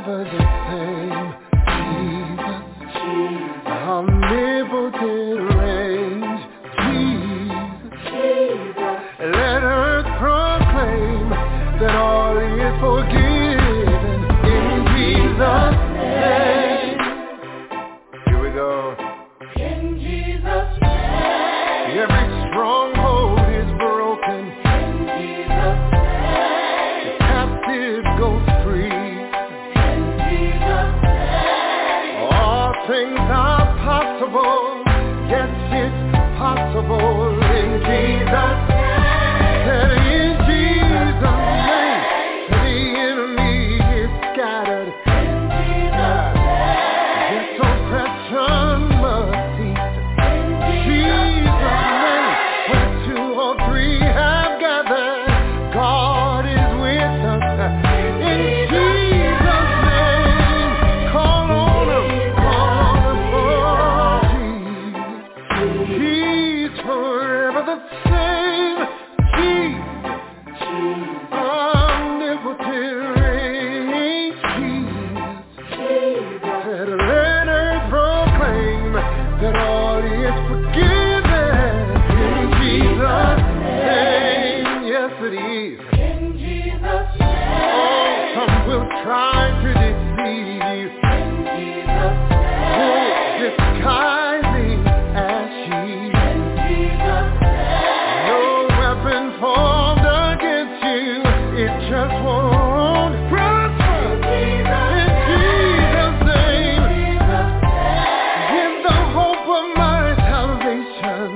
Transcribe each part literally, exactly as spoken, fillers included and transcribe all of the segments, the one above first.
forever the same. Jesus, Jesus, omnipotent reigns. Jesus, Jesus, let earth proclaim that all is forgiven in Jesus' name. Here we go. In Jesus' name. Every stronghold is broken. In Jesus' name. The captive goes free. In Jesus' name. All things are possible. Yes, it's possible in Jesus' name. That in Jesus' name, the enemy is scattered. In Jesus' name. Yes, oppression must cease. In Jesus' name. When two or three have gathered, God is with us. In Jesus' name, call on him, call on him for Jesus. He's forever the same. Jesus, omnipotent reign. Jesus, let earth proclaim that all is forgiven in Jesus' name. Yes, it is. In Jesus' name. Oh, some will try to deceive you. In Jesus' name. Oh, disguising as sheep. In Jesus' name. No weapon formed against you, it just won't prosper. In Jesus' name. In the hope of my salvation,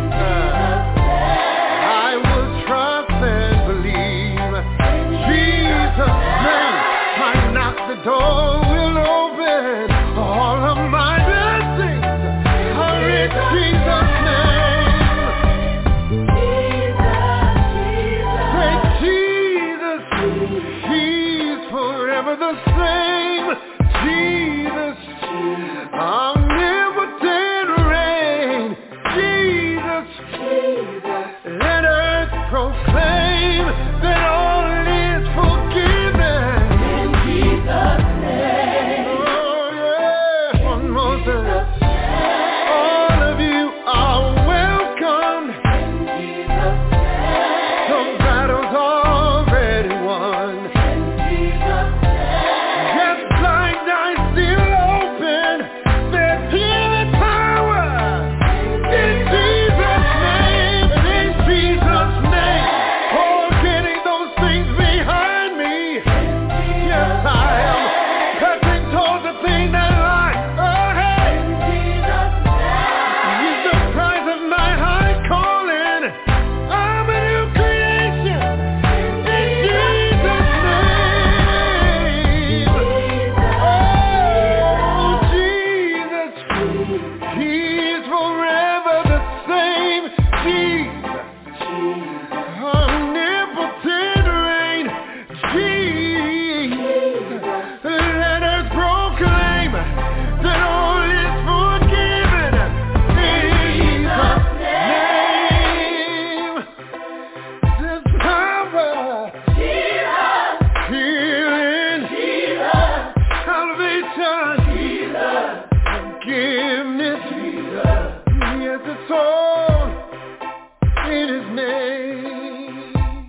I will trust and believe. Jesus' name, I knock, the door will open. All of my blessings are in Jesus' name. Say Jesus, He's forever the same. Jesus, omnipotent reign. Jesus, let earth proclaim that all is forgiven. In Jesus' name. Oh yeah, one more time. All of you are welcome. In Jesus' name. Some battles already won. In Jesus' name. Yes, blind eyes still open. There's healing power. In Jesus' name. In Jesus' name. Oh, getting those things behind me. Yes, I am pressing towards the thing that lies ahead. He's the prize of my high calling. I'm a new creation. In Jesus' name. Oh, Jesus. He's forever the same. Jesus. Omnipotent reign. Jesus. Let us proclaim that all is forgiven in Jesus' name. There's power, healing, salvation, forgiveness. Yes, it's all in His name.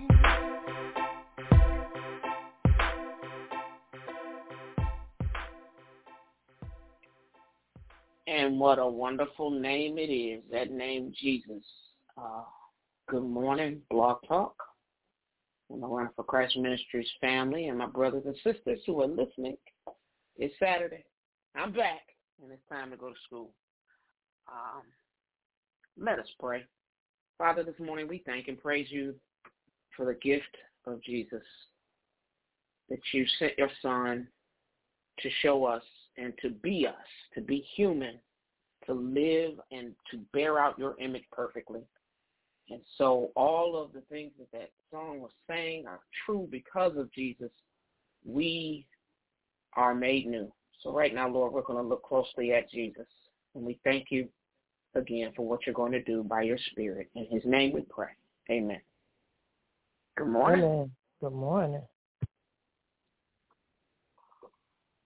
And what a wonderful name it is, that name Jesus. Uh, good morning, Blog Talk, and the Run for Christ Ministries family and my brothers and sisters who are listening. It's Saturday. I'm back, and it's time to go to school. Um, let us pray. Father, this morning we thank and praise you for the gift of Jesus, that you sent your Son to show us and to be us, to be human, to live and to bear out your image perfectly. And so all of the things that that song was saying are true because of Jesus. We are made new. So right now, Lord, we're going to look closely at Jesus. And we thank you again for what you're going to do by your Spirit. In his name we pray. Amen. Good morning. Amen. Good morning.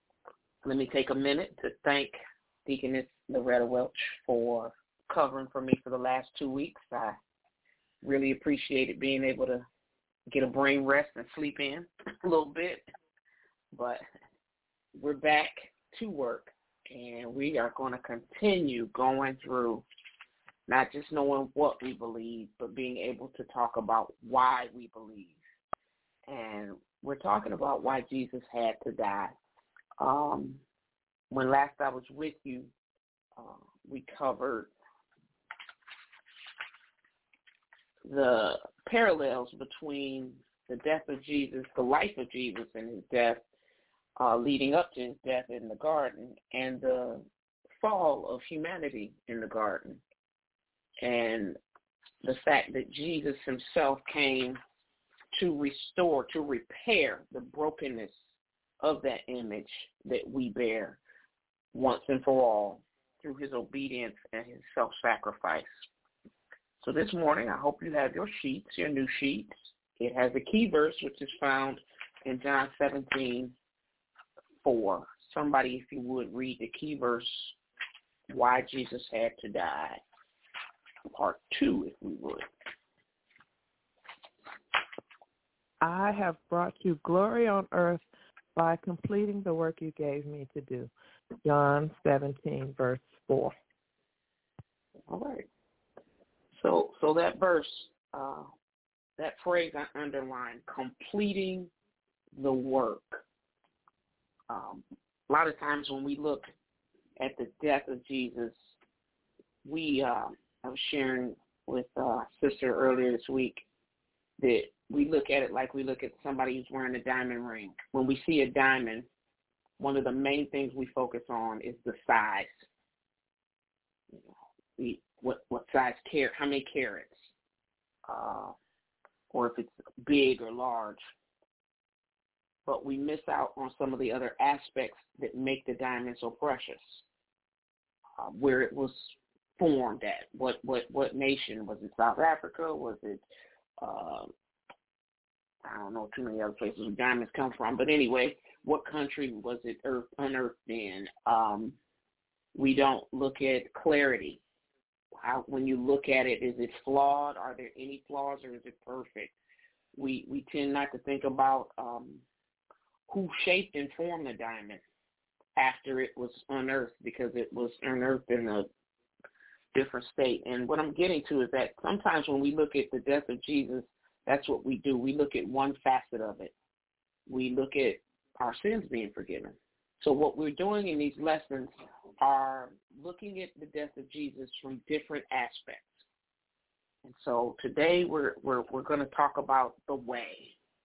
let me take a minute to thank Deaconess Loretta Welch for covering for me for the last two weeks. I really appreciated being able to get a brain rest and sleep in a little bit. But we're back to work, and we are going to continue going through not just knowing what we believe, but being able to talk about why we believe. And we're talking about why Jesus had to die. Um, when last I was with you, uh, we covered the parallels between the death of Jesus, the life of Jesus and his death, uh, leading up to his death in the garden, and the fall of humanity in the garden. And the fact that Jesus himself came to restore, to repair the brokenness of that image that we bear once and for all through his obedience and his self-sacrifice. So this morning, I hope you have your sheets, your new sheets. It has a key verse, which is found in John seventeen four. Somebody, if you would, read the key verse, why Jesus had to die. Part two, if we would. I have brought you glory on earth by completing the work you gave me to do. John seventeen, verse four. All right. So so that verse, uh, that phrase I underlined, completing the work. Um, a lot of times when we look at the death of Jesus, we, uh, I was sharing with uh, sister earlier this week that we look at it like we look at somebody who's wearing a diamond ring. When we see a diamond, one of the main things we focus on is the size. You know, we, what what size carat, how many carats, uh, or if it's big or large. But we miss out on some of the other aspects that make the diamond so precious. Uh, where it was formed at, what what what nation was it? South Africa? Was it? Uh, I don't know too many other places where diamonds come from, but anyway, what country was it earth, unearthed in? Um, we don't look at clarity. How, when you look at it, is it flawed? Are there any flaws, or is it perfect? We we tend not to think about um, who shaped and formed the diamond after it was unearthed, because it was unearthed in a different state. And what I'm getting to is that sometimes when we look at the death of Jesus, that's what we do. We look at one facet of it. We look at our sins being forgiven. So what we're doing in these lessons are looking at the death of Jesus from different aspects. And so today we're we're we're going to talk about the way.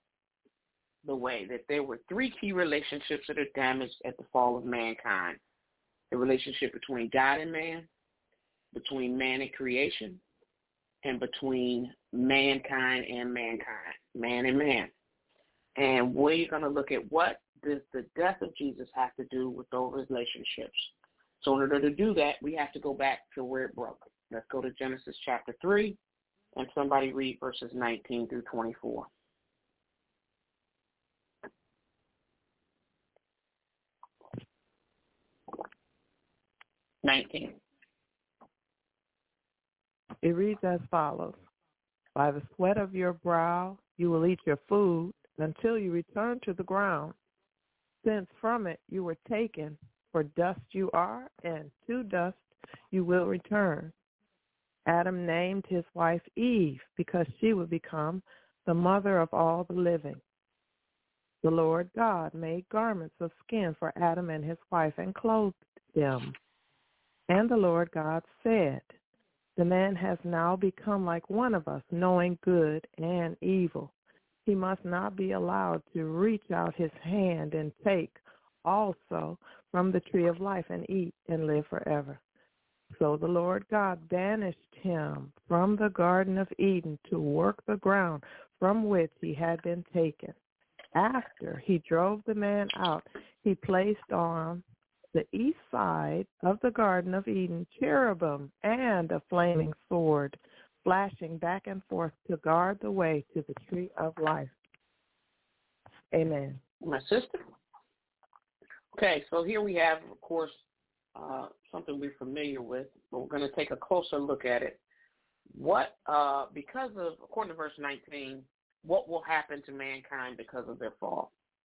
The way that there were three key relationships that are damaged at the fall of mankind. The relationship between God and man, between man and creation, and between mankind and mankind, man and man. And we're going to look at what does the death of Jesus have to do with those relationships. So in order to do that, we have to go back to where it broke. Let's go to Genesis chapter three, and somebody read verses nineteen through twenty-four. nineteen. It reads as follows. By the sweat of your brow you will eat your food until you return to the ground, since from it you were taken, for dust you are, and to dust you will return. Adam named his wife Eve because she would become the mother of all the living. The Lord God made garments of skin for Adam and his wife and clothed them. And the Lord God said, the man has now become like one of us, knowing good and evil. He must not be allowed to reach out his hand and take also from the tree of life and eat and live forever. So the Lord God banished him from the Garden of Eden to work the ground from which he had been taken. After he drove the man out, he placed on the east side of the Garden of Eden cherubim and a flaming sword, flashing back and forth to guard the way to the tree of life. Amen. My sister? Okay, so here we have, of course, uh, something we're familiar with, but we're going to take a closer look at it. What, uh, because of, according to verse nineteen, what will happen to mankind because of their fall?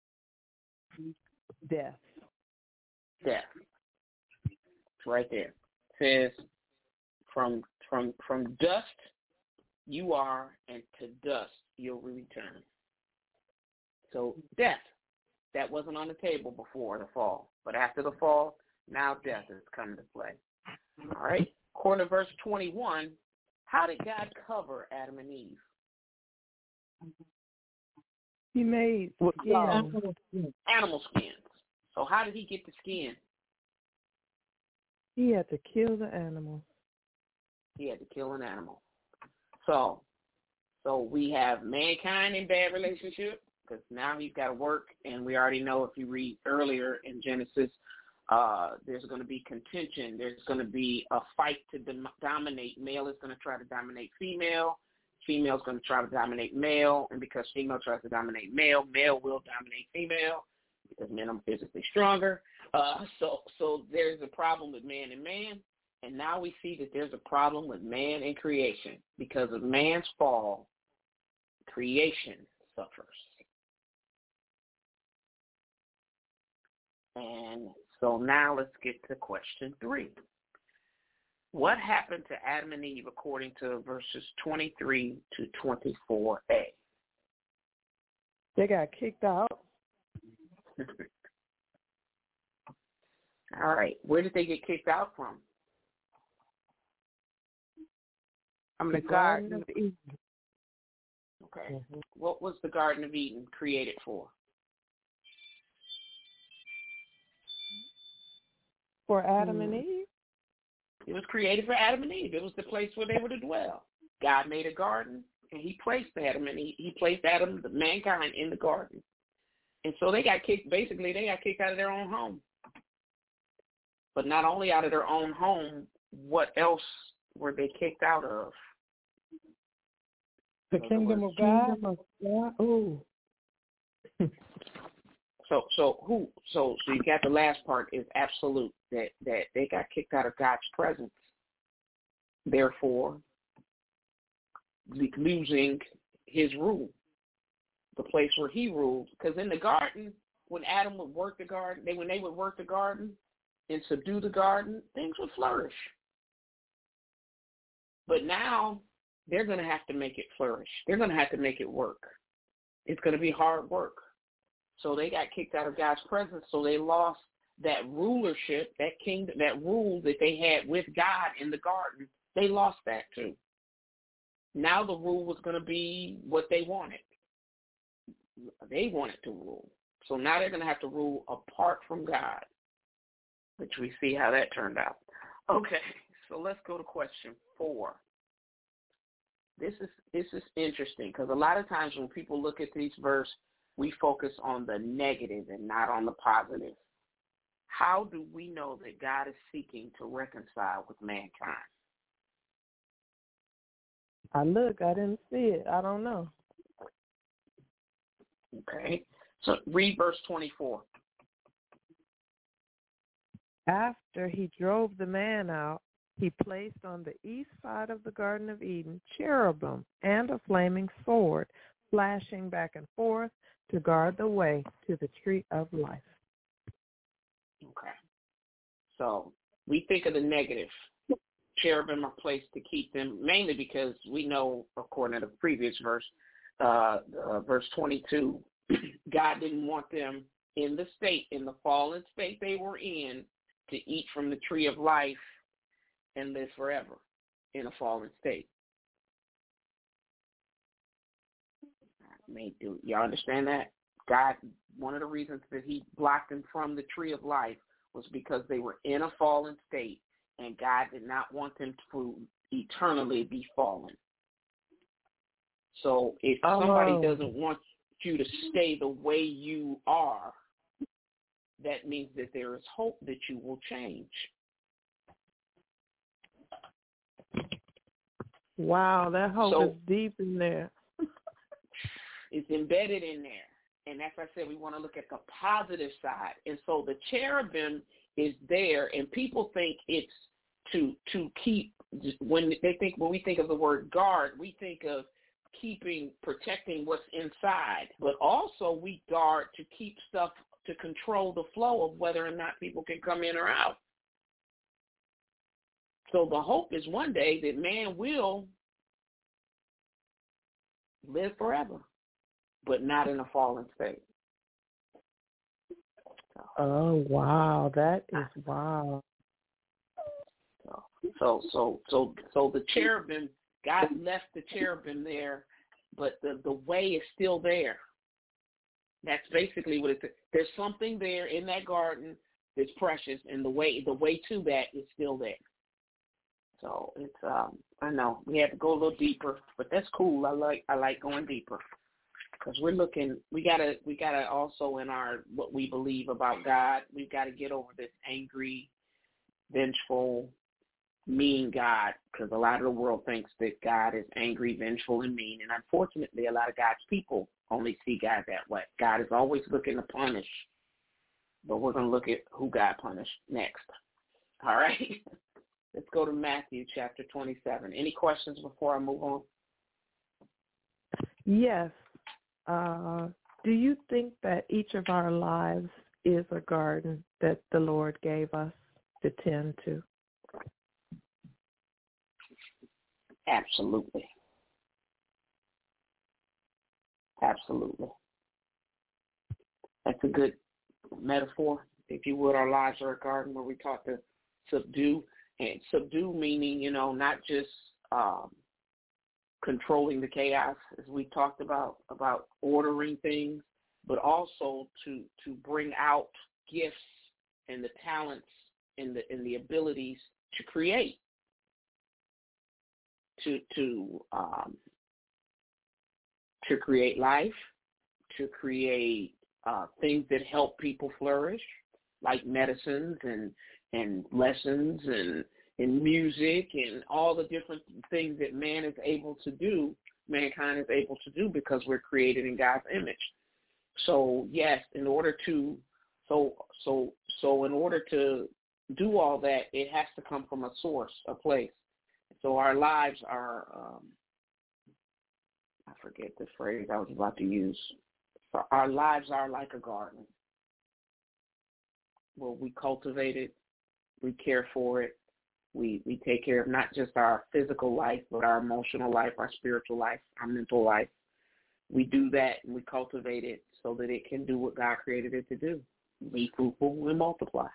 Death. Death. It's right there. It says, from from from dust you are, and to dust you'll return. So death. That wasn't on the table before the fall. But after the fall, now death is coming to play. All right. According to verse twenty-one, how did God cover Adam and Eve? He made skins. Animal skins. Animal skins. So how did he get the skin? He had to kill the animal. He had to kill an animal. So, so we have mankind in bad relationship, because now he's got to work, and we already know if you read earlier in Genesis, uh, there's going to be contention. There's going to be a fight to dom- dominate. Male is going to try to dominate female. Female is going to try to dominate male, and because female tries to dominate male, male will dominate female because men are physically stronger. Uh, so, so there's a problem with man and man, and now we see that there's a problem with man and creation. Because of man's fall, creation suffers. And so now let's get to question three. What happened to Adam and Eve according to verses twenty-three to twenty-four a? They got kicked out. All right. Where did they get kicked out from? From the Garden of Eden. Okay. Mm-hmm. What was the Garden of Eden created for? For Adam and Eve? It was created for Adam and Eve. It was the place where they were to dwell. God made a garden, and he placed Adam, and he, he placed Adam, the mankind, in the garden. And so they got kicked, basically, they got kicked out of their own home. But not only out of their own home, what else were they kicked out of? The kingdom of God? Oh. So, so who? So, so you got the last part is absolute, that that they got kicked out of God's presence. Therefore, losing His rule, the place where He ruled. Because in the garden, when Adam would work the garden, they when they would work the garden and subdue the garden, things would flourish. But now they're going to have to make it flourish. They're going to have to make it work. It's going to be hard work. So they got kicked out of God's presence, so they lost that rulership, that kingdom, that rule that they had with God in the garden. They lost that too. Now the rule was going to be what they wanted. They wanted to rule. So now they're going to have to rule apart from God, which we see how that turned out. Okay, so let's go to question four. This is this is interesting because a lot of times when people look at these verses, we focus on the negative and not on the positive. How do we know that God is seeking to reconcile with mankind? I look, I didn't see it. I don't know. Okay. So read verse twenty-four. After he drove the man out, he placed on the east side of the Garden of Eden cherubim and a flaming sword, flashing back and forth to guard the way to the tree of life. Okay. So we think of the negative. Cherubim are placed to keep them, mainly because we know, according to the previous verse, uh, uh, verse twenty-two, God didn't want them in the state, in the fallen state they were in, to eat from the tree of life and live forever in a fallen state. May do y'all understand that? God, one of the reasons that he blocked them from the tree of life was because they were in a fallen state, and God did not want them to eternally be fallen. So if oh. somebody doesn't want you to stay the way you are, that means that there is hope that you will change. Wow, that hope so, is deep in there. It's embedded in there. And as I said, we want to look at the positive side. And so the cherubim is there, and people think it's to to keep, when they think, when we think of the word guard, we think of keeping, protecting what's inside. But also we guard to keep stuff, to control the flow of whether or not people can come in or out. So the hope is one day that man will live forever, but not in a fallen state. So, oh, wow. That is wow. So, so, so, so, so the cherubim, God left the cherubim there, but the, the way is still there. That's basically what it's. There's something there in that garden that's precious, and the way the way to that is still there. So it's um I know we had to go a little deeper, but that's cool. I like I like going deeper because we're looking. We gotta we gotta also in our what we believe about God. We've got to get over this angry, vengeful, mean God, because a lot of the world thinks that God is angry, vengeful, and mean, and unfortunately, a lot of God's people only see God that way. God is always looking to punish, but we're going to look at who God punished next. All right? Let's go to Matthew chapter twenty-seven. Any questions before I move on? Yes. Uh, do you think that each of our lives is a garden that the Lord gave us to tend to? Absolutely. Absolutely. That's a good metaphor. If you would, our lives are a garden where we taught to subdue. And subdue meaning, you know, not just um, controlling the chaos, as we talked about, about ordering things, but also to to bring out gifts and the talents and the and the abilities to create, to to um, to create life, to create uh, things that help people flourish, like medicines and and lessons and, and music and all the different things that man is able to do, mankind is able to do because we're created in God's image. So yes, in order to so so so in order to do all that, it has to come from a source, a place. So our lives are um, I forget the phrase I was about to use. So our lives are like a garden where we cultivate it, we care for it, we we take care of not just our physical life, but our emotional life, our spiritual life, our mental life. We do that and we cultivate it so that it can do what God created it to do, be fruitful and multiply.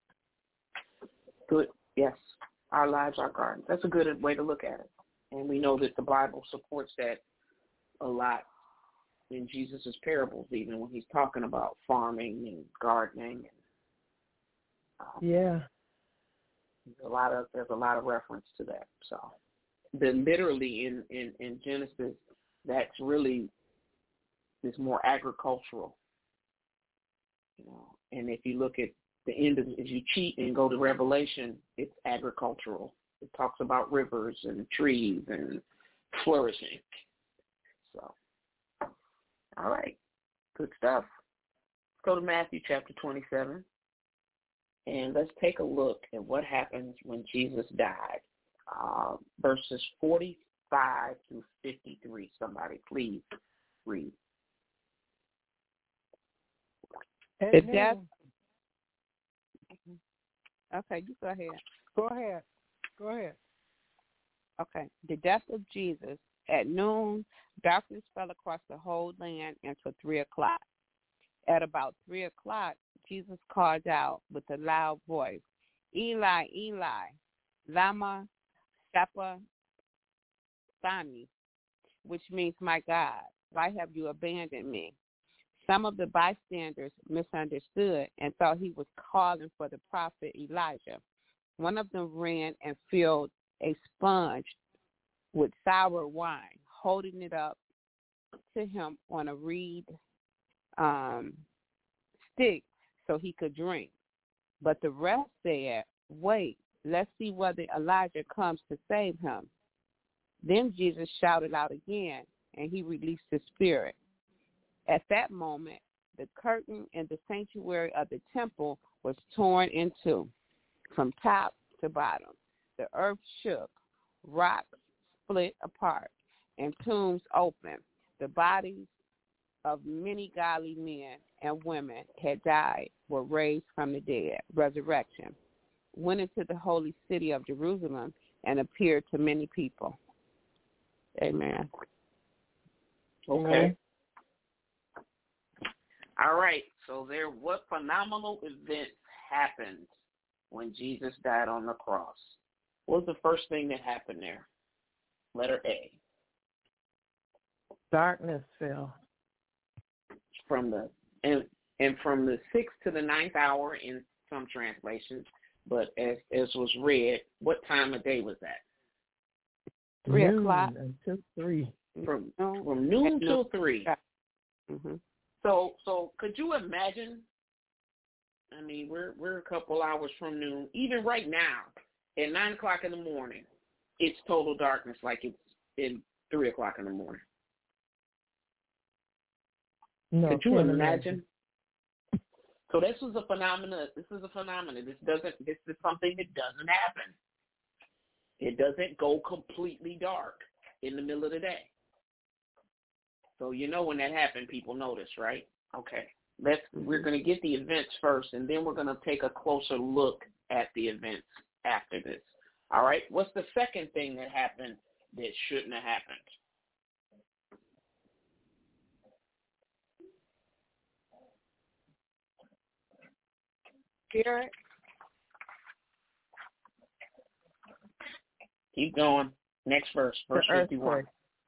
Good, yes, our lives are gardens. That's a good way to look at it. And we know that the Bible supports that a lot in Jesus' parables, even when he's talking about farming and gardening. And, um, yeah. There's a lot of there's a lot of reference to that. So, the literally in, in, in Genesis, that's really is more agricultural. You know, and if you look at the end of, if you cheat and go to Revelation, it's agricultural. It talks about rivers and trees and flourishing. So, all right, good stuff. Let's go to Matthew chapter twenty-seven. And let's take a look at what happens when Jesus died. Uh, verses forty-five through fifty-three. Somebody, please read. The death. Okay, you go ahead. Go ahead. Go ahead. Okay. The death of Jesus. At noon, darkness fell across the whole land until three o'clock. At about three o'clock, Jesus called out with a loud voice, Eli, Eli, lama sabachthani, which means, my God, why have you abandoned me? Some of the bystanders misunderstood and thought he was calling for the prophet Elijah. One of them ran and filled a sponge with sour wine, holding it up to him on a reed um, stick so he could drink. But the rest said, wait, let's see whether Elijah comes to save him. Then Jesus shouted out again, and he released his spirit. At that moment, the curtain in the sanctuary of the temple was torn in two, from top to bottom. The earth shook, rocks split apart, and tombs opened. The bodies of many godly men and women had died, were raised from the dead, resurrection, went into the holy city of Jerusalem, and appeared to many people. Amen. Okay. All right. So there, what phenomenal events happened when Jesus died on the cross? What was the first thing that happened there? Letter A. Darkness fell. From the and and from the sixth to the ninth hour in some translations, but as as was read, what time of day was that? Three noon o'clock until three. From from noon till three. Mm-hmm. So so could you imagine? I mean, we're we're a couple hours from noon. Even right now, at nine o'clock in the morning, it's total darkness, like it's in three o'clock in the morning. No, could you imagine? imagine? So this is a phenomenon. This is a phenomenon. This doesn't. This is something that doesn't happen. It doesn't go completely dark in the middle of the day. So you know when that happened, people notice, right? Okay. Let's. We're going to get the events first, and then we're going to take a closer look at the events after this. All right. What's the second thing that happened that shouldn't have happened? Garrett? Keep going. Next verse, verse fifty-one.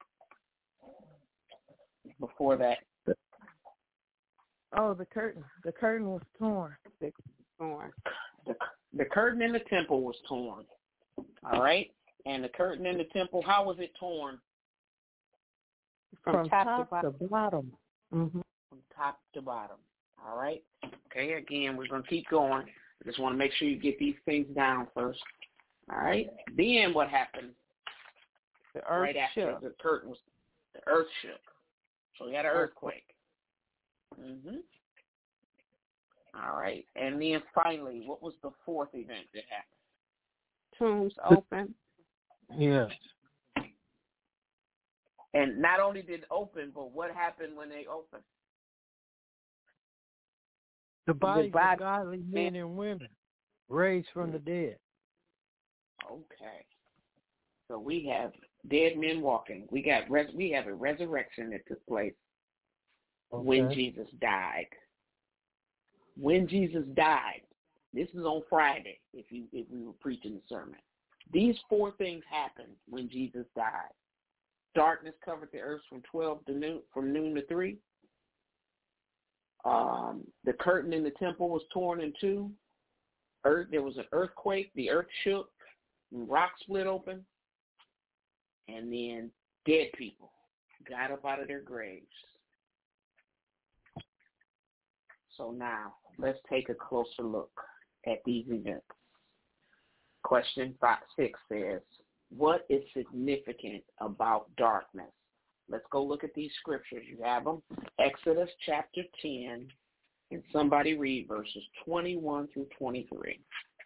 Before that. Oh, the curtain. The curtain was torn. Torn. The, the curtain in the temple was torn. All right? And the curtain in the temple, how was it torn? From, From top, top to bottom. to bottom. Mm-hmm. From top to bottom. All right? Okay, again, we're going to keep going. I just want to make sure you get these things down first. All right? Then what happened? The earth right after shook. the curtain was, the earth shook. So we had an earthquake. Mm-hmm. All right. And then finally, what was the fourth event that happened? Tombs open. Yes. And not only did it open, but what happened when they opened? The bodies body- of godly men and women raised from the dead. Okay. So we have dead men walking. We got res- we have a resurrection that took place Okay. when Jesus died. When Jesus died, this is on Friday. If you if we were preaching the sermon, these four things happened when Jesus died. Darkness covered the earth from twelve to noon, from noon to three. Um, the curtain in the temple was torn in two. Earth, there was an earthquake. The earth shook. Rocks split open. And then dead people got up out of their graves. So now let's take a closer look at these events. Question five, six says, what is significant about darkness? Let's go look at these scriptures. You have them. Exodus chapter ten, and somebody read verses twenty-one through twenty-three.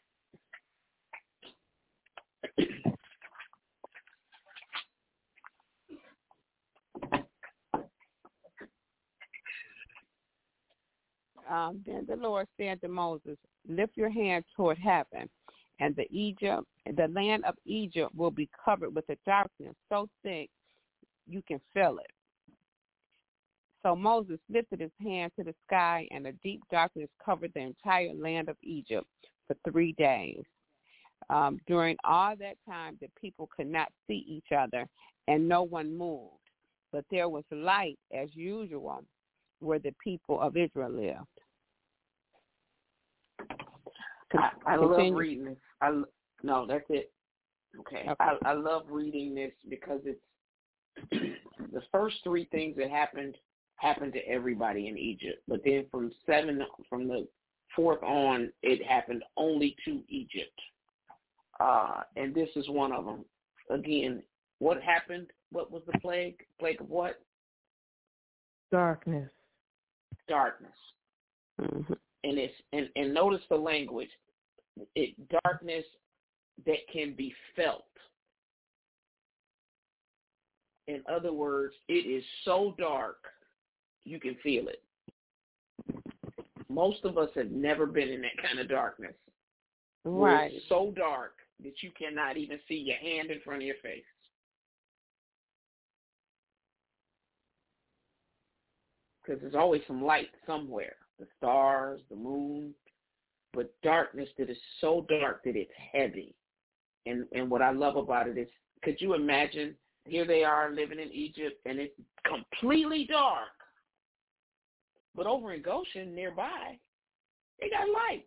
Um, then the Lord said to Moses, lift your hand toward heaven, and the Egypt, the land of Egypt will be covered with a darkness so thick you can feel it. So Moses lifted his hand to the sky, and a deep darkness covered the entire land of Egypt for three days. Um, during all that time, the people could not see each other, and no one moved. But there was light, as usual, where the people of Israel lived. I, I love Continue. reading this. I, no, that's it. Okay. Okay. I, I love reading this because it's the first three things that happened happened to everybody in Egypt. But then from seven, from the fourth on, it happened only to Egypt. Uh, and this is one of them. Again, what happened? What was the plague? Plague of what? Darkness. darkness. Mm-hmm. And it's and, and notice the language. It darkness that can be felt. In other words, it is so dark you can feel it. Most of us have never been in that kind of darkness. Right. It's so dark that you cannot even see your hand in front of your face. Because there's always some light somewhere, the stars, the moon, but darkness that is so dark that it's heavy. And and what I love about it is, could you imagine, here they are living in Egypt, and it's completely dark. But over in Goshen, nearby, they got light.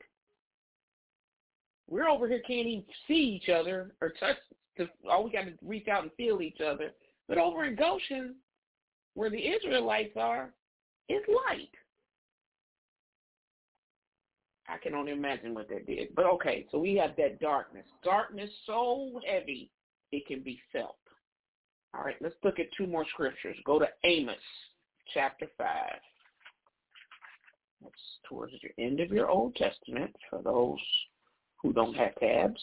We're over here, can't even see each other or touch, because all we got to reach out and feel each other. But over in Goshen, where the Israelites are, it's light. I can only imagine what that did. But okay, so we have that darkness. Darkness so heavy it can be felt. All right, let's look at two more scriptures. Go to Amos chapter five. That's towards the end of your Old Testament for those who don't have tabs.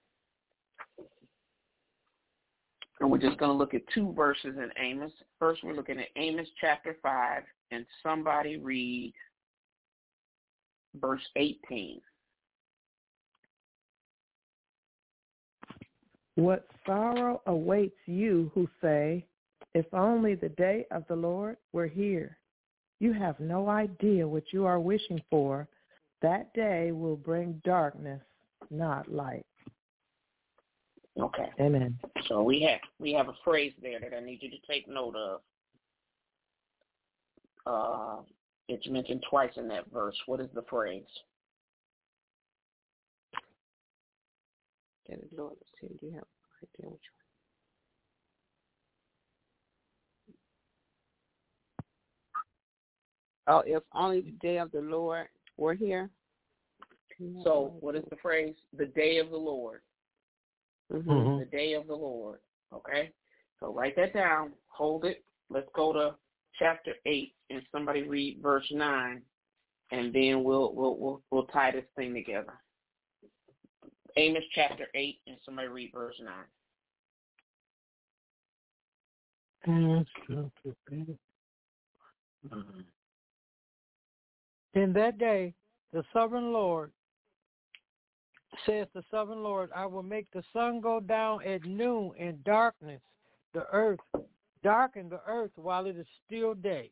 And we're just going to look at two verses in Amos. First, we're looking at Amos chapter five, and somebody read verse eighteen. What sorrow awaits you who say, if only the day of the Lord were here. You have no idea what you are wishing for. That day will bring darkness, not light. Okay. Amen. So we have we have a phrase there that I need you to take note of. Uh, it's mentioned twice in that verse. What is the phrase? That the Lord will send you help right there with you. Oh, if only the day of the Lord were here. So what is the phrase? The day of the Lord. Mm-hmm. Mm-hmm. The day of the Lord. Okay? So write that down. Hold it. Let's go to chapter eight and somebody read verse nine, and then we'll we'll we'll, we'll tie this thing together. Amos chapter eight and somebody read verse nine. Mm-hmm. In that day, the sovereign Lord, says the sovereign Lord, I will make the sun go down at noon in darkness, the earth, darken the earth while it is still day.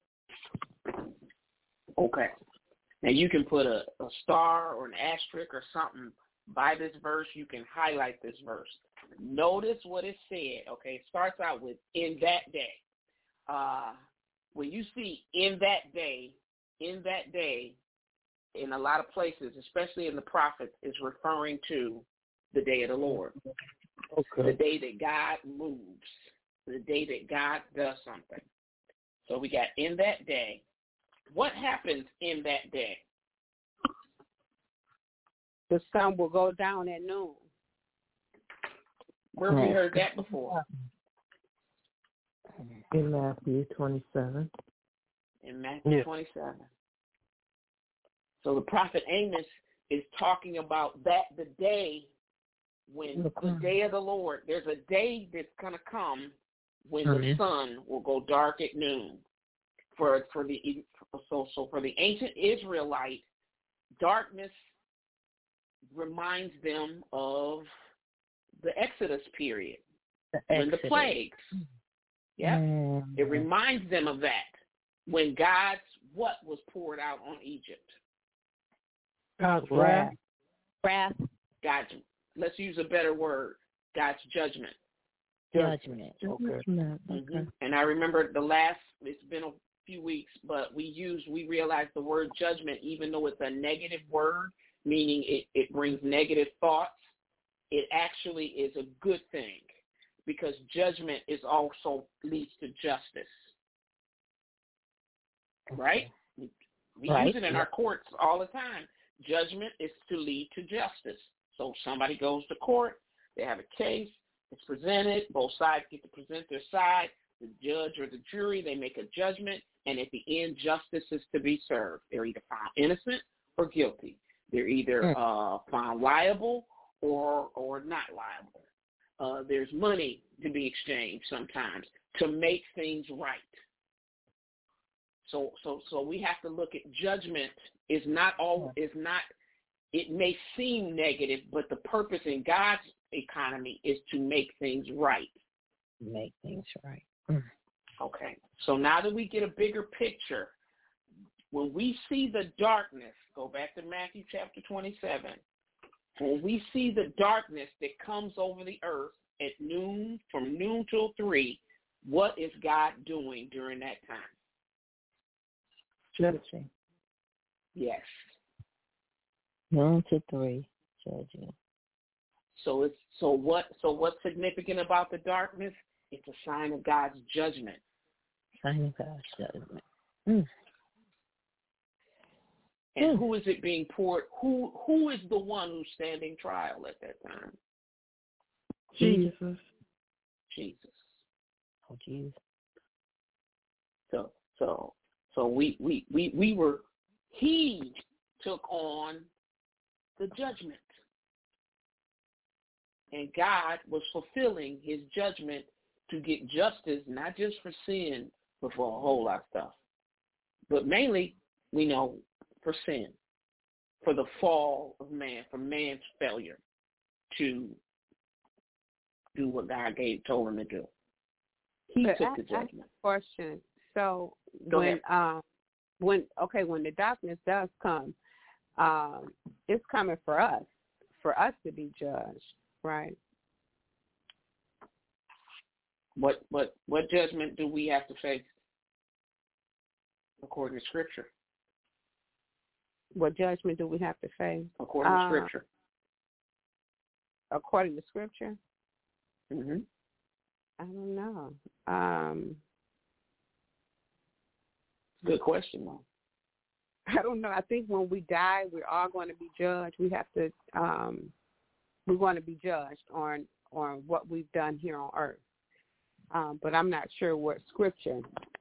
Okay. Now you can put a, a star or an asterisk or something by this verse. You can highlight this verse. Notice what it said. Okay, it starts out with in that day. Uh, when you see in that day, in that day, in a lot of places, especially in the prophets, is referring to the day of the Lord. Okay. The day that God moves. The day that God does something. So we got in that day. What happens in that day? The sun will go down at noon. Where have we heard that before? In Matthew twenty-seven. In Matthew Yeah. twenty-seven. So the prophet Amos is talking about that, the day when the day of the Lord, there's a day that's going to come when Amen. the sun will go dark at noon. For for the so so for the ancient Israelite, darkness reminds them of the Exodus period, The when the Exodus. plagues. Yeah, Mm. it reminds them of that when God's what was poured out on Egypt. God's wrath. Wrath, God's, let's use a better word, God's judgment. judgment. Okay. Judgment. Okay. Mm-hmm. And I remember the last, it's been a few weeks, but we use, we realize the word judgment, even though it's a negative word, meaning it, it brings negative thoughts, it actually is a good thing because judgment is also leads to justice. Right? We, we Right. use it in our courts all the time. Judgment is to lead to justice. So somebody goes to court, they have a case, it's presented, both sides get to present their side, the judge or the jury, they make a judgment, and at the end, justice is to be served. They're either found innocent or guilty. They're either uh, found liable or or not liable. Uh, there's money to be exchanged sometimes to make things right. So so so we have to look at judgment is not all is not. It may seem negative, but the purpose in God's economy is to make things right. Make things right. Mm. Okay. So now that we get a bigger picture, when we see the darkness, go back to Matthew chapter twenty-seven, when we see the darkness that comes over the earth at noon, from noon till three, what is God doing during that time? Judging. Yes. Noon to three, judging. So it's so what so what's significant about the darkness? It's a sign of God's judgment. Sign of God's judgment. Mm. And mm. who is it being poured? Who who is the one who's standing trial at that time? Jesus. Jesus. Oh, Jesus. So so so we we we, we were he took on the judgment. And God was fulfilling his judgment to get justice, not just for sin, but for a whole lot of stuff. But mainly, we know, for sin, for the fall of man, for man's failure to do what God gave, told him to do. He but took I, the judgment. I question. So Go when, ahead. um, when okay, when the darkness does come, um, it's coming for us, for us to be judged, right? What what what judgment do we have to face according to Scripture? What judgment do we have to face? According to uh, Scripture. According to Scripture? Mm-hmm. I don't know. Um, Good question, though. I don't know. I think when we die, we're all going to be judged. We have to. Um, we're going to be judged on on what we've done here on earth. Um, but I'm not sure what Scripture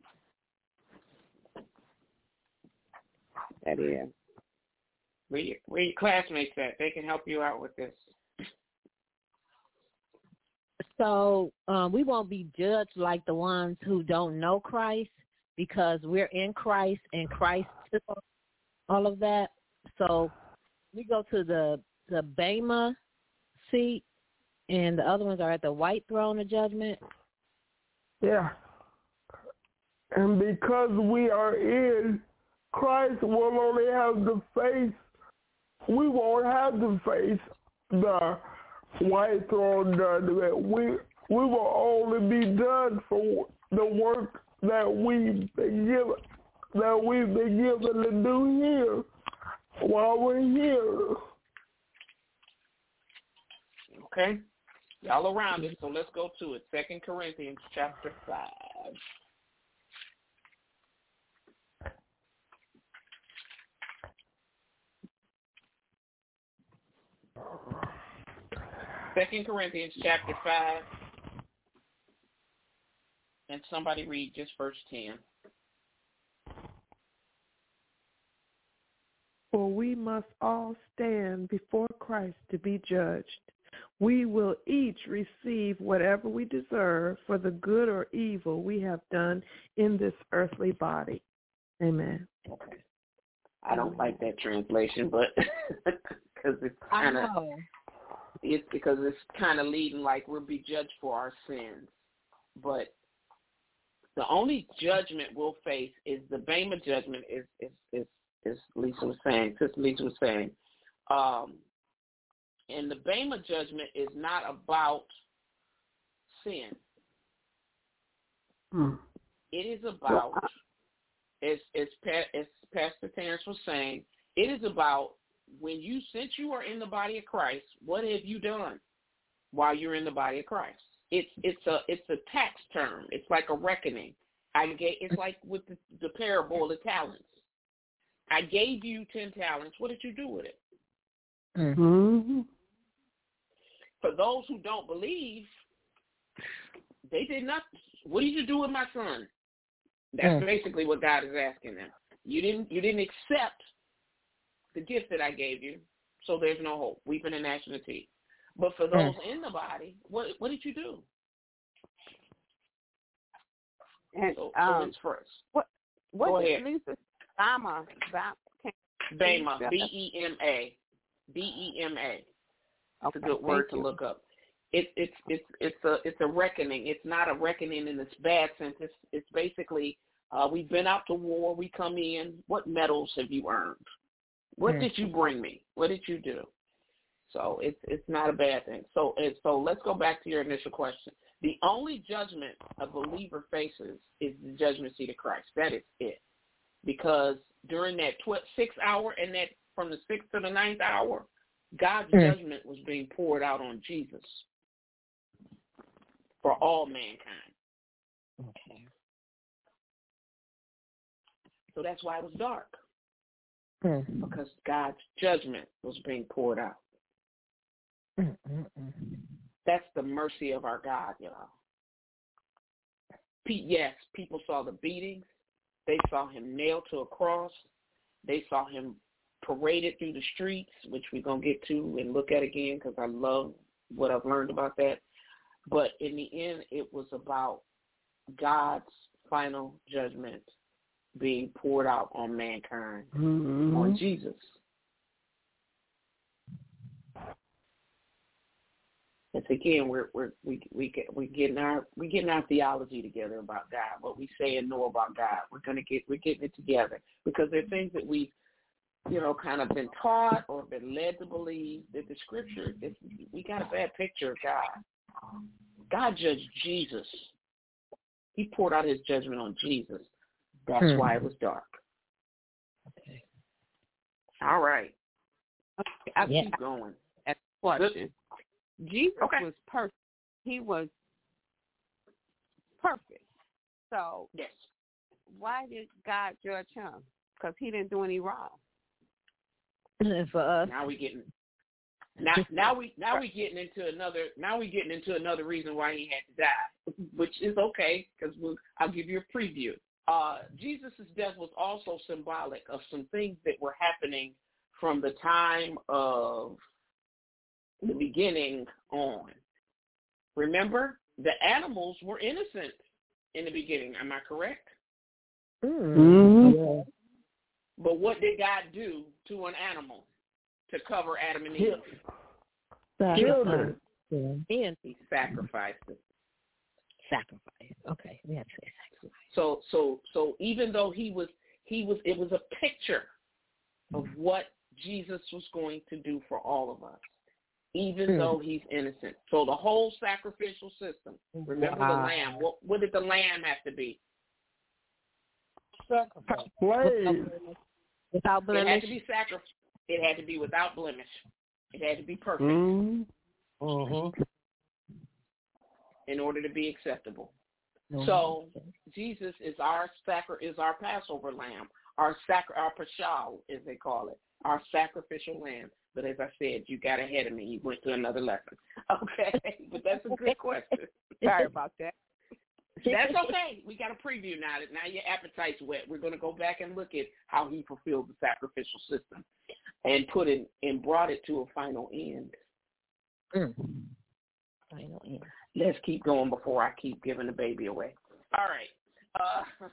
that is. Where your, where your classmates at? They can help you out with this. So um, we won't be judged like the ones who don't know Christ, because we're in Christ and Christ took all of that. So we go to the the Bema seat, and the other ones are at the white throne of judgment. Yeah. And because we are in Christ, we'll only have to face, we won't have to face the white throne judgment. We, we will only be judged for the work that we've been given, that we've been given to do here while we're here. Okay? Y'all around it, so let's go to it. Second Corinthians chapter five. Second Corinthians chapter five. And somebody read just verse ten. For we must all stand before Christ to be judged. We will each receive whatever we deserve for the good or evil we have done in this earthly body. Amen. Okay. I don't like that translation, but because it's kind of it's because it's kind of leading like we'll be judged for our sins. But the only judgment we'll face is the Bema judgment. Is is is, is Lisa was saying. Sister Lisa was saying. Um, And the Bema judgment is not about sin. Hmm. It is about, as, as, as Pastor Terrence was saying, it is about when you, since you are in the body of Christ, what have you done while you're in the body of Christ? It's it's a it's a tax term. It's like a reckoning. I gave, it's like with the, the parable of the talents. I gave you ten talents. What did you do with it? Mm-hmm. For those who don't believe, they did not. What did you do with my son? That's mm. basically what God is asking them. You didn't you didn't accept the gift that I gave you, so there's no hope. Weeping and gnashing of teeth. But for those mm. in the body, what what did you do? And so, um, so it's first. What what Go did ahead. Lisa Bama Bema, B E M A, B E M A. It's okay, a good word to you. look up. It's it's it's it's a it's a reckoning. It's not a reckoning in this bad sense. It's it's basically uh, we've been out to war. We come in. What medals have you earned? What mm-hmm. did you bring me? What did you do? So it's it's not a bad thing. So and so let's go back to your initial question. The only judgment a believer faces is the judgment seat of Christ. That is it. Because during that twelve, six hour and that from the sixth to the ninth hour, God's mm. judgment was being poured out on Jesus for all mankind. Okay. So that's why it was dark. Mm. Because God's judgment was being poured out. Mm-mm-mm. That's the mercy of our God, y'all. Yes, people saw the beatings. They saw him nailed to a cross. They saw him paraded through the streets, which we're going to get to and look at again because I love what I've learned about that. But in the end, it was about God's final judgment being poured out on mankind, mm-hmm. on Jesus. And again, we're we're we we get we getting our we getting our theology together about God, what we say and know about God. We're gonna get we're getting it together because there are things that we've you know kind of been taught or been led to believe that the Scripture is, we got a bad picture of God. God judged Jesus. He poured out his judgment on Jesus. That's hmm. why it was dark. Okay. All right. Okay, I'll yeah. keep going. That's the question. Good. Jesus okay. was perfect. He was perfect. So yes. why did God judge him? Because he didn't do any wrong. For us, now we getting now now we now we getting into another now we getting into another reason why he had to die, which is okay because we'll, I'll give you a preview. Uh, Jesus' death was also symbolic of some things that were happening from the time of the beginning on. Remember, the animals were innocent in the beginning. Am I correct? Mm-hmm. But what did God do to an animal to cover Adam and Eve? Sacrifice. He sacrificed it. Sacrifice. Okay, we have to say sacrifice. So, so, so even though he was, he was, it was a picture of what Jesus was going to do for all of us. Even mm. though he's innocent. So the whole sacrificial system, remember wow. the lamb. What, what did the lamb have to be? Sacrifice. Without blemish. It had to be sacrifice. It had to be without blemish. It had to be perfect. Mm. Uh-huh. In order to be acceptable. Mm-hmm. So Jesus is our sacri- is our Passover lamb, our sacri- our pashal, as they call it, our sacrificial lamb. But as I said, you got ahead of me. You went to another lesson. Okay, but that's a good question. Sorry about that. That's okay. We got a preview now. That now your appetite's wet. We're going to go back and look at how he fulfilled the sacrificial system and put it and brought it to a final end. Mm. Final end. Let's keep going before I keep giving the baby away. All right. Uh,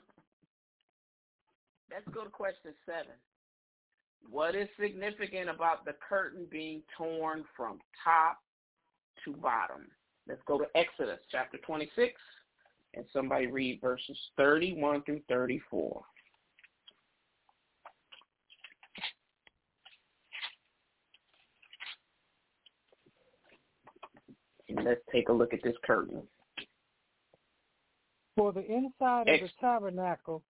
let's go to question seven. What is significant about the curtain being torn from top to bottom? Let's go to Exodus chapter twenty-six, and somebody read verses thirty-one through thirty-four. And let's take a look at this curtain. For the inside Ex- of the tabernacle,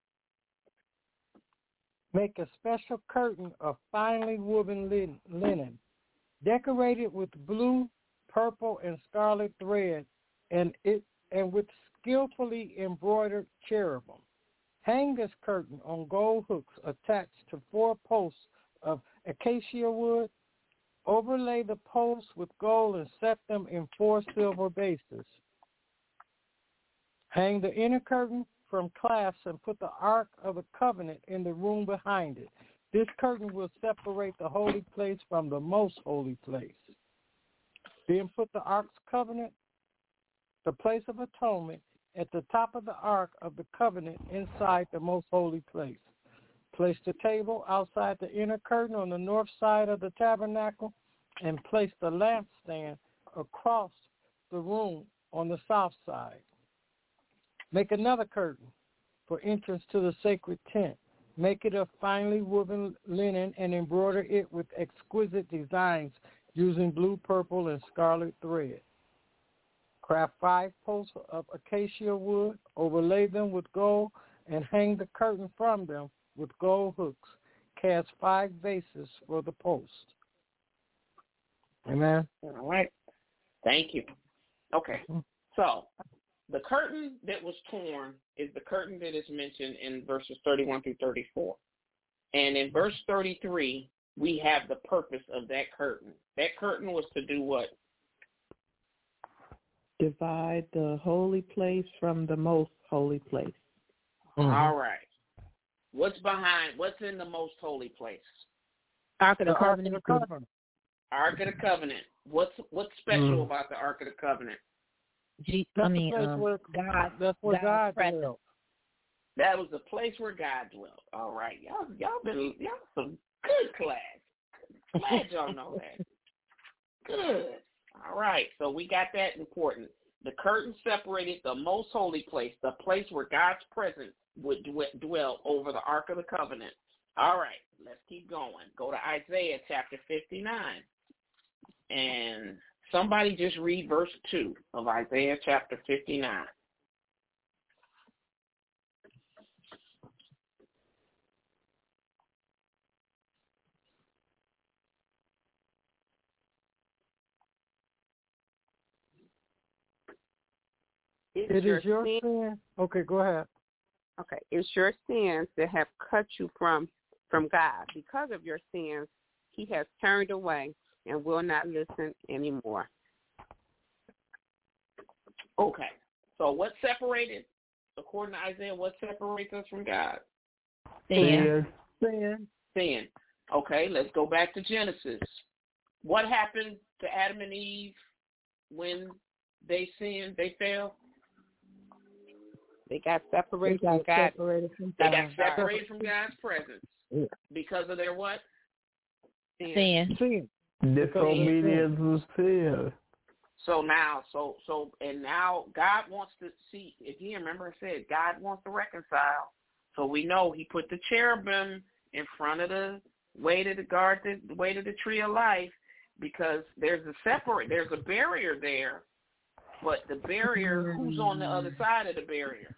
make a special curtain of finely woven linen, decorated with blue, purple, and scarlet thread, and it and with skillfully embroidered cherubim. Hang this curtain on gold hooks attached to four posts of acacia wood. Overlay the posts with gold and set them in four silver bases. Hang the inner curtain from clasps and put the Ark of the Covenant in the room behind it. This curtain will separate the holy place from the most holy place. Then put the Ark's Covenant, the place of atonement, at the top of the Ark of the Covenant inside the most holy place. Place the table outside the inner curtain on the north side of the tabernacle, and place the lampstand across the room on the south side. Make another curtain for entrance to the sacred tent. Make it of finely woven linen and embroider it with exquisite designs using blue, purple, and scarlet thread. Craft five posts of acacia wood, overlay them with gold, and hang the curtain from them with gold hooks. Cast five bases for the post. Amen. All right. Thank you. Okay. So the curtain that was torn is the curtain that is mentioned in verses thirty-one through thirty-four. And in verse thirty-three, we have the purpose of that curtain. That curtain was to do what? Divide the holy place from the most holy place. Mm-hmm. All right. What's behind, what's in the most holy place? Ark of the, the Covenant. Ark of the Covenant. Ark of the Covenant. What's what's special mm. about the Ark of the Covenant? G- I mean, um, where, God. That's where God, God dwelt. That was the place where God dwelt. All right, y'all, y'all been y'all some good class. Glad y'all know that. Good. All right, so we got that important. The curtain separated the most holy place, the place where God's presence would dwell over the Ark of the Covenant. All right, let's keep going. Go to Isaiah chapter fifty-nine. And somebody just read verse two of Isaiah chapter fifty-nine. It's it your is your sin. sin. Okay, go ahead. Okay, it's your sins that have cut you from from God. Because of your sins, he has turned away and will not listen anymore. Okay, so what separated, according to Isaiah, what separates us from God? Sin. Sin. Sin. Okay, let's go back to Genesis. What happened to Adam and Eve when they sinned, they fell? They got separated they got from God. Separated from they God. got separated from God's presence. Yeah. Because of their what? Sin. Sin. Sin. Disobedience was sin. So now, so so, and now God wants to see. Again, remember I said God wants to reconcile. So we know He put the cherubim in front of the way to the guard, the, the way to the tree of life, because there's a separate, there's a barrier there, but the barrier, who's on the other side of the barrier?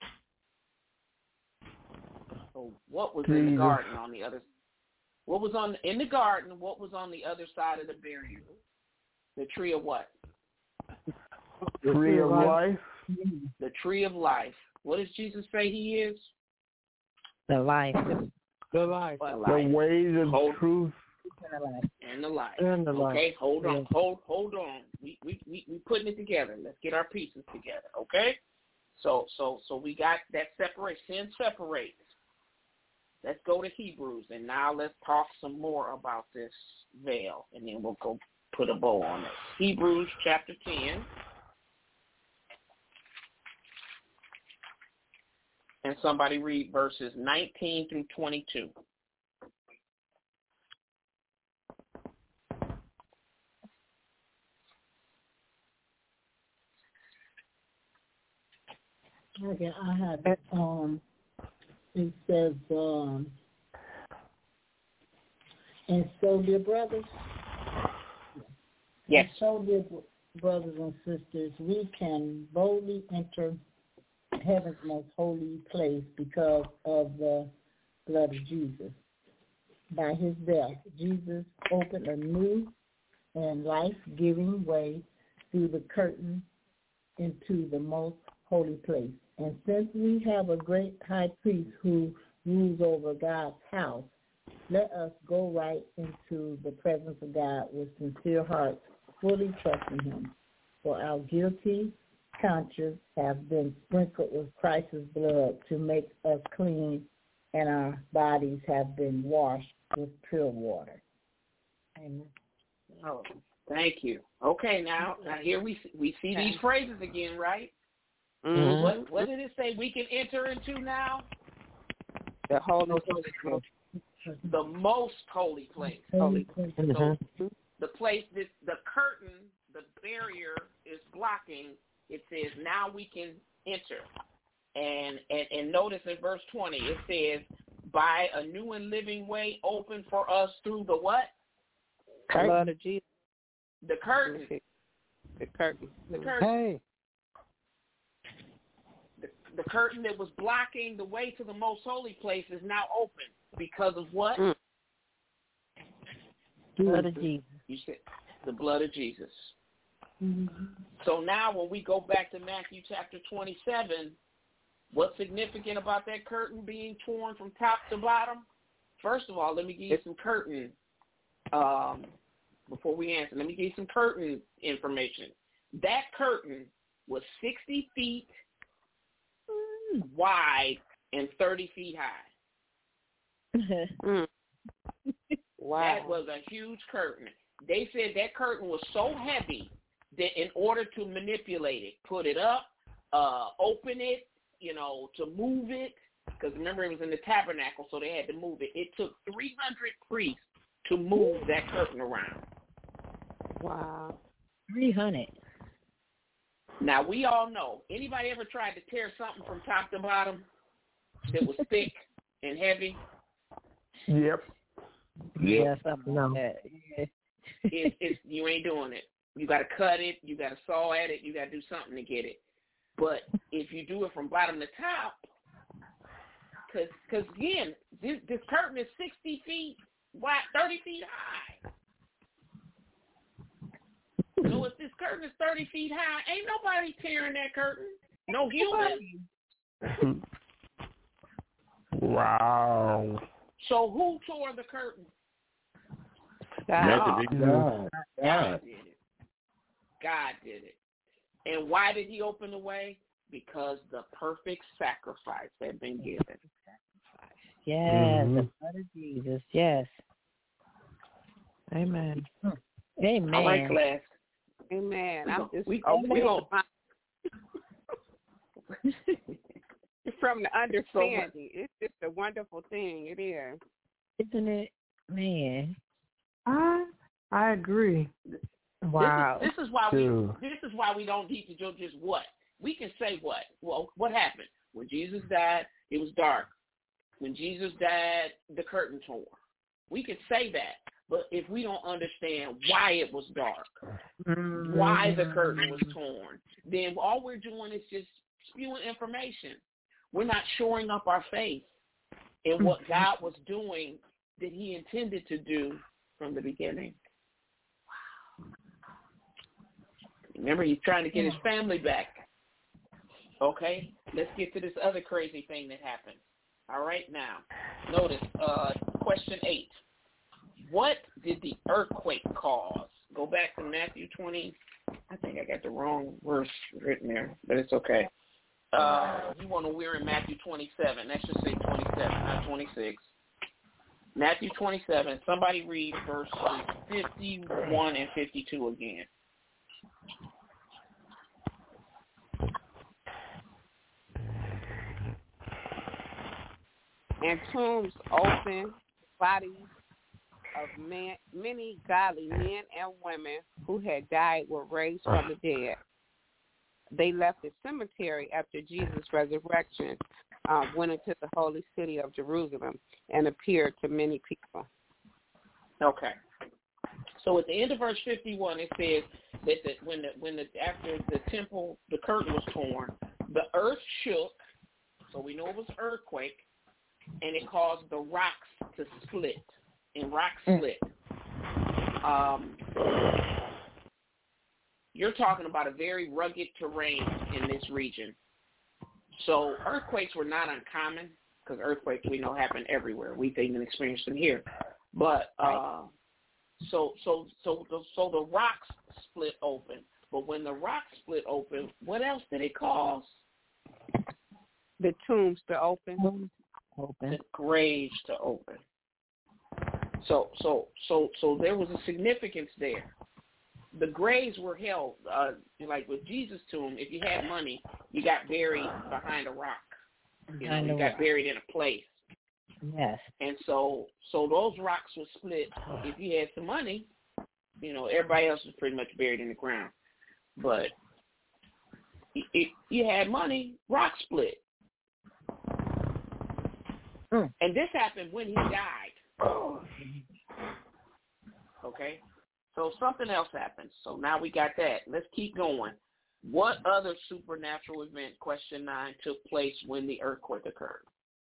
So what was in the garden on the other? What was on in the garden? What was on the other side of the barrier? The tree of what? The tree of life. The tree of life. What does Jesus say He is? The life. The life. The, the way, the hold, truth, and the life. And the life. Okay, hold on, yeah. hold, hold on. We we we we putting it together. Let's get our pieces together. Okay. So so so we got that separation. Sin separates. Let's go to Hebrews, and now let's talk some more about this veil, and then we'll go put a bow on it. Hebrews chapter ten. And somebody read verses nineteen through twenty-two. Okay, I have it. Um, it says, um, and so, dear brothers, yes. And so, dear brothers and sisters, we can boldly enter heaven's most holy place because of the blood of Jesus. By his death, Jesus opened a new and life-giving way through the curtain into the most holy place. And since we have a great high priest who rules over God's house, let us go right into the presence of God with sincere hearts, fully trusting him. For our guilty conscience have been sprinkled with Christ's blood to make us clean, and our bodies have been washed with pure water. Amen. Oh, thank you. Okay, now, now here we we see these phrases again, right? Mm-hmm. What what did it say we can enter into now? The holy place. The most holy place. Holy place. So the place, this, the curtain, the barrier is blocking. It says now we can enter. And, and and notice in verse twenty, it says, by a new and living way open for us through the what? The blood of Jesus. The curtain. The curtain. The curtain. Hey. The, the curtain that was blocking the way to the most holy place is now open because of what? Mm. Blood of Jesus. You said the blood of Jesus. Mm-hmm. So now when we go back to Matthew chapter twenty-seven, what's significant about that curtain being torn from top to bottom? First of all, let me give you some curtain, um, before we answer, let me give you some curtain information. That curtain was sixty feet wide and thirty feet high. Mm. Wow. That was a huge curtain. They said that curtain was so heavy that in order to manipulate it, put it up, uh, open it, you know, to move it, because remember it was in the tabernacle, so they had to move it. It took three hundred priests to move that curtain around. Wow. three hundred. Now, we all know, anybody ever tried to tear something from top to bottom that was thick and heavy? Yep. Yeah, something like that. Yeah. it, it's, you ain't doing it. You got to cut it. You got to saw at it. You got to do something to get it. But if you do it from bottom to top, because because again, this, this curtain is sixty feet wide, thirty feet high. So if this curtain is thirty feet high, ain't nobody tearing that curtain. No human. Wow. So who tore the curtain? God. God. God did it. God did it. And why did he open the way? Because the perfect sacrifice had been given. Yes, Mm-hmm. the blood of Jesus. Yes. Amen. Amen. All right, class. Amen. I'm just we, open we gonna, from the understanding. It's just a wonderful thing. It is. Isn't it? Man. I I agree. Wow. This is, this is why we Dude. this is why we don't need to do just what. We can say what? Well, what happened? When Jesus died, it was dark. When Jesus died, the curtain tore. We could say that. But if we don't understand why it was dark, Mm-hmm. why the curtain was torn, then all we're doing is just spewing information. We're not shoring up our faith in what God was doing that he intended to do from the beginning. Wow. Remember, he's trying to get his family back. Okay, let's get to this other crazy thing that happened. All right, now, notice uh, question eight. What did the earthquake cause? Go back to Matthew twenty. I think I got the wrong verse written there, but it's okay. Uh, you want to we're in Matthew twenty-seven. That should say twenty-seven, not twenty-six. Matthew twenty-seven. Somebody read verses fifty-one and fifty-two again. And tombs open, bodies of man, many godly men and women who had died were raised from the dead. They left the cemetery after Jesus' resurrection, uh, went into the holy city of Jerusalem, and appeared to many people. Okay. So at the end of verse fifty-one, it says that the, when the, when the after the temple, the curtain was torn, the earth shook. So we know it was an earthquake, and it caused the rocks to split. And rocks split. Um, you're talking about a very rugged terrain in this region. So earthquakes were not uncommon, because earthquakes we know happen everywhere. We've even experienced them here. But uh, so so so the, so the rocks split open. But when the rock split open, what else did it cause? The tombs to open. Open. The graves to open. So, so, so, so there was a significance there. The graves were held, uh, like with Jesus' tomb. If you had money, you got buried behind a rock. You know, you got buried in a place. Yes. And so, so those rocks were split. If you had some money, you know, everybody else was pretty much buried in the ground. But if you had money, rock split. Mm. And this happened when he died. Okay? So something else happened. So now we got that. Let's keep going. What other supernatural event, question nine, took place when the earthquake occurred?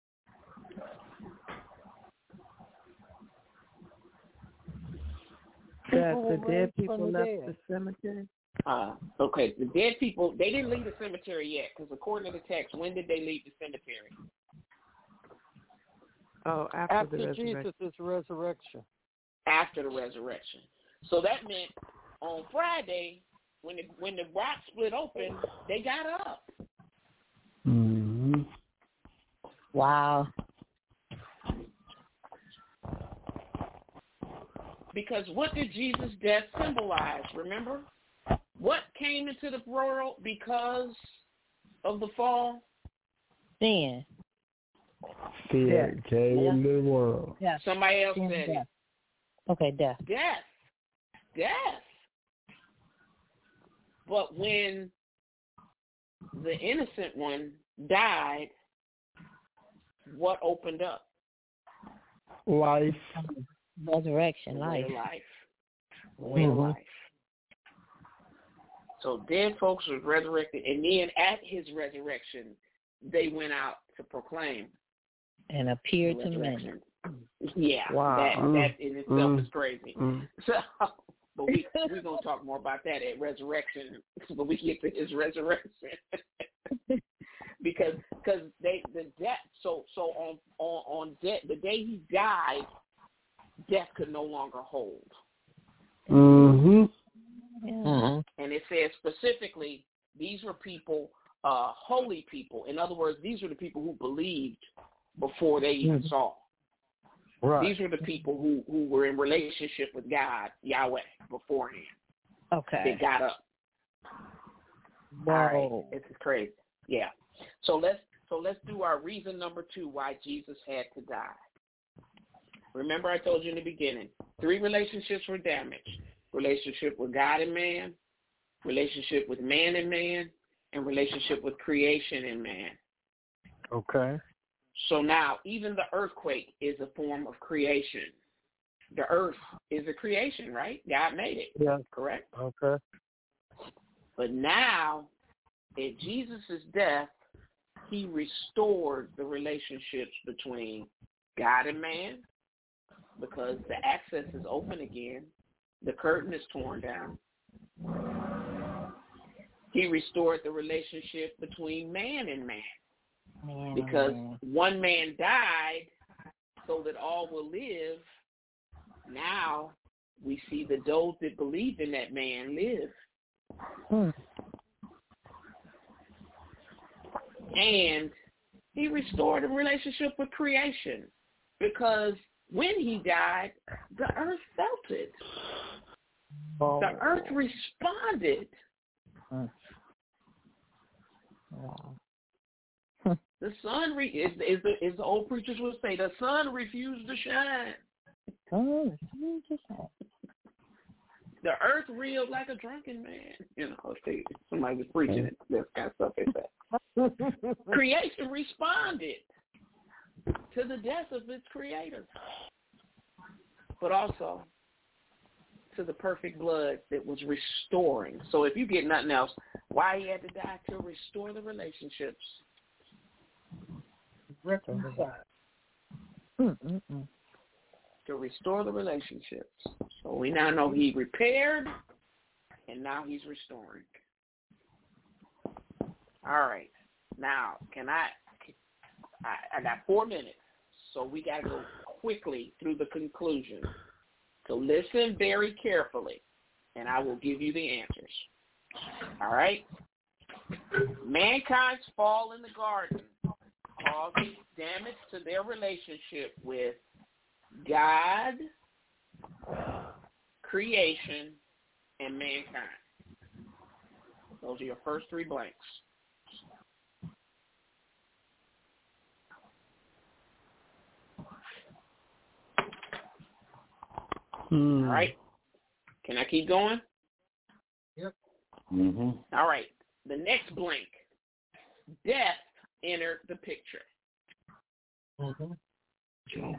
That the dead people left the cemetery? Uh, okay, the dead people, they didn't leave the cemetery yet, because according to the text, when did they leave the cemetery? Oh, after, after the resurrection. Jesus' resurrection. After the resurrection. So that meant on Friday, when the, when the rock split open, they got up. Mm-hmm. Wow. Because what did Jesus' death symbolize? Remember? What came into the world because of the fall? Sin. Fear came yeah. into the world. Yeah. Somebody else Sin said death. it. Okay, death. Death. Death. But when the innocent one died, what opened up? Life. Resurrection, Way life. of life. Way mm-hmm. of life. So dead folks were resurrected, and then at his resurrection, they went out to proclaim. And appeared to many. Yeah, wow. that, mm. that in itself mm. is crazy. Mm. So, but we, we're going to talk more about that at resurrection when we get to his resurrection. because cause they the death, so so on, on, on death, the day he died, death could no longer hold. Mm-hmm. Yeah. And it says specifically, these were people, uh, holy people. In other words, these were the people who believed before they even mm-hmm. saw. Right. These were the people who, who were in relationship with God, Yahweh, beforehand. Okay. They got up. Wow. All right. This is crazy. Yeah. So let's so let's do our reason number two why Jesus had to die. Remember I told you in the beginning, three relationships were damaged. Relationship with God and man, relationship with man and man, and relationship with creation and man. Okay. So now, even the earthquake is a form of creation. The earth is a creation, right? God made it. Yeah. Correct? Okay. But now, at Jesus' death, he restored the relationships between God and man, because the access is open again. The curtain is torn down. He restored the relationship between man and man. Man, because man. one man died so that all will live. Now we see that those that believed in that man live. Hmm. And he restored a relationship with creation, because when he died, the earth felt it. Oh. The earth responded. Hmm. Wow. The sun, re- is, is, the, is the old preachers would say, the sun refused to shine. Oh, refused to shine. The earth reeled like a drunken man. You know, if, they, if somebody was preaching it, that kind of stuff they said. Creation responded to the death of its creator, but also to the perfect blood that was restoring. So if you get nothing else, why he had to die? To restore the relationships. To restore the relationships. So we now know he repaired, and now he's restoring. All right. Now, can I, I, I got four minutes, so we got to go quickly through the conclusion. So listen very carefully, and I will give you the answers. All right? Mankind's fall in the garden caused damage to their relationship with God, creation, and mankind. Those are your first three blanks. Hmm. All right. Can I keep going? Yep. Mm-hmm. All right. The next blank. Death entered the picture. Mm-hmm. All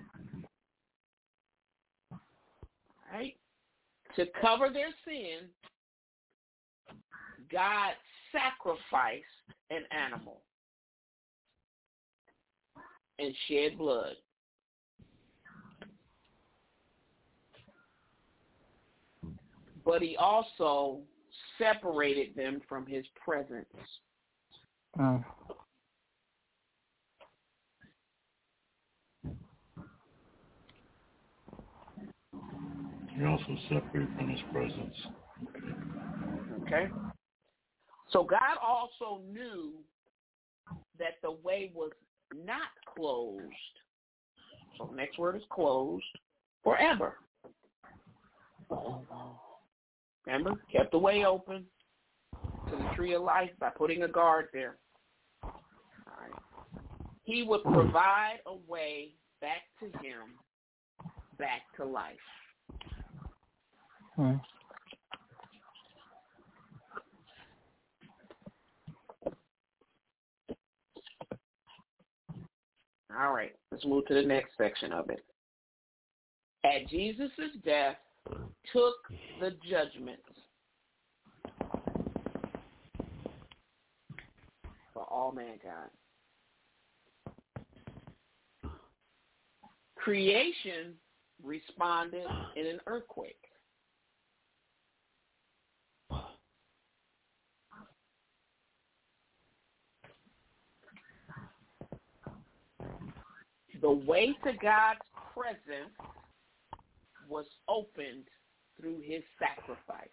right. To cover their sin, God sacrificed an animal and shed blood. But he also separated them from his presence. Uh. He also separated from his presence. Okay. So God also knew that the way was not closed. So the next word is closed forever. Remember, kept the way open to the tree of life by putting a guard there. All right. He would provide a way back to him, back to life. Hmm. All right, let's move to the next section of it. At Jesus' death, took the judgment for all mankind. Creation responded in an earthquake. The way to God's presence was opened through his sacrifice.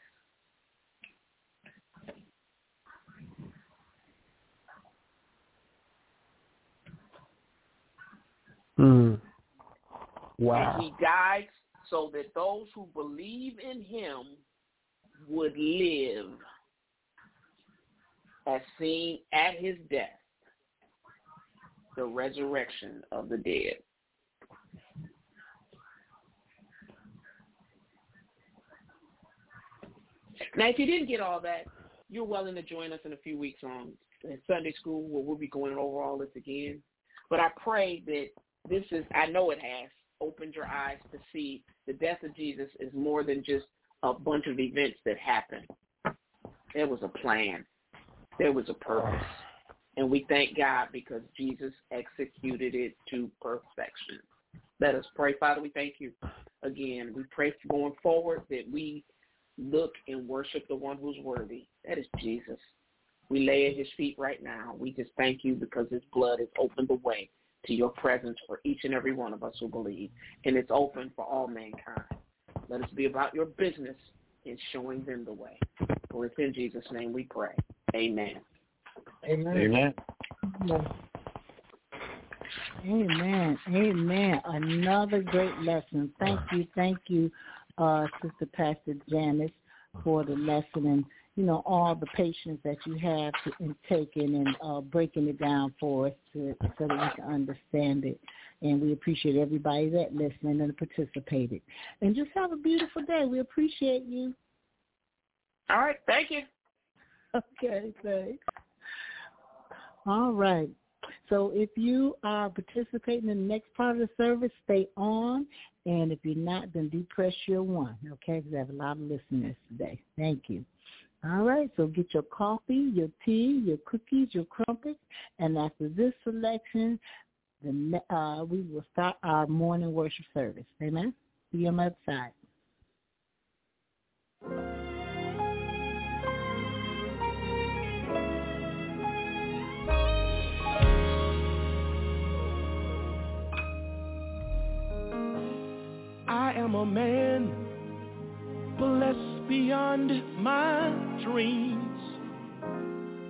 Mm. Wow. And he died so that those who believe in him would live, as seen at his death, the resurrection of the dead. Now, if you didn't get all that, you're willing to join us in a few weeks on Sunday school where we'll be going over all this again. But I pray that this is, I know it has, opened your eyes to see the death of Jesus is more than just a bunch of events that happened. There was a plan. There was a purpose. And we thank God because Jesus executed it to perfection. Let us pray. Father, we thank you again. We pray for going forward that we look and worship the one who's worthy. That is Jesus. We lay at his feet right now. We just thank you because his blood has opened the way to your presence for each and every one of us who believe. And it's open for all mankind. Let us be about your business in showing them the way. For it's in Jesus' name we pray. Amen. Amen. Amen. Amen. Amen. Another great lesson. Thank you. Thank you, uh, Sister Pastor Janice, for the lesson and, you know, all the patience that you have to, in taking and uh, breaking it down for us to, so that we can understand it. And we appreciate everybody that listened and participated. And just have a beautiful day. We appreciate you. All right. Thank you. Okay, thanks. All right. So if you are participating in the next part of the service, stay on. And if you're not, then do press your one, okay? Because I have a lot of listeners today. Thank you. All right, so get your coffee, your tea, your cookies, your crumpets. And after this selection, the, uh, we will start our morning worship service. Amen? See you on the other side. I am a man blessed beyond my dreams.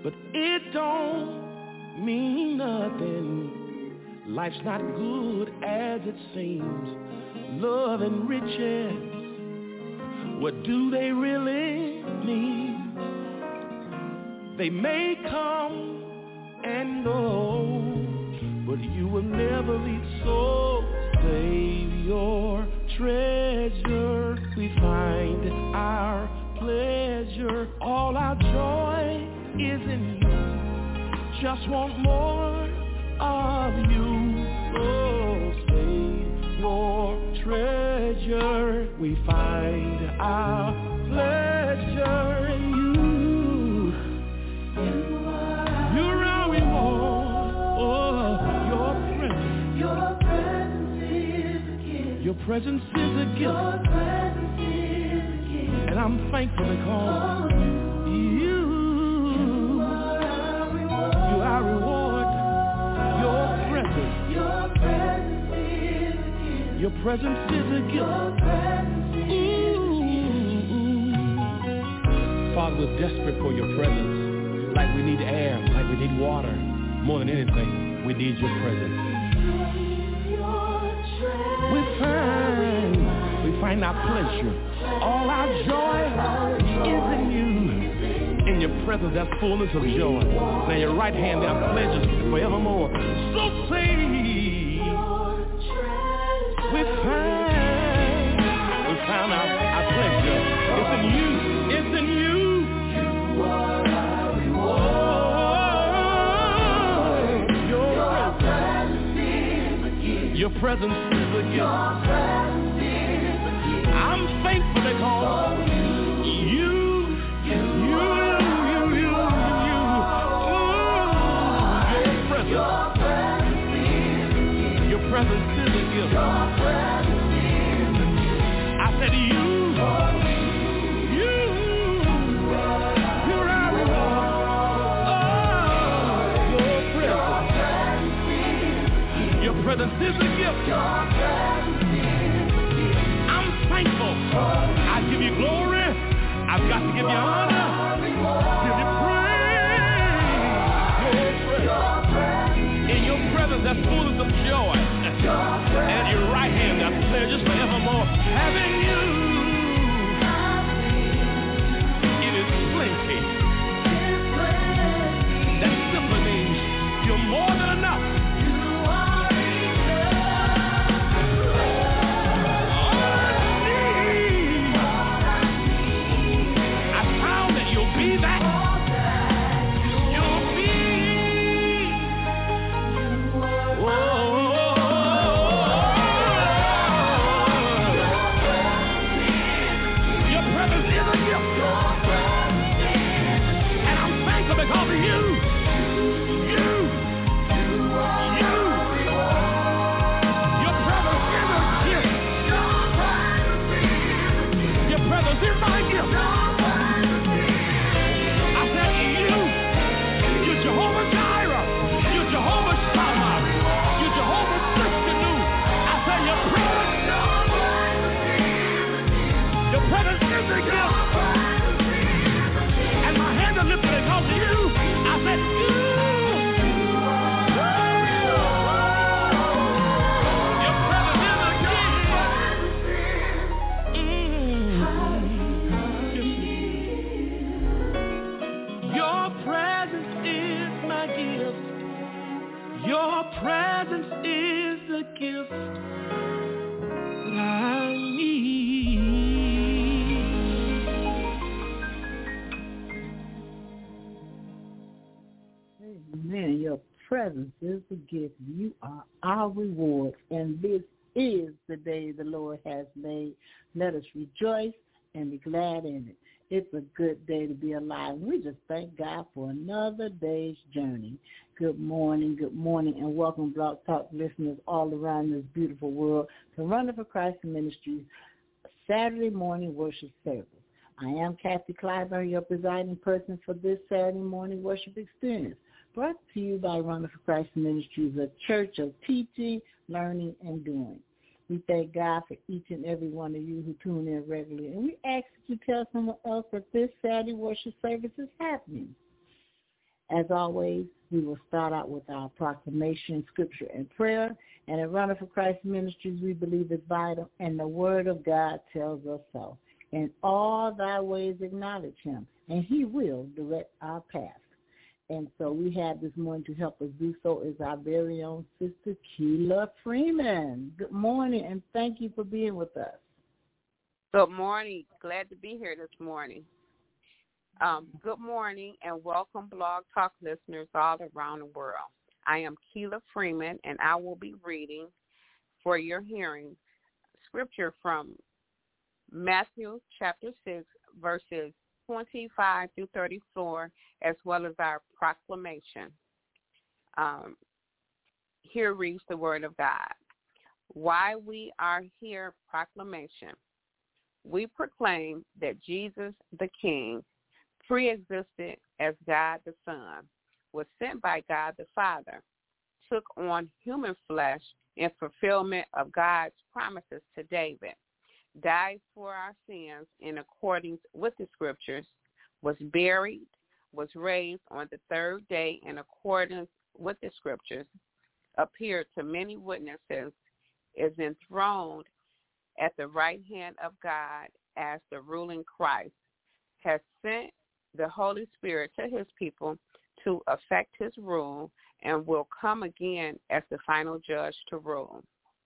but it don't mean nothing. Life's not good as it seems. Love and riches, what do they really mean? They may come and go, but you will never leave, so save your treasure. We find our pleasure, all our joy is in you. Just want more of you, so save your treasure. We find our pleasure in you. You're our reward. Oh, your presence. Your presence is a gift. Your presence is a gift. Your presence is a gift. And I'm thankful because you, you are our reward. Your presence. Your presence is a gift. Your presence is a gift. Your presence is a gift. Father, we're desperate for your presence. Like we need air, like we need water. More than anything, we need your presence. We find, we find our pleasure. All our joy is in you. In your presence, there's fullness of joy. And in your right hand, there are pleasures forevermore. So say, we find, we found our, our pleasure. It's in you. It's in you. You are our reward. Oh, your presence is a gift. Your presence is a gift. Your presence is a gift. I'm thankful because you, you, you, you, you, you, you. Oh, your presence. Your presence is a gift. Your presence is a gift. Your presence is a gift. I said you. Your presence is a gift. I'm thankful. I give you glory. I've got to give you honor. Give you praise. Your presence. In your presence, there's fullness of joy. And your right hand, there's pleasures forevermore. Having you, it is plenty. That simply means you're more than enough. Amen. Your presence is a gift. You are our reward. And this is the day the Lord has made. Let us rejoice and be glad in it. It's a good day to be alive. We just thank God for another day's journey. Good morning, good morning, and welcome, Blog Talk listeners all around this beautiful world to Running for Christ Ministries Saturday morning worship service. I am Kathy Clyburn, your presiding person for this Saturday morning worship experience, brought to you by Running for Christ Ministries, a church of teaching, learning, and doing. We thank God for each and every one of you who tune in regularly, and we ask that you tell someone else that this Saturday worship service is happening. As always, we will start out with our proclamation, scripture, and prayer. And at Runner for Christ Ministries, we believe it's vital, and the Word of God tells us so. In all thy ways acknowledge him, and he will direct our path. And so we have this morning to help us do so is our very own Sister Keila Freeman. Good morning, and thank you for being with us. Good morning. Glad to be here this morning. Um, good morning, and welcome, Blog Talk listeners all around the world. I am Keila Freeman, and I will be reading for your hearing scripture from Matthew chapter six, verses twenty-five through thirty-four, as well as our proclamation. Um, here reads the word of God. Why we are here, proclamation. We proclaim that Jesus the King, pre-existed as God the Son, was sent by God the Father, took on human flesh in fulfillment of God's promises to David, died for our sins in accordance with the scriptures, was buried, was raised on the third day in accordance with the scriptures, appeared to many witnesses, is enthroned at the right hand of God as the ruling Christ, has sent the Holy Spirit to his people to effect his rule, and will come again as the final judge to rule.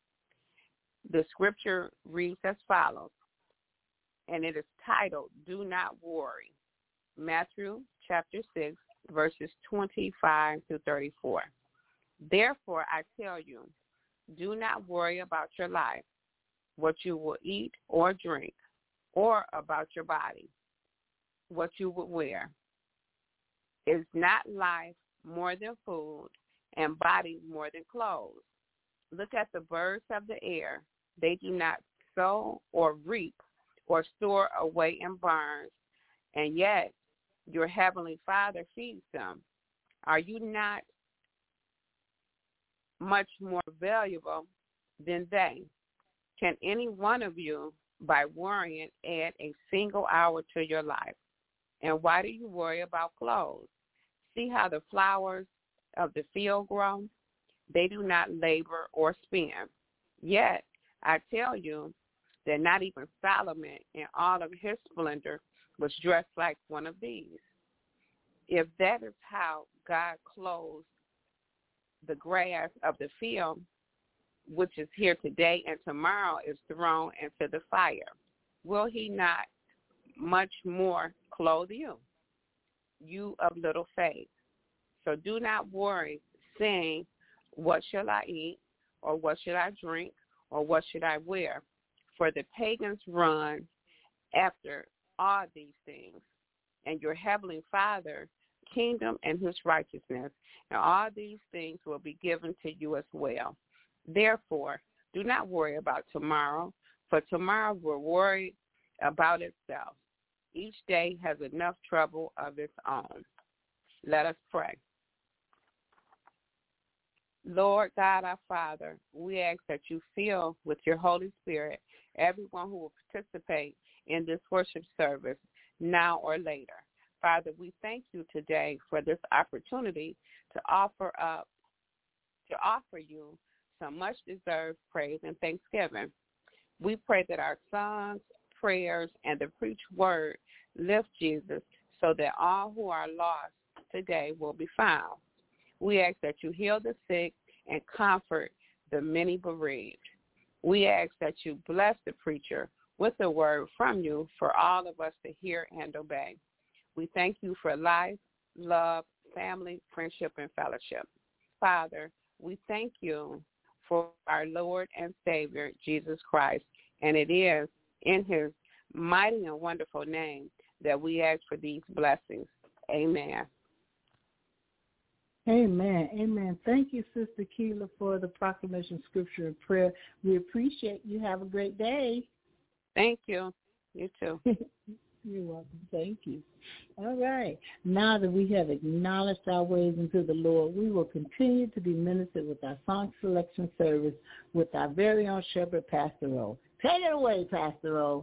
The scripture reads as follows, and it is titled, Do Not Worry. Matthew chapter six, verses twenty-five to thirty-four. Therefore, I tell you, do not worry about your life, what you will eat or drink, or about your body, what you will wear. Is not life more than food, and body more than clothes? Look at the birds of the air. They do not sow or reap or store away in barns, and yet your heavenly Father feeds them. Are you not much more valuable than they? Can any one of you, by worrying, add a single hour to your life? And why do you worry about clothes? See how the flowers of the field grow? They do not labor or spin. Yet, I tell you that not even Solomon in all of his splendor was dressed like one of these. If that is how God clothes the grass of the field, which is here today and tomorrow is thrown into the fire, will he not much more clothe you, you of little faith? So do not worry, saying, what shall I eat, or what should I drink, or what should I wear? For the pagans run after all these things, and your heavenly Father, kingdom and his righteousness, and all these things will be given to you as well. Therefore, do not worry about tomorrow, for tomorrow will worry about itself. Each day has enough trouble of its own. Let us pray. Lord God, our Father, we ask that you fill with your Holy Spirit everyone who will participate in this worship service now or later. Father, we thank you today for this opportunity to offer up, to offer you some much-deserved praise and thanksgiving. We pray that our songs, prayers, and the preached word lift Jesus so that all who are lost today will be found. We ask that you heal the sick and comfort the many bereaved. We ask that you bless the preacher with the word from you for all of us to hear and obey. We thank you for life, love, family, friendship, and fellowship. Father, we thank you for our Lord and Savior, Jesus Christ, and it is in his mighty and wonderful name that we ask for these blessings. Amen. Amen. Amen. Thank you, Sister Keila, for the proclamation, scripture, and prayer. We appreciate you. Have a great day. Thank you. You too. You're welcome. Thank you. All right. Now that we have acknowledged our ways into the Lord, we will continue to be ministered with our song selection service with our very own shepherd, Pastor O. Take it away, Pastor O.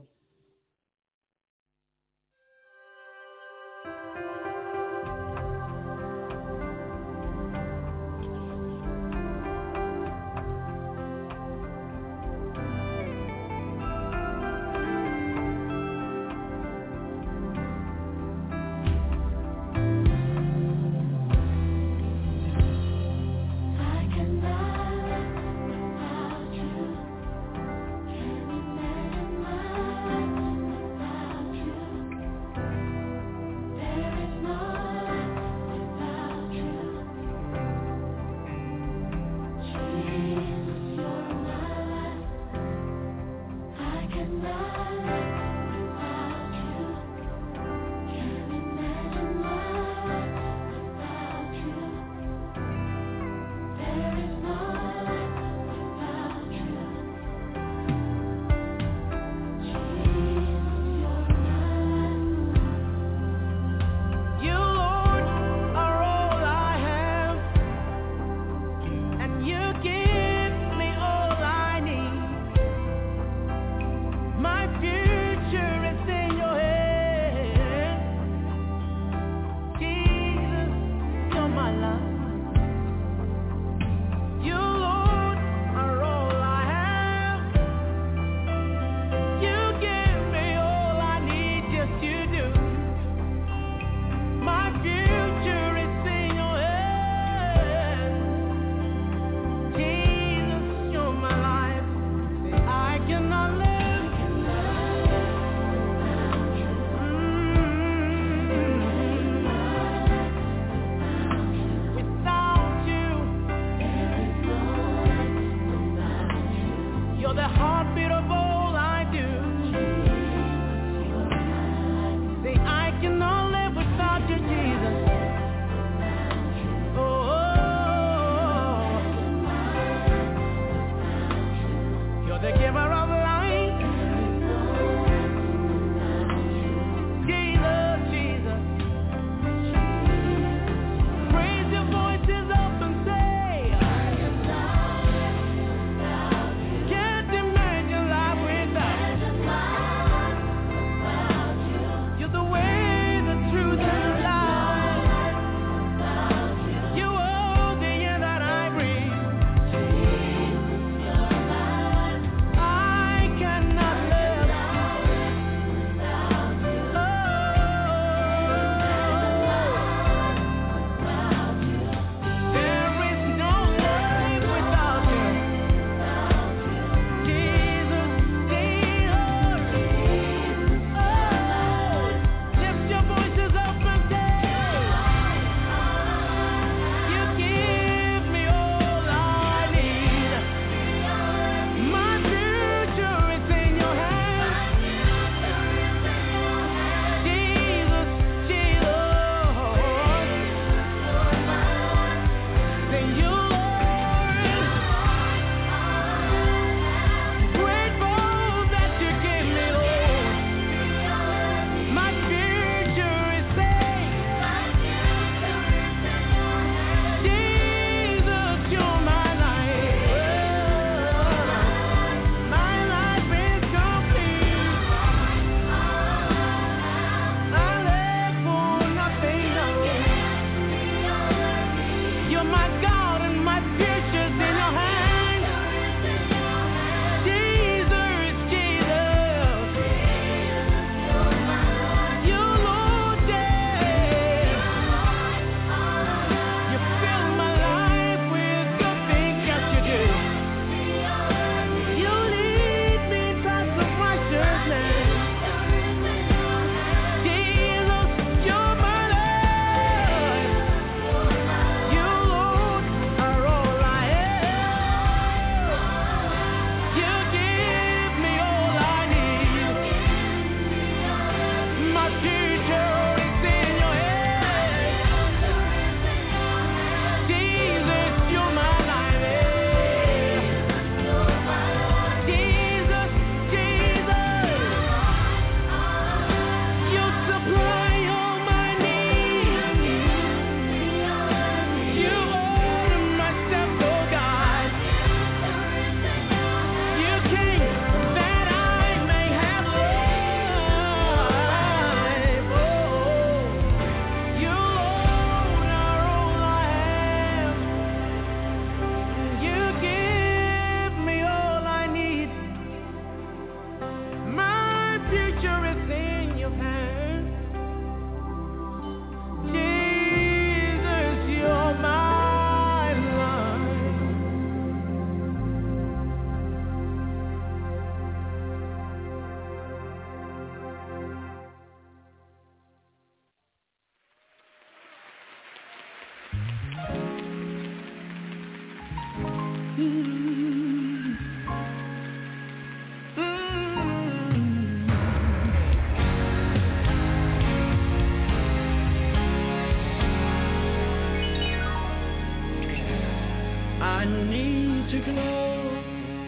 your glory.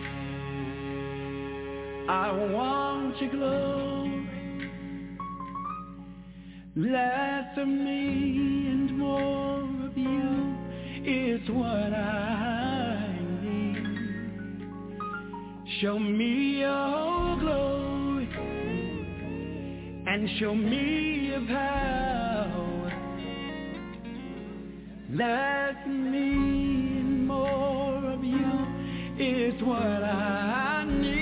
I want your glory. Less of me and more of you is what I need. Show me your glory and show me your power. Less of me and more of you is what I need.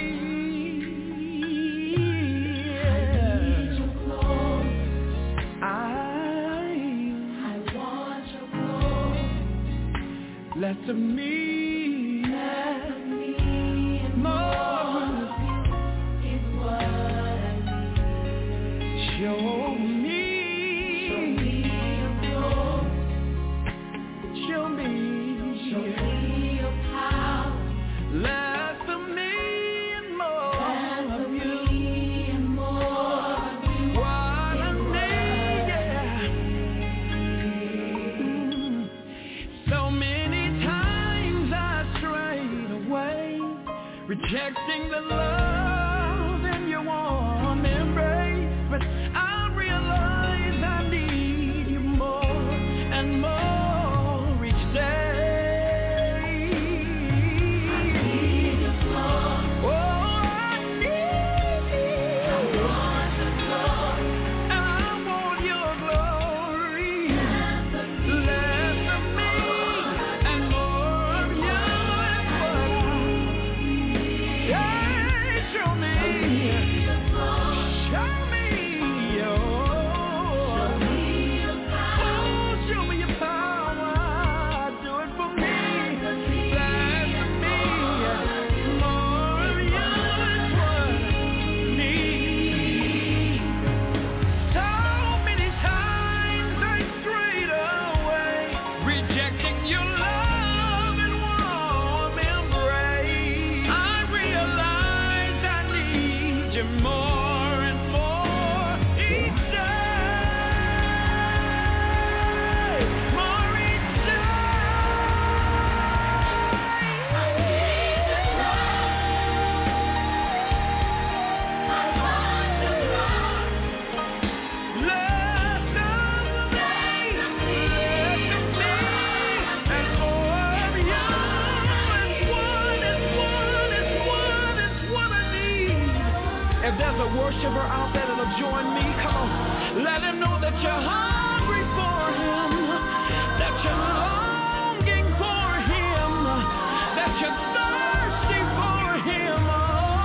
Less of me, less of me, and more of you is what I need. Show me, show me your glory. Show me, show me your power. Less of me and more less of you, and more of you. What I need, yeah. So many. Rejecting the love in your warm embrace, but I realize I need you more and more each day. I need your glory. Oh, I need you. I want your glory. I want your glory. Less of me, less of me and more of you. Show me, show me your, show me your power. Oh, show me your power. Do it for me. Less of me, more of you is what I need. So many times I strayed away, rejecting your love and warm embrace. I realize more and more each day, more each day. I need your love. I want your love. Less of me, less of me, and more of you. It's what, it's what, it's what, it's what I need. If there's a worshiper out there that'll join me, come on, let him know that you're hungry for him, that you're longing for him, that you're thirsty for him. Oh,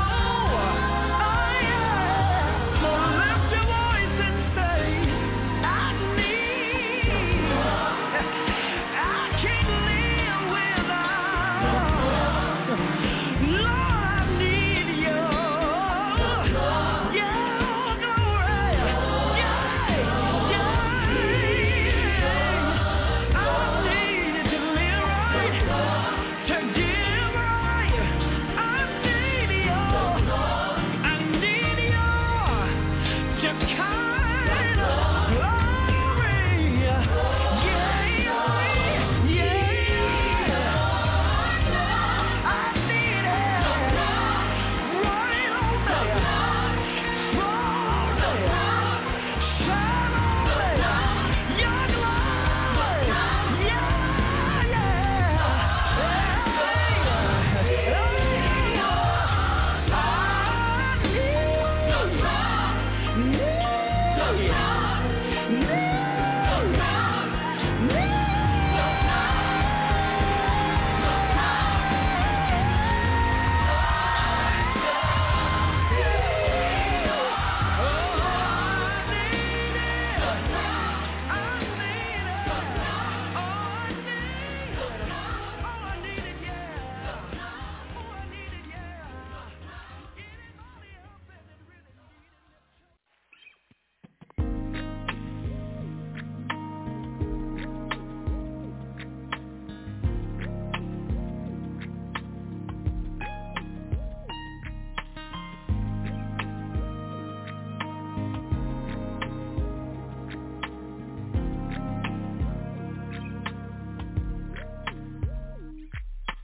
oh yeah. So lift your voice and say, I need, I can't live without. Lord, I need you. Yeah, yeah, yeah.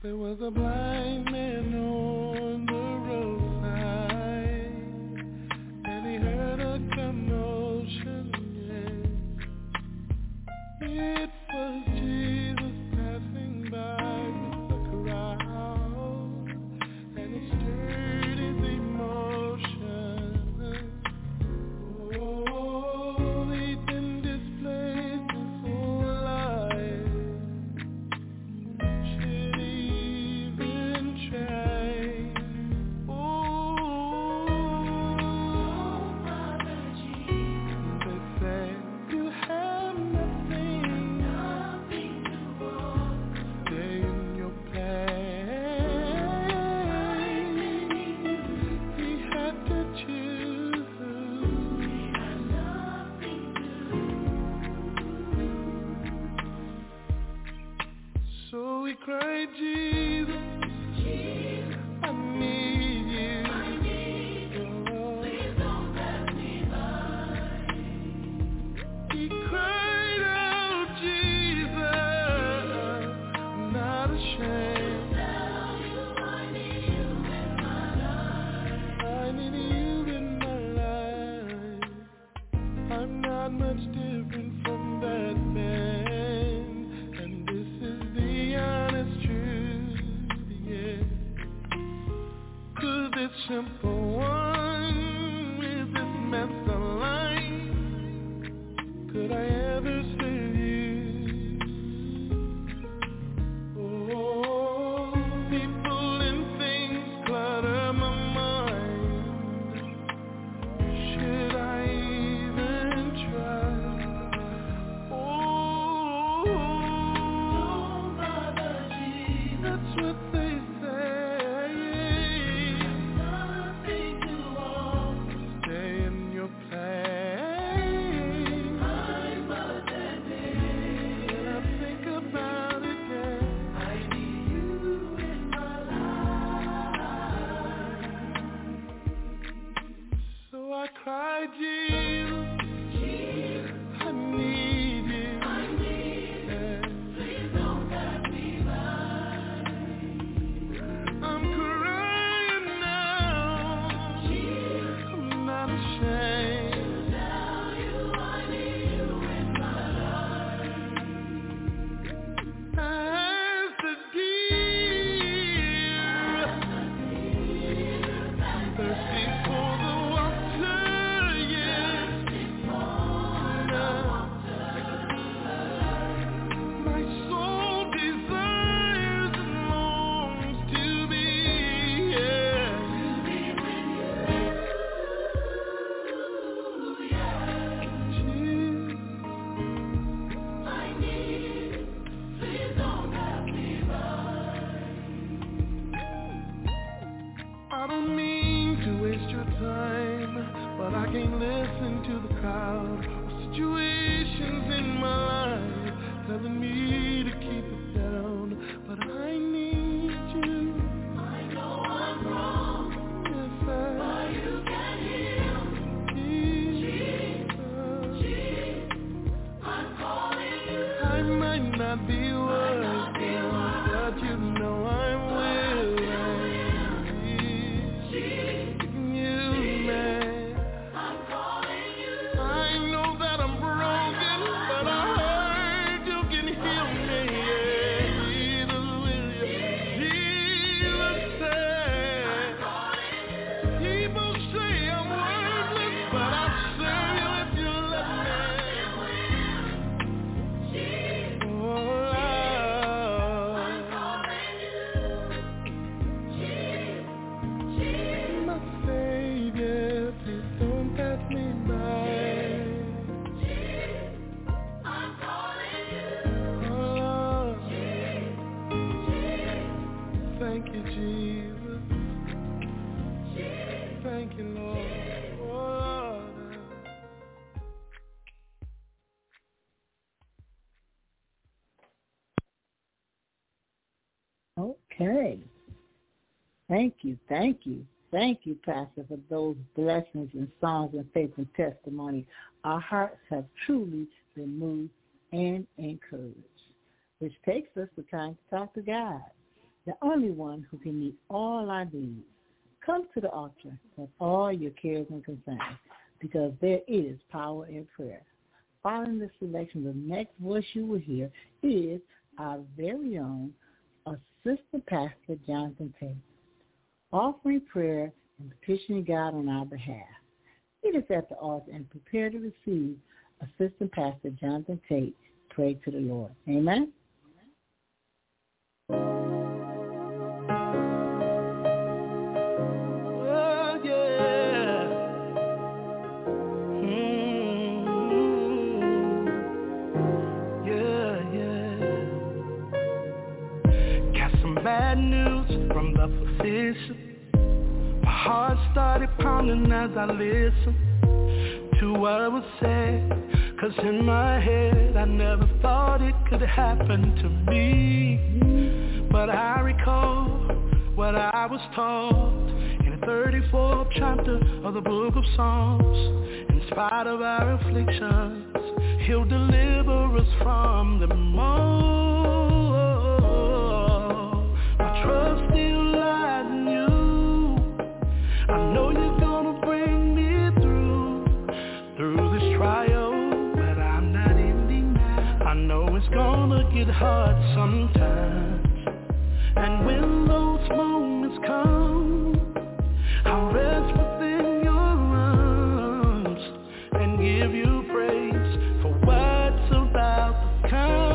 There was a blind man on the roadside, and he heard a commotion, yeah. It was Jesus passing by with the crowd, and it stirred his emotions. Oh, he'd been displaced his whole life. Should he even try? Oh, Father Jesus, they say you have nothing, nothing to offer. Stay in your place. He had to choose. He had nothing to do. So he cried, Jesus, Jesus, I need you. I need you. Please don't pass me by. He cried out, Jesus, I'm not ashamed. Tell you I need you in my life. I need you in my life. I'm not much different from that man, and this is the honest truth, yeah. 'Cause this simple one with this mess of life, could I ever save you? Oh, people and things clutter my mind. Should I even try? Oh, don't bother, Jesus. That's what they say. Nothing to offer. Stay in your place. I'm but that man. When I think about it, yeah, I need you in my life. So I cried, Jesus, Jesus, I need you. I need you. Please don't pass me by. I'm crying now. Jesus, I'm not ashamed. To tell you I need you in my life. As the deer, thirsty for the water, yeah. My soul desires and longs to be, yeah. Jesus, I need you. Please don't pass me by. I don't mean to waste your time, but I can't listen to the crowd or situations in my life telling me to keep it down. But I need you. I know I'm wrong. Yes, I. But you can heal. Jesus, Jesus, I'm calling you. I might not be worth it, but you know I'm willing. Jesus, you can use me. I'm calling you. I know that I'm broken, but I heard you can heal me. Yeah, Jesus, will you? Jesus said, people say I'm worthless, but I'll serve you if you let me. Oh, Lord. My Savior, please don't pass me by. I'm calling you. Oh, thank you, Jesus. Thank you, Lord. Oh, Lord. Okay. Thank you, thank you, thank you, Pastor, for those blessings and songs and faith and testimony. Our hearts have truly been moved and encouraged, which takes us the time to talk to God. the only one who can meet all our needs. Come to the altar with all your cares and concerns, because there is power in prayer. Following the selection, the next voice you will hear is our very own Assistant Pastor Jonathan Tate, offering prayer and petitioning God on our behalf. Meet us at the altar and prepare to receive Assistant Pastor Jonathan Tate. Pray to the Lord. Amen. Bad news from the physician. My heart started pounding as I listened to what was said, 'cause in my head I never thought it could happen to me. But I recall what I was taught in the thirty-fourth chapter of the book of Psalms. In spite of our afflictions, He'll deliver us from them all. Trust still lies in you. I know you're gonna bring me through, through this trial, but I'm not ending now. I know it's gonna get hard sometimes, and when those moments come, I'll rest within your arms and give you praise for what's about to come.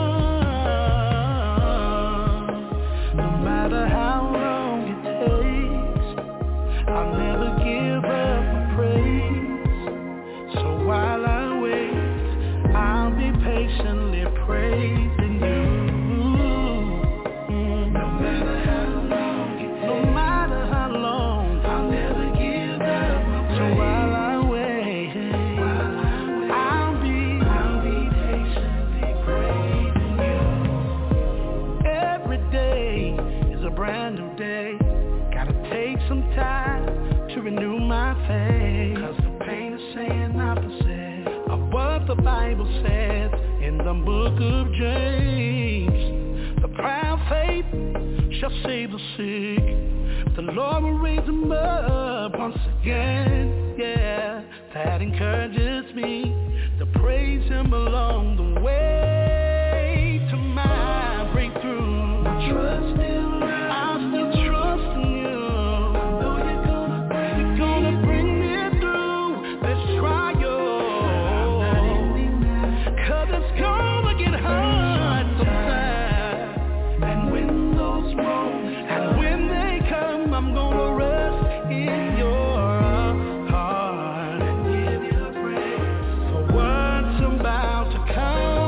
The Bible says in the book of James, the prayer of faith shall save the sick. The Lord will raise them up once again. Yeah, that encourages me to praise Him along the way to my breakthrough. My trust in Him, I still trust in You. I know You're gonna bring, you're gonna bring me through this trial. It's gonna get hard sometimes, and when those moments, and when they come, I'm gonna rest in Your heart and give You praise for what's about to come.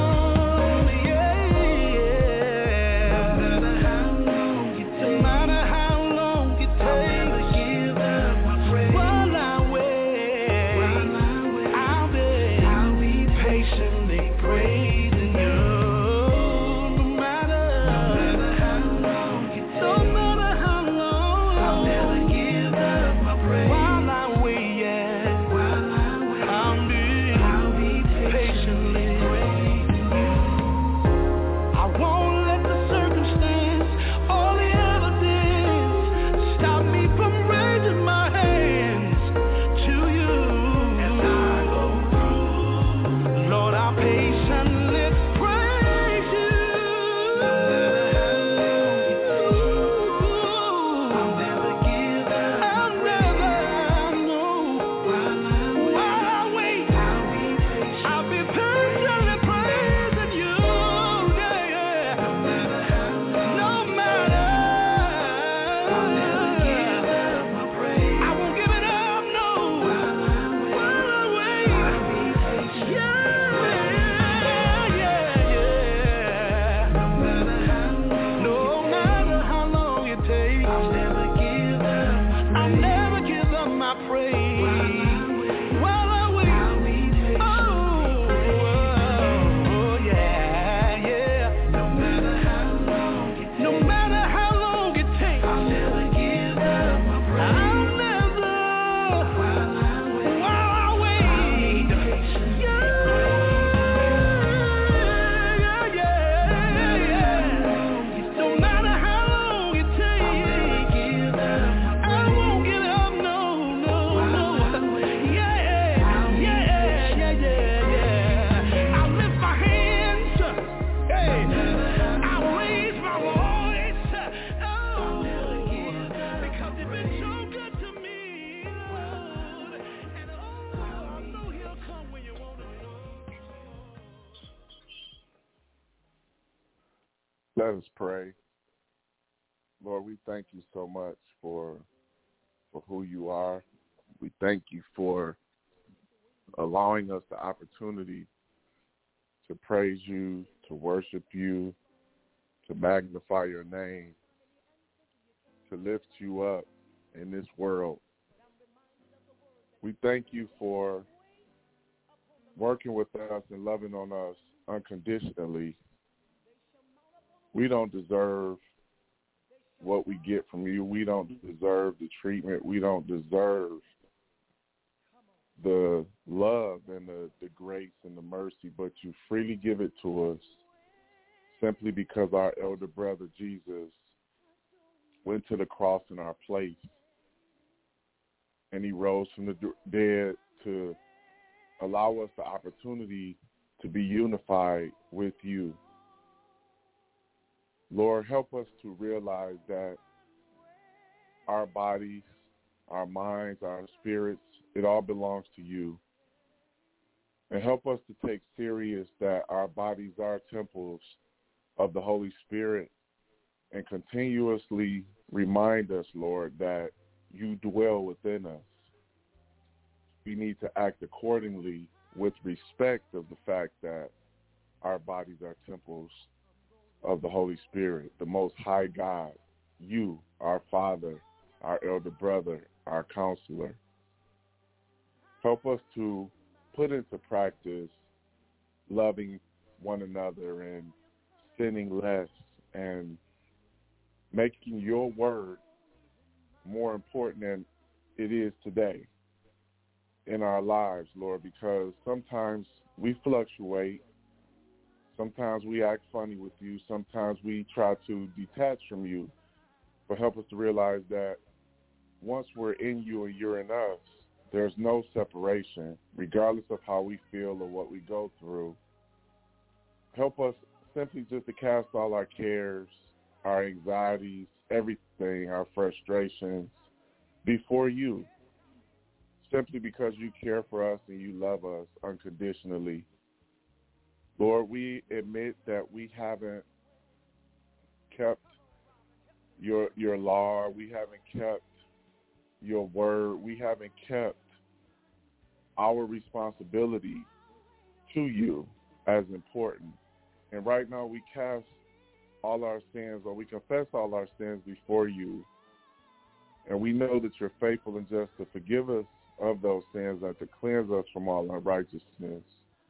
Let us pray. Lord, we thank you so much for for who you are. We thank you for allowing us the opportunity to praise you, to worship you, to magnify your name, to lift you up in this world. We thank you for working with us and loving on us unconditionally. We don't deserve what we get from you. We don't deserve the treatment. We don't deserve the love and the, the grace and the mercy, but you freely give it to us simply because our elder brother Jesus went to the cross in our place, and he rose from the dead to allow us the opportunity to be unified with you. Lord, help us to realize that our bodies, our minds, our spirits, it all belongs to you. And help us to take serious that our bodies are temples of the Holy Spirit, and continuously remind us, Lord, that you dwell within us. We need to act accordingly with respect of the fact that our bodies are temples of the Holy Spirit, the Most High God, you, our Father, our elder brother, our counselor. Help us to put into practice loving one another and sinning less and making your word more important than it is today in our lives, Lord, because sometimes we fluctuate. Sometimes we act funny with you. Sometimes we try to detach from you. But help us to realize that once we're in you and you're in us, there's no separation, regardless of how we feel or what we go through. Help us simply just to cast all our cares, our anxieties, everything, our frustrations before you, simply because you care for us and you love us unconditionally. Lord, we admit that we haven't kept your your law. We haven't kept your word. We haven't kept our responsibility to you as important. And right now we cast all our sins, or we confess all our sins before you. And we know that you're faithful and just to forgive us of those sins and to cleanse us from all unrighteousness.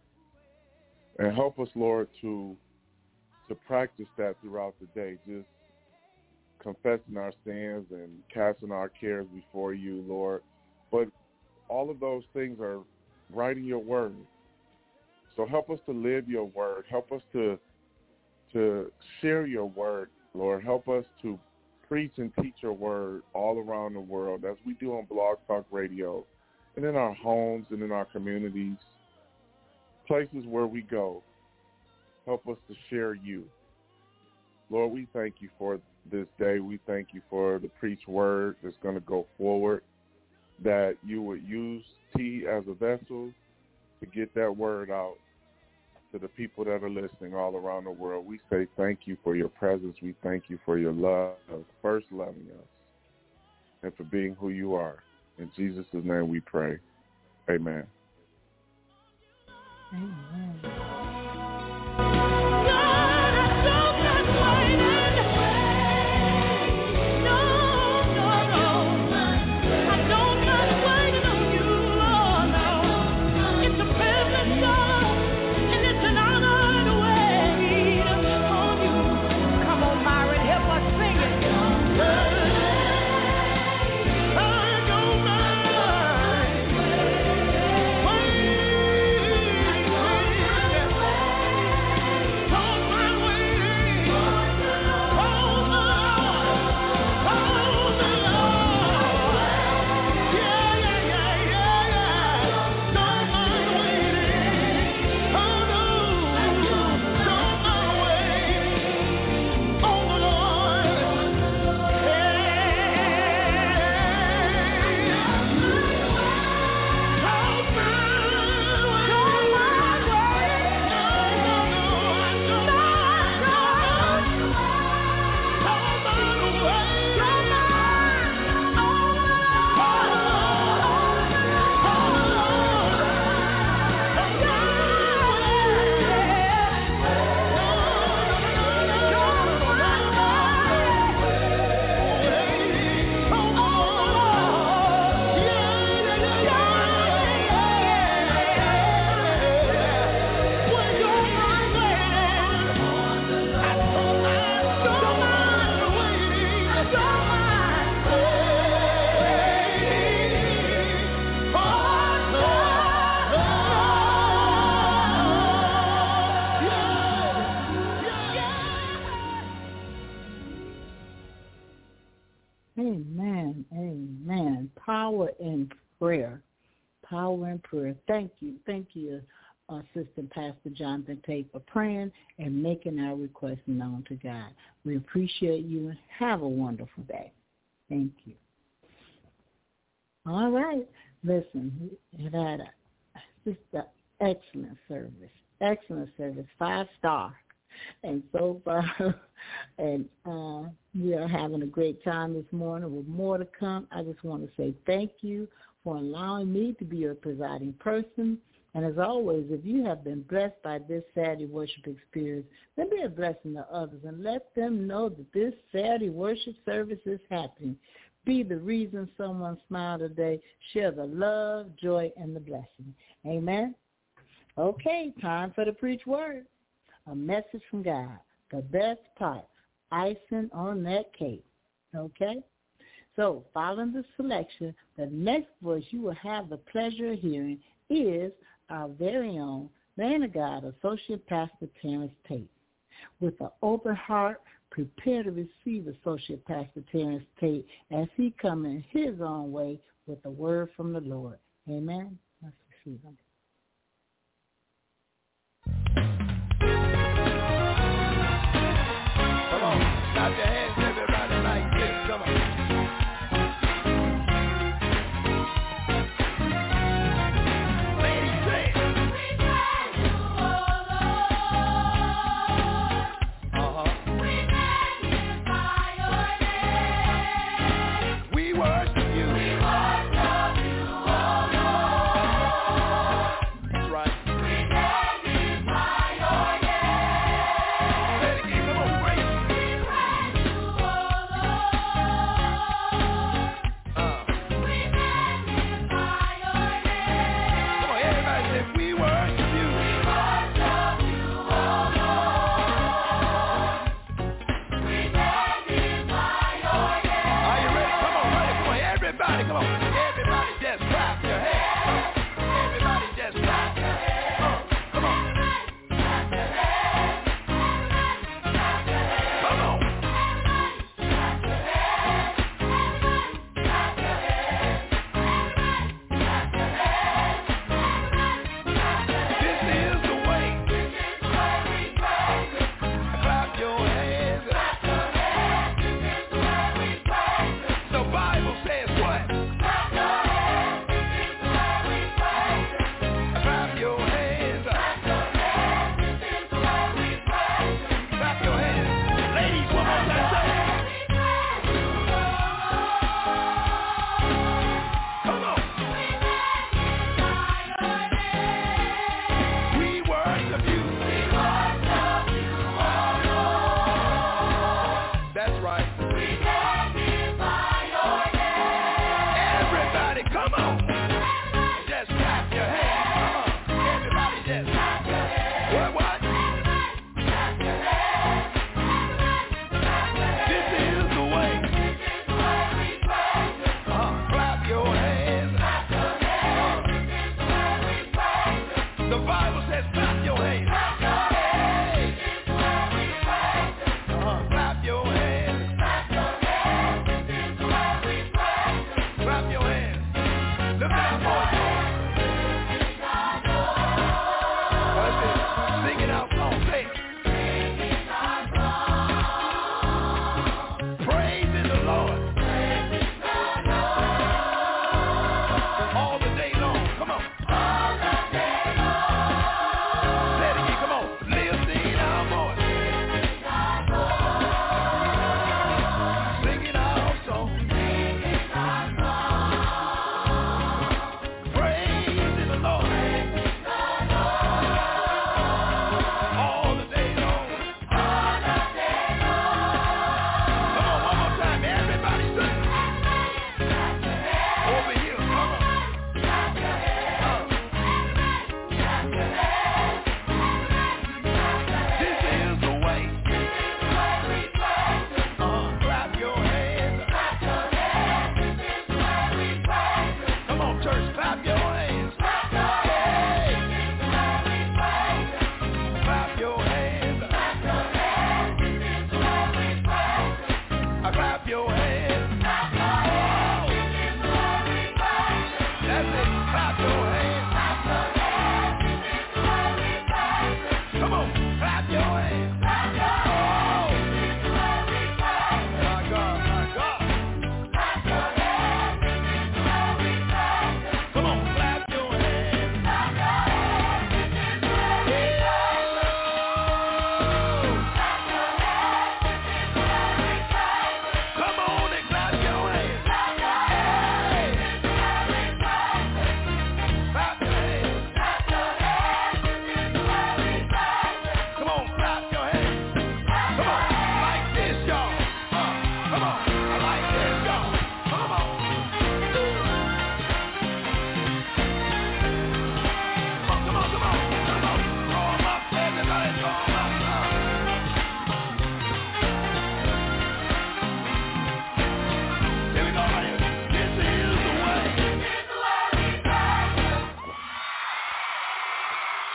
And help us, Lord, to to practice that throughout the day, just confessing our sins and casting our cares before you, Lord. But all of those things are writing your word. So help us to live your word. Help us to to share your word, Lord. Help us to preach and teach your word all around the world, as we do on Blog Talk Radio and in our homes and in our communities, places where we go. Help us to share you. Lord, we thank you for this day. We thank you for the preached word that's going to go forward, that you would use T as a vessel to get that word out to the people that are listening all around the world. We say thank you for your presence. We thank you for your love, first loving us, and for being who you are. In Jesus' name we pray. Amen. Amen. Wait. in prayer. Thank you. Thank you, Assistant Pastor Jonathan Tate, for praying and making our requests known to God. We appreciate you and have a wonderful day. Thank you. All right. Listen, it had a, just an excellent service. Excellent service. Five star. And so far, and uh, we are having a great time this morning with more to come. I just want to say thank you for allowing me to be your presiding person. And as always, if you have been blessed by this Saturday worship experience, then be a blessing to others and let them know that this Saturday worship service is happening. Be the reason someone smiled today. Share the love, joy, and the blessing. Amen? Okay, time for the preach word. A message from God. The best part, icing on that cake. Okay? So, following the selection, the next voice you will have the pleasure of hearing is our very own man of God, Associate Pastor Terrence Tate. With an open heart, prepare to receive Associate Pastor Terrence Tate as he comes in his own way with a word from the Lord. Amen? Let's receive him. Come on, clap your hands, everybody, like this. Come on. Ladies, say it. We praise you, O Lord. Uh-huh. We magnify your name. We worship you. We worship you, O Lord.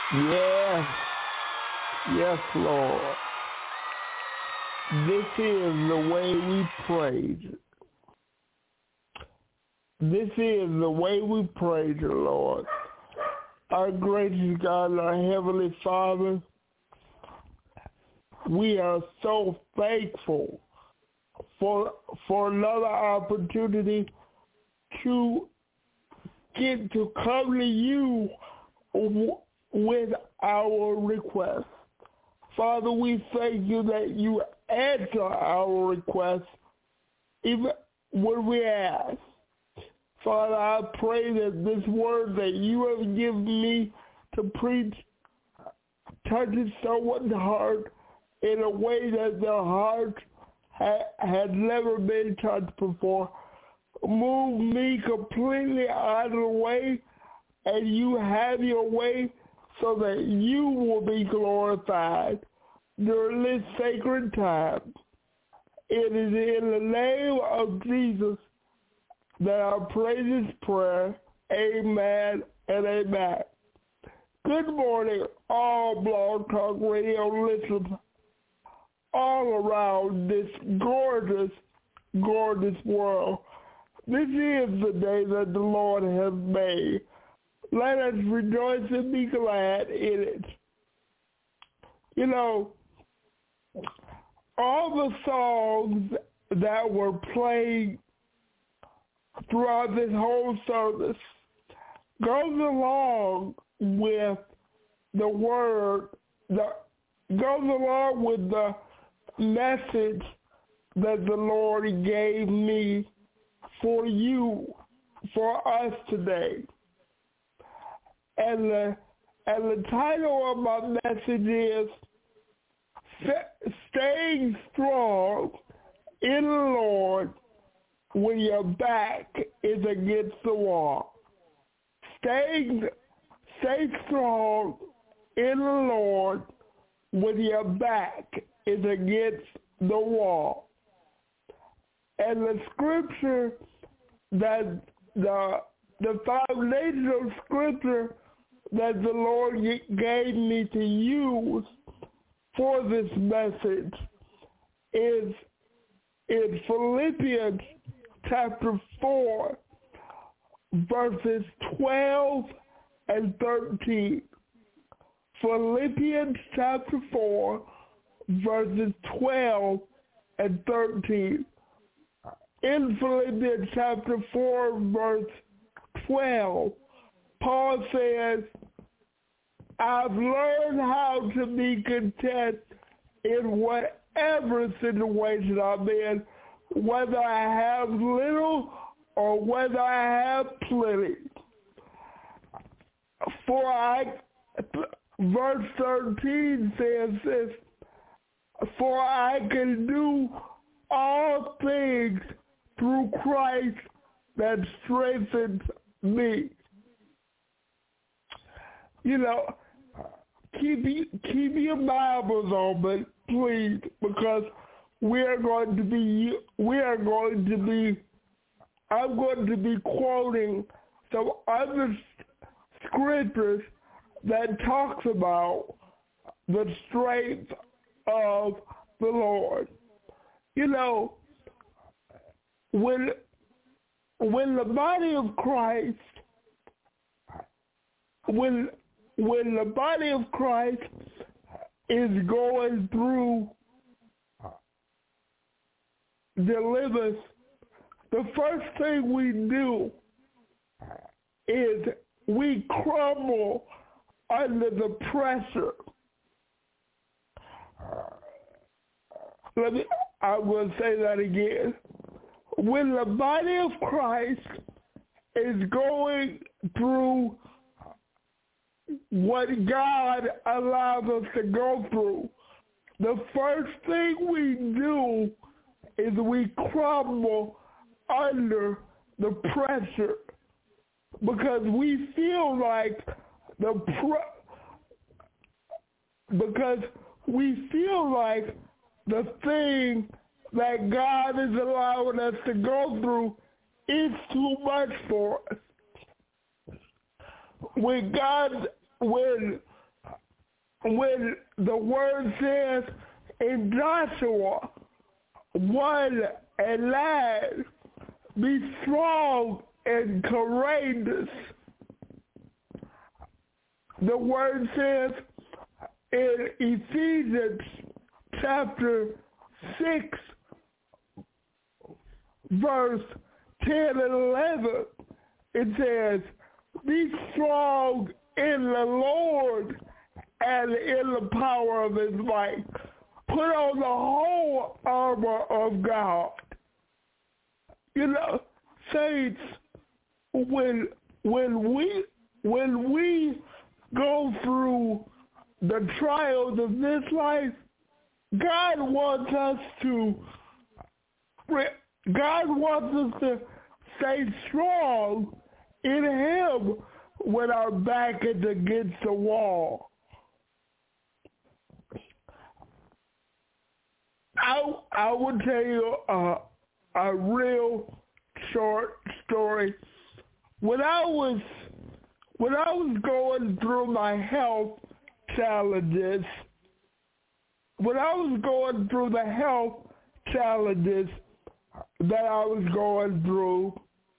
Yes. Yes, Lord. This is the way we praise you. This is the way we praise you, Lord. Our gracious God and our Heavenly Father, we are so thankful for for another opportunity to get to come to you with our request. Father, we thank you that you answer our request even when we ask. Father, I pray that this word that you have given me to preach touches someone's heart in a way that their heart ha- had never been touched before. Move me completely out of the way, and you have your way so that you will be glorified during this sacred time. It is in the name of Jesus that I pray this prayer. Amen and amen. Good morning, all Blog Talk Radio listeners all around this gorgeous, gorgeous world. This is the day that the Lord has made. Let us rejoice and be glad in it. You know, all the songs that were played throughout this whole service goes along with the word, the, goes along with the message that the Lord gave me for you, for us today. And the, and the title of my message is Staying Strong in the Lord when your back is against the wall. Stay, stay strong in the Lord when your back is against the wall. And the scripture that the the foundational scripture that the Lord gave me to use for this message is in Philippians chapter four, verses twelve and thirteen. Philippians chapter four, verses twelve and thirteen. In Philippians chapter four, verse twelve, Paul says, I've learned how to be content in whatever situation I'm in, whether I have little or whether I have plenty. For I, verse thirteen says this, for I can do all things through Christ that strengthens me. You know, keep keep your Bibles open, please, because we are going to be we are going to be I'm going to be quoting some other scriptures that talks about the strength of the Lord. You know, when when the body of Christ when when the body of Christ is going through deliverance, the first thing we do is we crumble under the pressure. Let me, I'm going to say that again. When the body of Christ is going through what God allows us to go through, the first thing we do is we crumble under the pressure because we feel like the pre- because we feel like the thing that God is allowing us to go through is too much for us. When God, when when the word says in Joshua one and nine, be strong and courageous. The word says in Ephesians chapter six, verse ten and eleven, it says, be strong in the Lord and in the power of his might. Put on the whole armor of God. You know, saints, when when we when we go through the trials of this life, God wants us to God wants us to stay strong in him when our back is against the wall. I I will tell you a, a real short story. When I was when I was going through my health challenges, when I was going through the health challenges that I was going through,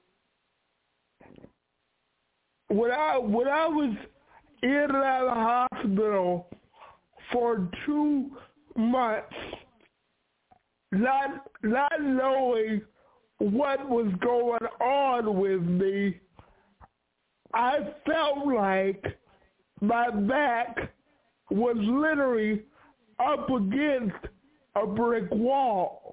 when I when I was in that hospital for two months, not not knowing what was going on with me, I felt like my back was literally up against a brick wall.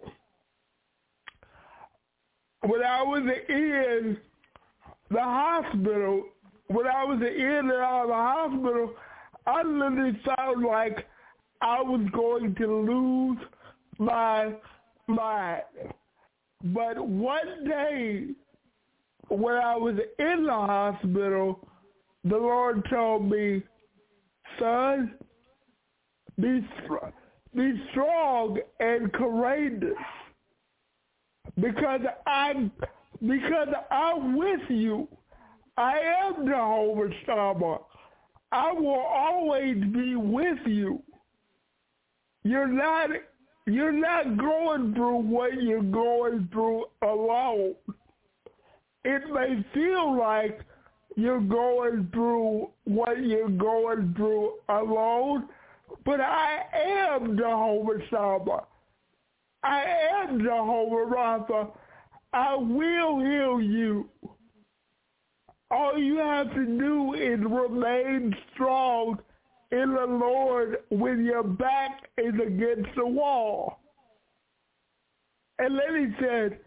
When I was in the hospital, when I was in and out of the hospital, I literally felt like I was going to lose my mind. But one day, when I was in the hospital, the Lord told me, son, be, be strong and courageous, because I'm, because I'm with you. I am Jehovah Shammah. I will always be with you. You're not, you're not going through what you're going through alone. It may feel like you're going through what you're going through alone, but I am Jehovah Shammah. I am Jehovah Rapha. I will heal you. All you have to do is remain strong in the Lord when your back is against the wall. And then he said,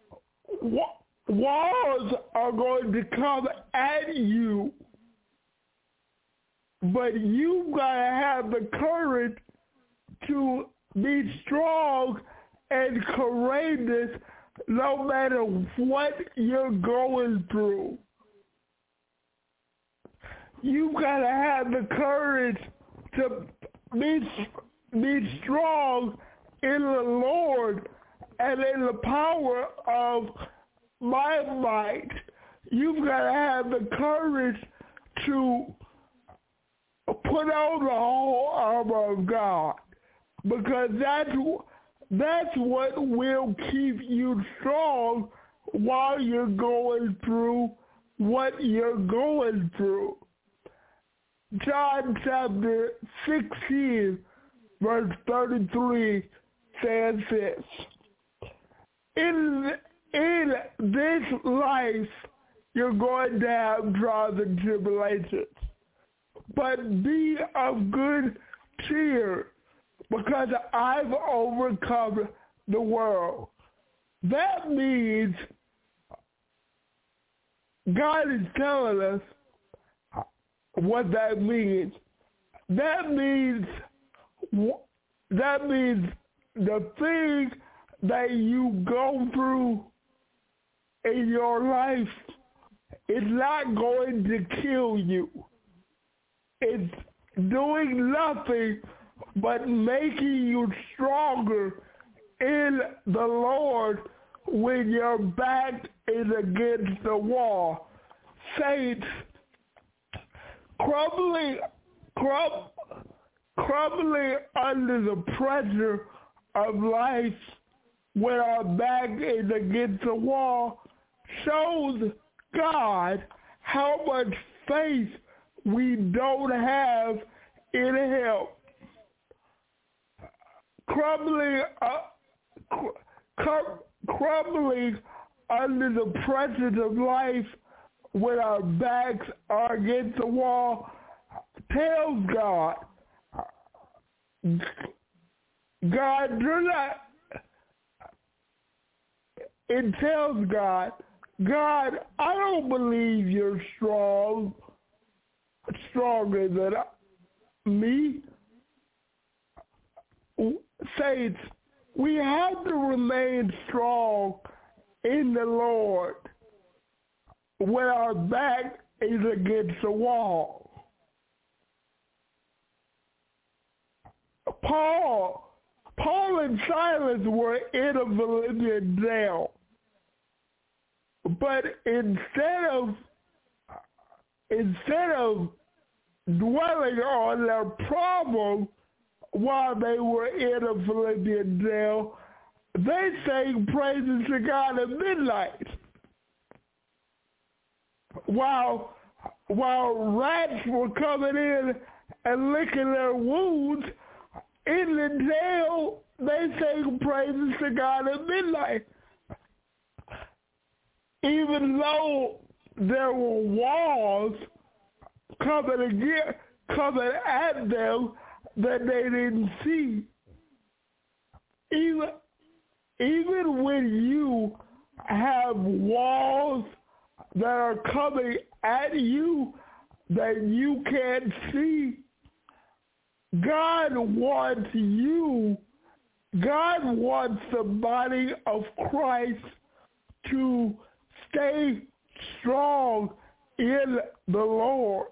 walls are going to come at you, but you've got to have the courage to be strong and courageous no matter what you're going through. You've got to have the courage to be, be strong in the Lord and in the power of my might. You've got to have the courage to put on the whole armor of God, because that's, that's what will keep you strong while you're going through what you're going through. John chapter sixteen, verse thirty-three says this, in, in this life you're going to have trials and tribulations, but be of good cheer, because I've overcome the world. That means God is telling us what that means. That means that means the thing that you go through in your life is not going to kill you. It's doing nothing but making you stronger in the Lord when your back is against the wall. Saints, crumbling, crum, crumbling under the pressure of life when our back is against the wall shows God how much faith we don't have in Him. Crumbling, uh, cr- crumbling under the pressures of life when our backs are against the wall tells God, God, do not, it tells God, God, I don't believe you're strong, stronger than me. Saints, we have to remain strong in the Lord when our back is against the wall. Paul, Paul and Silas were in a Philippian jail, but instead of instead of dwelling on their problem while they were in a Philippian jail, they sang praises to God at midnight. While while rats were coming in and licking their wounds, in the jail, they sang praises to God at midnight. Even though there were walls coming again, coming at them that they didn't see. Even, even when you have walls that are coming at you that you can't see, God wants you, God wants the body of Christ to stay strong in the Lord.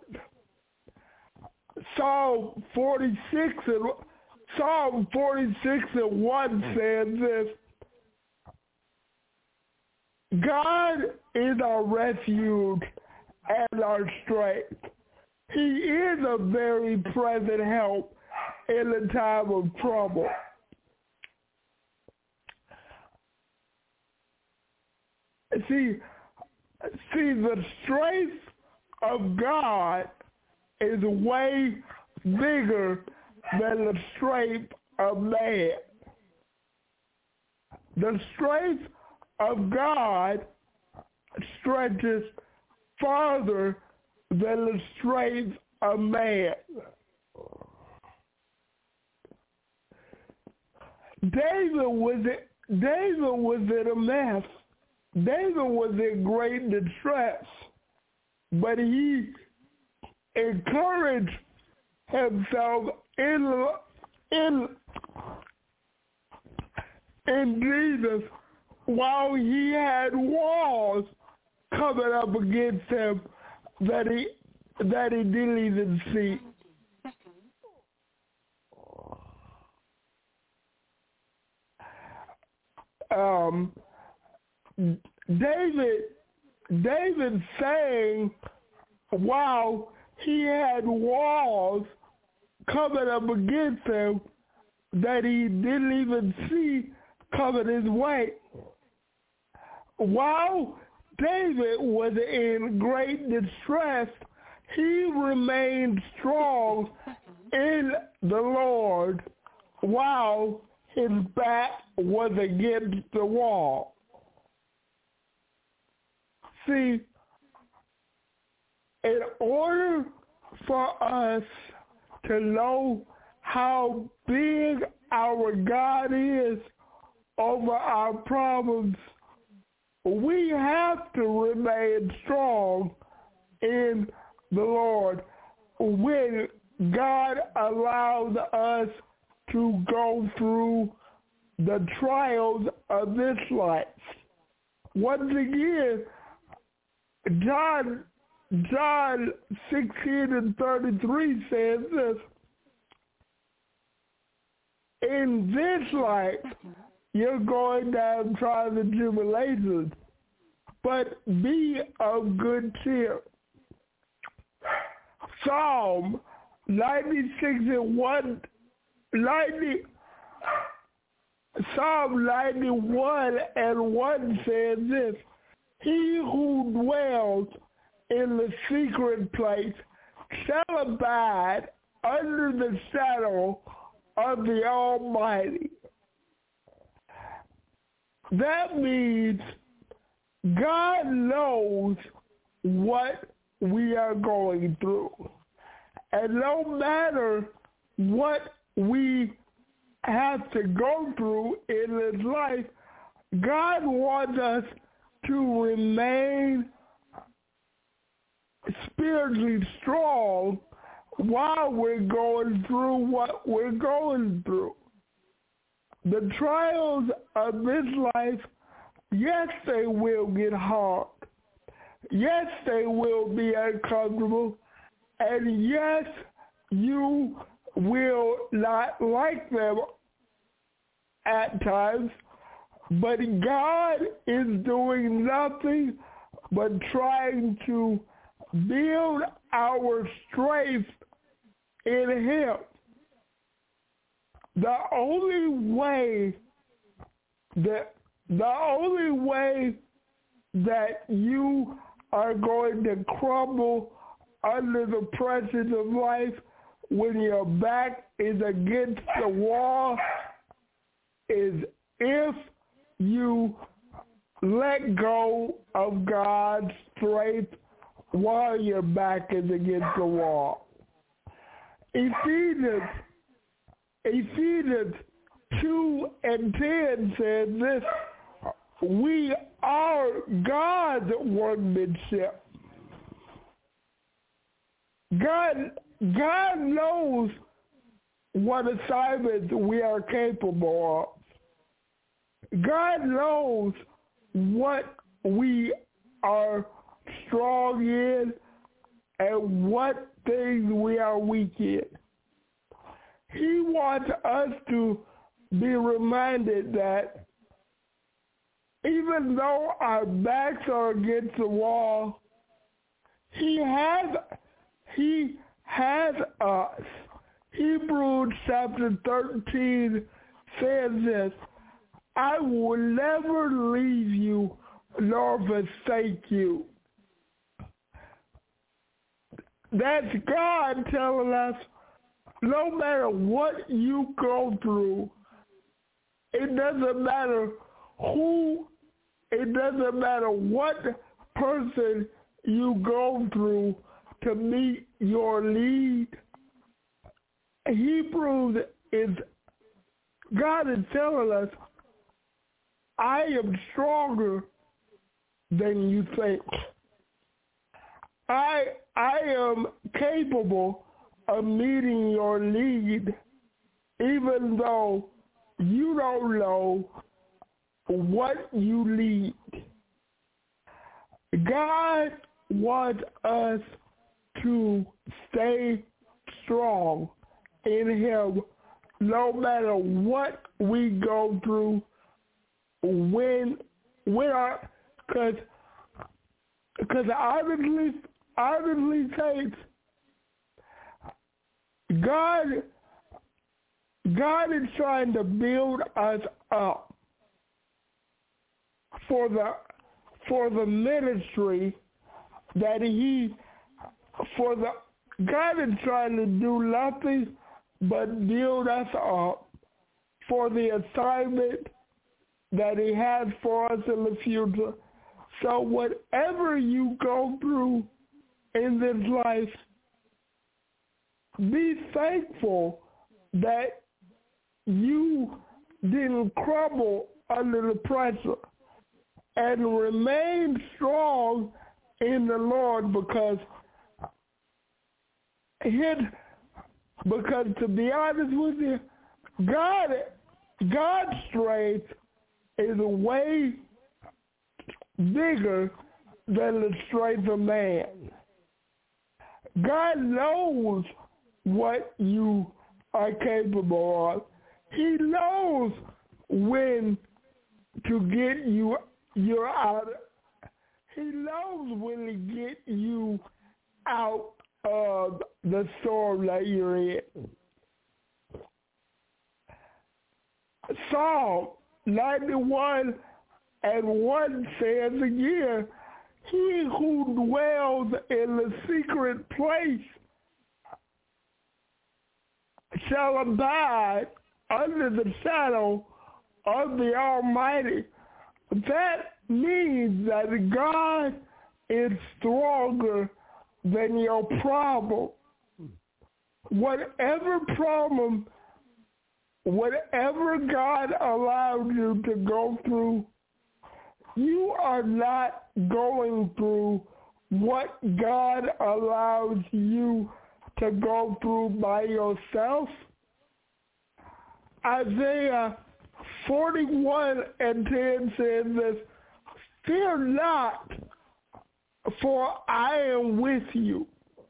Psalm forty-six and Psalm forty-six and one says this: God is our refuge and our strength. He is a very present help in the time of trouble. See, see, the strength of God is way bigger than the strength of man. The strength of God stretches farther than the strength of man. David was David was in a mess. David was in great distress, but he encouraged himself in in in Jesus while he had walls coming up against him that he that he didn't even see. Um, David, David sang while he had walls coming up against him that he didn't even see coming his way. While David was in great distress, he remained strong in the Lord while his back was against the wall. See, in order for us to know how big our God is over our problems, we have to remain strong in the Lord when God allows us to go through the trials of this life. Once again, John John sixteen and thirty-three says this: in this life, you're going to have trials and tribulations, but be of good cheer. Psalm ninety-six and one, ninety, Psalm ninety-one and one says this, he who dwells in the secret place shall abide under the shadow of the Almighty. That means God knows what we are going through. And no matter what we have to go through in this life, God wants us to remain spiritually strong while we're going through what we're going through. The trials of this life, yes, they will get hard. Yes, they will be uncomfortable. And yes, you will not like them at times. But God is doing nothing but trying to build our strength in Him. The only way that the only way that you are going to crumble under the pressures of life when your back is against the wall is if you let go of God's strength while your back is against the wall. Ephesians, Ephesians two and ten says this, we are God's workmanship. God, God knows what assignments we are capable of. God knows what we are strong in and what things we are weak in. He wants us to be reminded that even though our backs are against the wall, He has, He has us. Hebrews chapter thirteen says this, I will never leave you nor forsake you. That's God telling us, no matter what you go through, it doesn't matter who, it doesn't matter what person you go through to meet your need. Hebrews is, God is telling us, I am stronger than you think. I I am capable of meeting your need, even though you don't know what you need. God wants us to stay strong in Him no matter what we go through. When when our because because honestly honestly saints, God God is trying to build us up for the for the ministry that He for the God is trying to do nothing but build us up for the assignment that He has for us in the future. So whatever you go through in this life, be thankful that you didn't crumble under the pressure, and remain strong in the Lord, because his, because to be honest with you, God, God's strength is way bigger than the strength of man. God knows what you are capable of. He knows when to get you you're out. He knows when to get you out of the storm that you're in. Psalm ninety-one and one says again, he who dwells in the secret place shall abide under the shadow of the Almighty. That means that God is stronger than your problem. Whatever problem, whatever God allowed you to go through, you are not going through what God allows you to go through by yourself. Isaiah forty-one and ten says this, fear not, for I am with you.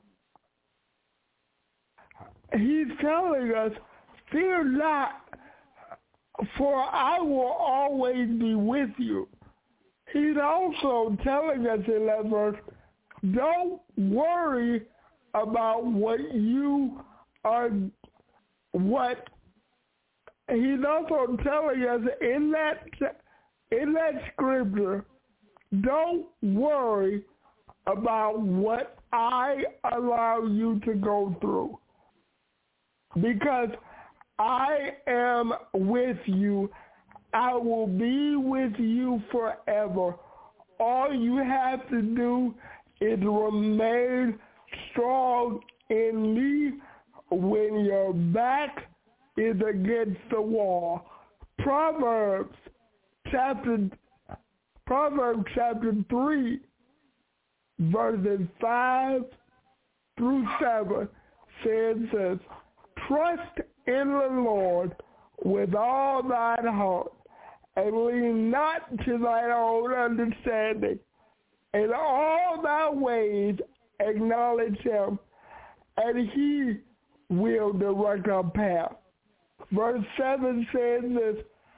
He's telling us, fear not, for I will always be with you. He's also telling us in that verse, don't worry about what you are, what he's also telling us in that, in that scripture, don't worry about what I allow you to go through, because I am with you. I will be with you forever. All you have to do is remain strong in me when your back is against the wall. Proverbs chapter Proverbs chapter three, verses five through seven says this, trust in the Lord with all thine heart, and lean not to thine own understanding. In all thy ways acknowledge him, and he will direct our path. Verse seven says this,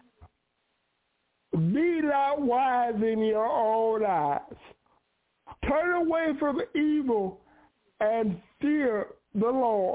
be not wise in your own eyes. Turn away from evil and fear the Lord.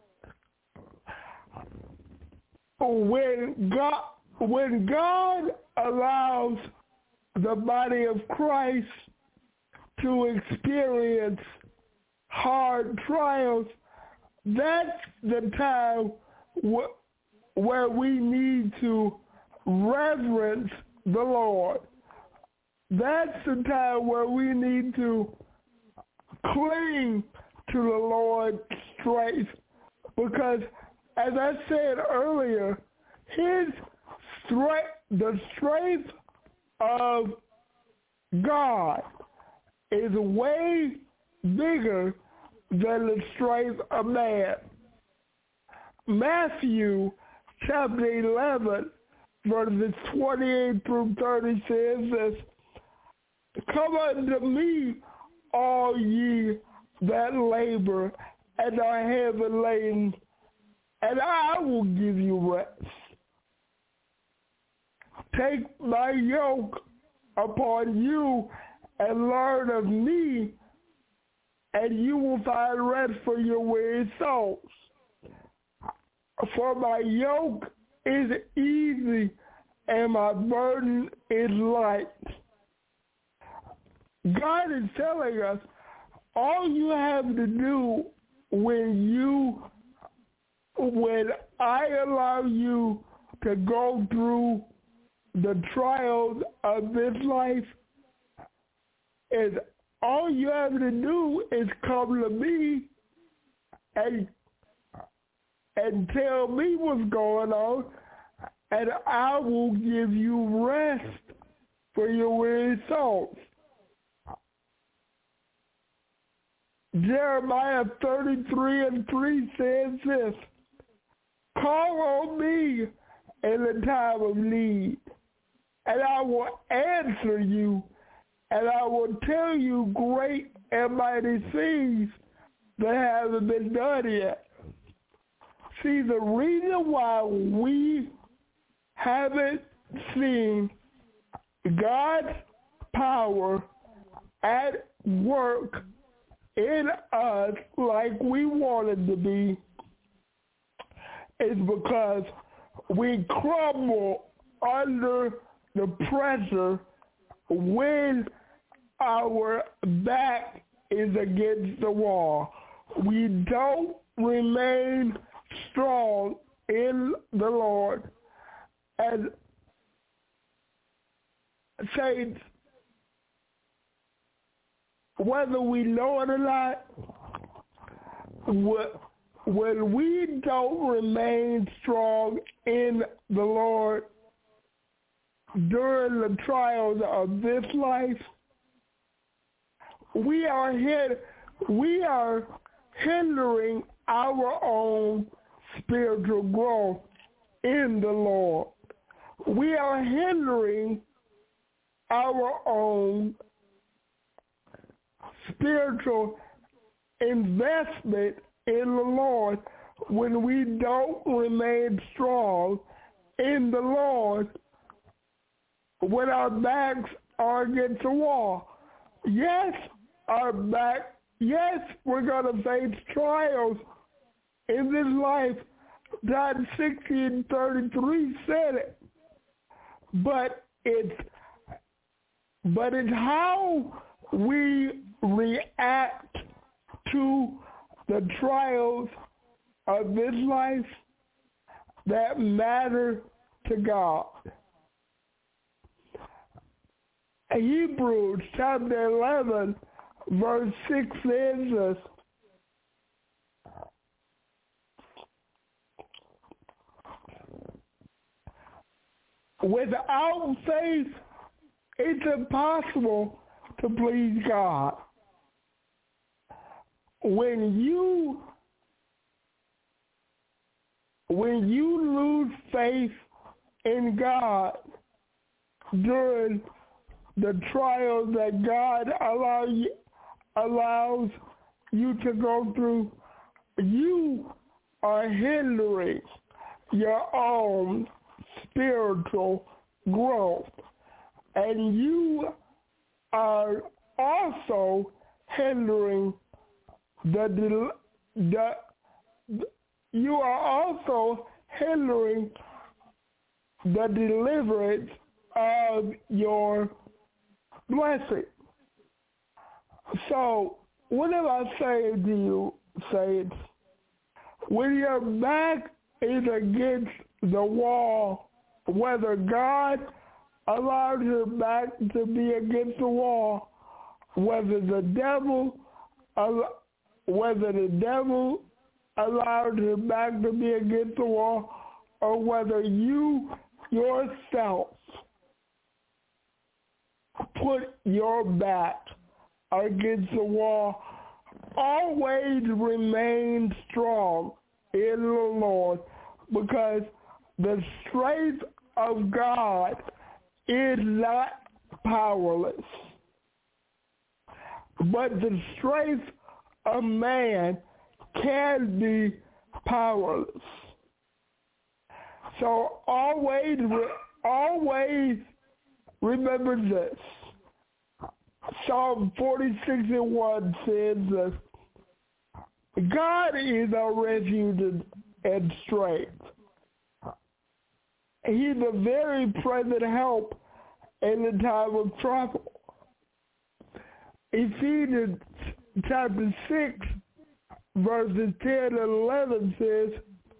When God, when God allows the body of Christ to experience hard trials, that's the time wh- where we need to reverence the Lord. That's the time where we need to cling to the Lord's strength, because as I said earlier, his strength, the strength of God is way bigger than the strength of man. Matthew chapter eleven, verses twenty-eight through thirty says this, come unto me, all ye that labor and are heavy laden, and I will give you rest. Take my yoke upon you and learn of me, and you will find rest for your weary souls. For my yoke is easy and my burden is light. God is telling us all you have to do when you, when I allow you to go through the trials of this life, is all you have to do is come to me and and tell me what's going on, and I will give you rest for your weary souls. Jeremiah thirty-three and three says this, call on me in the time of need, and I will answer you, and I will tell you great and mighty things that haven't been done yet. See, the reason why we haven't seen God's power at work in us like we wanted to be is because we crumble under the pressure when our back is against the wall. We don't remain strong in the Lord. And saints, whether we know it or not, when we don't remain strong in the Lord during the trials of this life, we are hit, we are hindering our own spiritual growth in the Lord. We are hindering our own spiritual investment in the Lord when we don't remain strong in the Lord when our backs are against the wall. Yes, our back, yes, we're going to face trials in this life. John sixteen thirty-three said it. But it's, but it's how we react to the trials of this life that matter to God. Hebrews chapter eleven, verse six says this: without faith, it's impossible to please God. When you when you lose faith in God during the trials that God allow you, allows you to go through, you are hindering your own spiritual growth. And you are also hindering the, the, the you are also hindering the deliverance of your blessing. So, what am I saying to you, saints? When your back is against the wall, whether God allowed your back to be against the wall, whether the devil, whether the devil allowed your back to be against the wall, or whether you yourself put your back against the wall, always remain strong in the Lord, because the strength of God is not powerless, but the strength of man can be powerless. So always, always remember this. Psalm forty-six and one says this: God is our refuge and strength. He's a very present help in the time of trouble. Ephesians chapter six, verses ten and eleven says,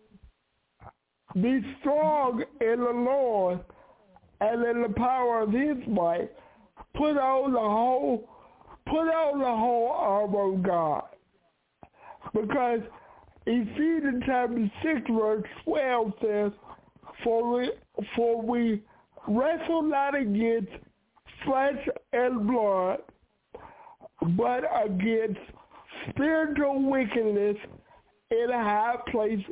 be strong in the Lord and in the power of his might. Put on the whole, put on the whole armor of God. Because Ephesians chapter six, verse twelve says, For we, for we wrestle not against flesh and blood, but against spiritual wickedness in high places.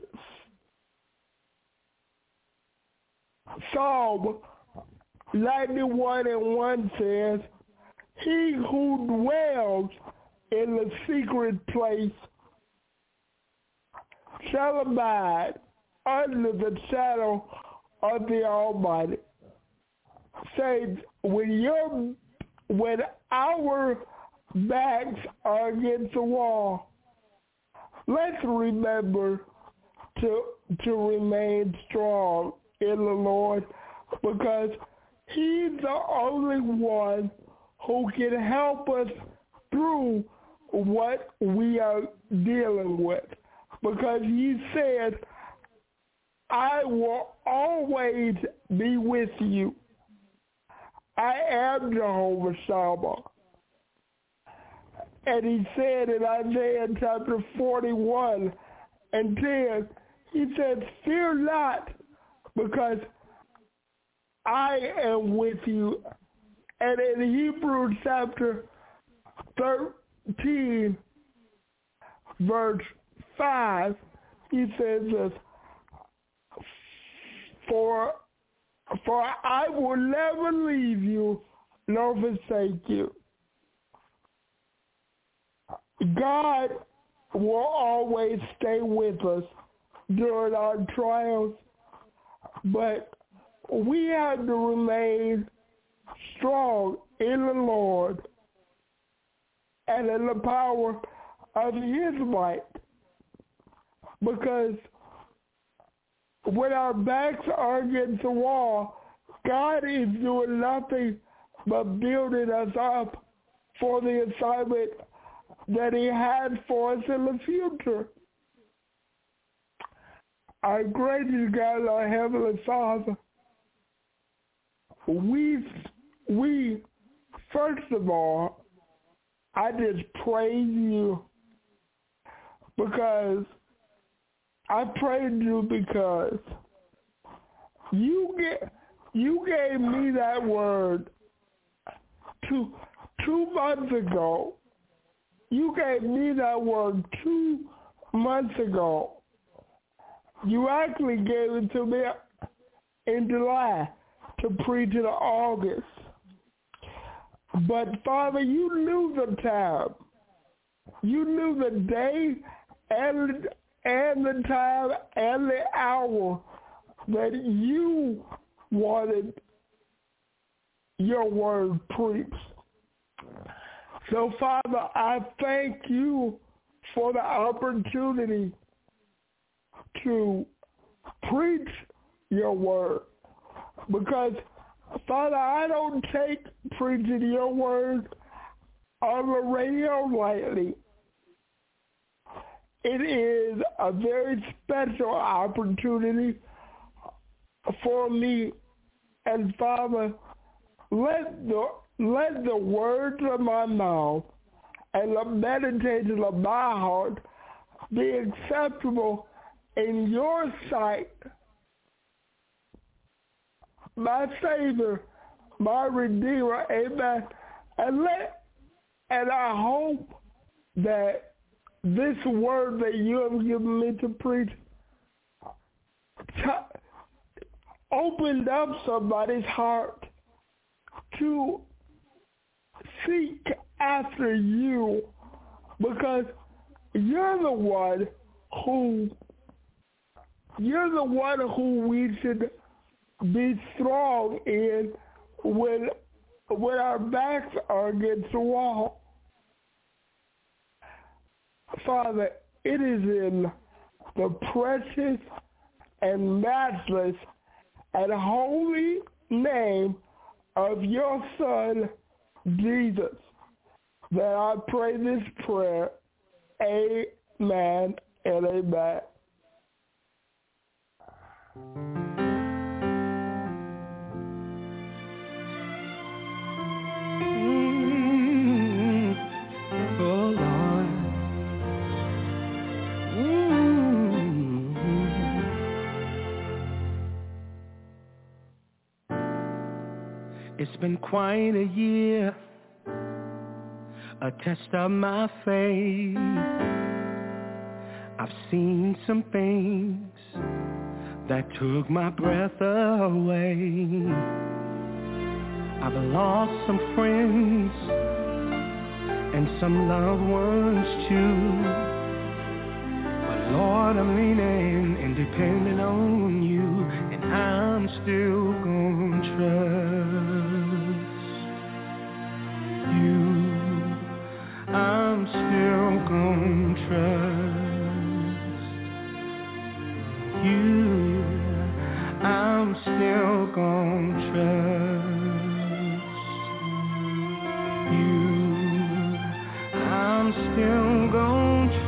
Psalm ninety-one and one says, he who dwells in the secret place shall abide under the shadow of the Almighty. Says, when your when our backs are against the wall, let's remember to to remain strong in the Lord, because He's the only one who can help us through what we are dealing with. Because He said, I will always be with you. I am Jehovah Shammah. And He said in Isaiah chapter forty-one and ten, He said, fear not, because I am with you. And in Hebrews chapter thirteen, verse five, He says this, For, for I will never leave you nor forsake you. God will always stay with us during our trials, but we have to remain strong in the Lord and in the power of His might, because when our backs are against the wall, God is doing nothing but building us up for the assignment that He had for us in the future. Our gracious God, our Heavenly Father, we, we, first of all, I just praise You because I praise You because you get you gave me that word two two months ago. You gave me that word two months ago. You actually gave it to me in July to preach in August. But Father, You knew the time. You knew the day and and the time and the hour that You wanted Your word preached. So, Father, I thank You for the opportunity to preach Your word, because, Father, I don't take preaching Your word on the radio lightly. It is a very special opportunity for me. And Father, let the let the words of my mouth and the meditation of my heart be acceptable in Your sight, my Savior, my Redeemer. Amen. And let and I hope that this word that You have given me to preach t- opened up somebody's heart to seek after You, because You're the one who You're the one who we should be strong in when when our backs are against the wall. Father, it is in the precious and matchless and holy name of Your Son, Jesus, that I pray this prayer. Amen and amen. Mm-hmm. Oh, Lord. Mm-hmm. It's been quite a year, a test of my faith. I've seen some things that took my breath away. I've lost some friends and some loved ones too. But Lord, I'm leaning and depending on You, and I'm still gonna trust You. You, I'm still gonna trust. You, I'm still gonna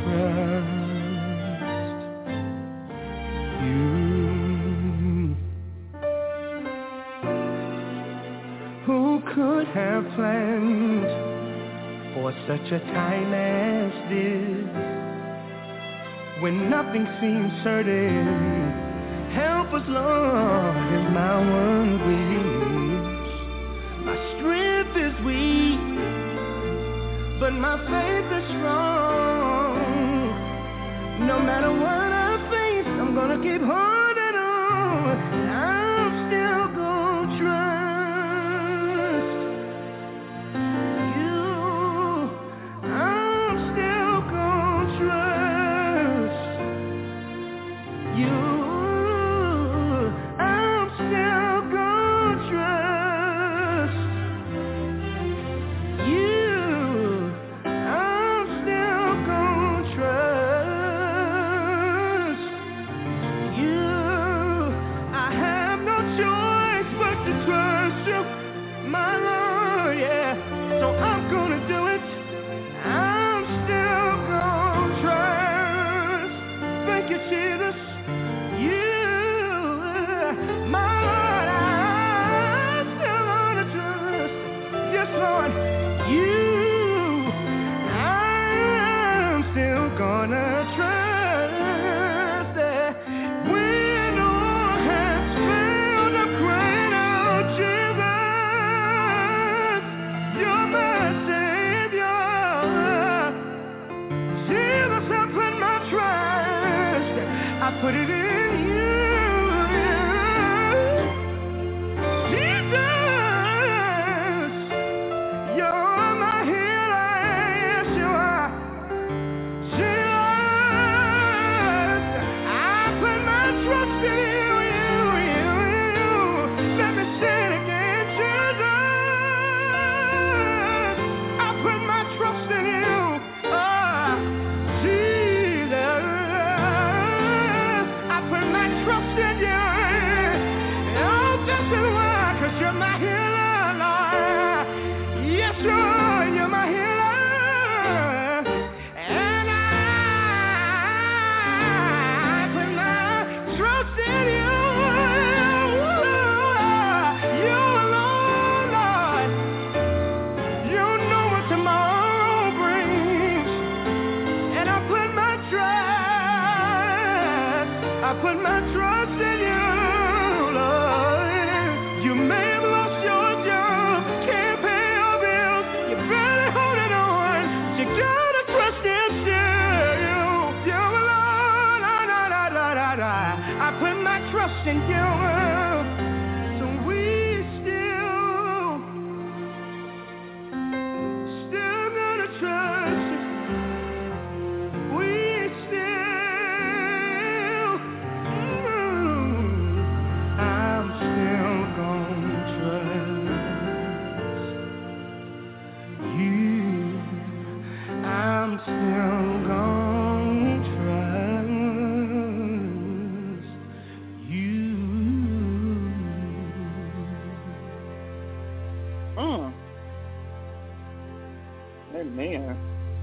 trust. You. Who could have planned for such a time as this? When nothing seems certain, help us, Lord, is my one wish. My strength is weak, but my faith is strong. No matter what I face, I'm gonna keep holding on. I'm still gonna trust you. I'm still gonna trust you. I'm still gonna trust you. I'm still gonna trust you. I have no choice but to trust you, my Lord, yeah. So I'm gonna do it. I'm still gonna trust. Thank you, Jesus. You, my Lord, I'm still gonna trust. Yes, Lord, you, I'm still gonna trust. When all has failed, I'm crying out, Jesus, you're my Savior. Jesus, I put my trust, I put it in you. Jesus, you're my healer, yes you are. Jesus, I put my trust in you, you, you, you. Let me say it again, Jesus, I put my trust in you. Ah, Jesus, I put my trust in you. Oh, this is why, 'cause you're my healer, Lord. Yes, you are, you're my healer. And I put my trust in you. You alone, Lord. You know what tomorrow brings. And I put my trust, I put my trust in you, Lord. You may have lost your job, can't pay your bills, you're barely holding on, but you gotta trust in you. You alone, la, la, la, la, la, la. I put my trust in you. So we still, still gonna trust you. We still, mm, I'm still gonna trust you. I'm still gonna trust you. Mm. Amen.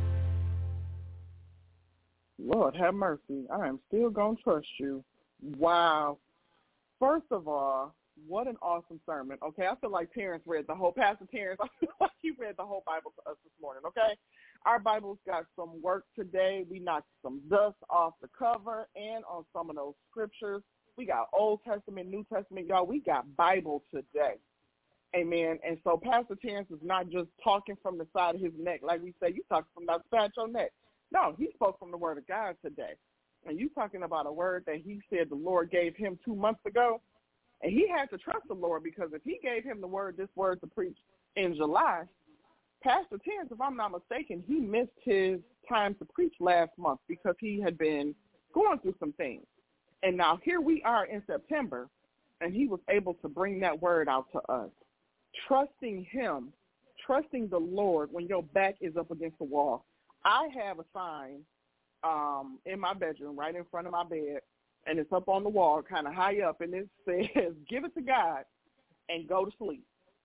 Lord have mercy. I am still going to trust you. Wow. First of all, what an awesome sermon. Okay, I feel like Terrence read the whole, Pastor Terrence, I feel like he read the whole Bible to us this morning, okay? Our Bible's got some work today. We knocked some dust off the cover and on some of those scriptures. We got Old Testament, New Testament. Y'all, we got Bible today. Amen. And so Pastor Terrence is not just talking from the side of his neck. Like we say, you talking from the side of your neck. No, he spoke from the word of God today. And you talking about a word that he said the Lord gave him two months ago. And he had to trust the Lord, because if he gave him the word, this word to preach in July, Pastor Terrence, if I'm not mistaken, he missed his time to preach last month because he had been going through some things. And now here we are in September, and he was able to bring that word out to us. Trusting him, trusting the Lord when your back is up against the wall. I have a sign um, in my bedroom right in front of my bed and it's up on the wall, kind of high up, and it says, give it to God and go to sleep.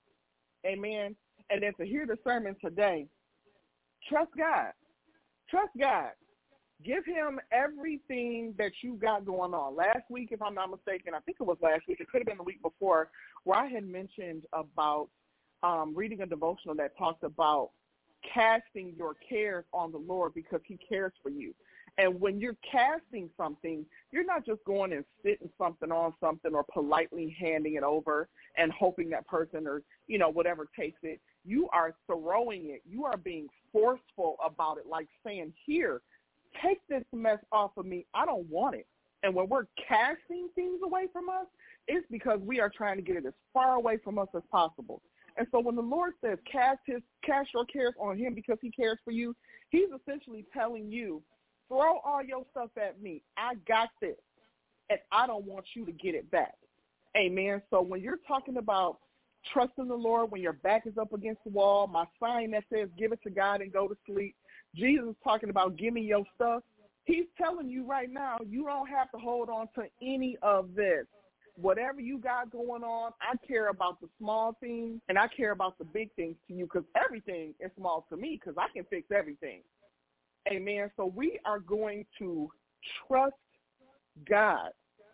Amen. And then to hear the sermon today, trust God. Trust God. Give him everything that you got going on. Last week, if I'm not mistaken, I think it was last week, it could have been the week before, where I had mentioned about um, reading a devotional that talked about casting your cares on the Lord because he cares for you. And when you're casting something, you're not just going and sitting something on something or politely handing it over and hoping that person or, you know, whatever takes it. You are throwing it. You are being forceful about it, like saying, here, take this mess off of me. I don't want it. And when we're casting things away from us, it's because we are trying to get it as far away from us as possible. And so when the Lord says cast his cast your cares on him because he cares for you, he's essentially telling you, throw all your stuff at me. I got this, and I don't want you to get it back. Amen. So when you're talking about trusting the Lord, when your back is up against the wall, my sign that says give it to God and go to sleep, Jesus is talking about give me your stuff. He's telling you right now, you don't have to hold on to any of this. Whatever you got going on, I care about the small things, and I care about the big things to you because everything is small to me because I can fix everything. Amen. So we are going to trust God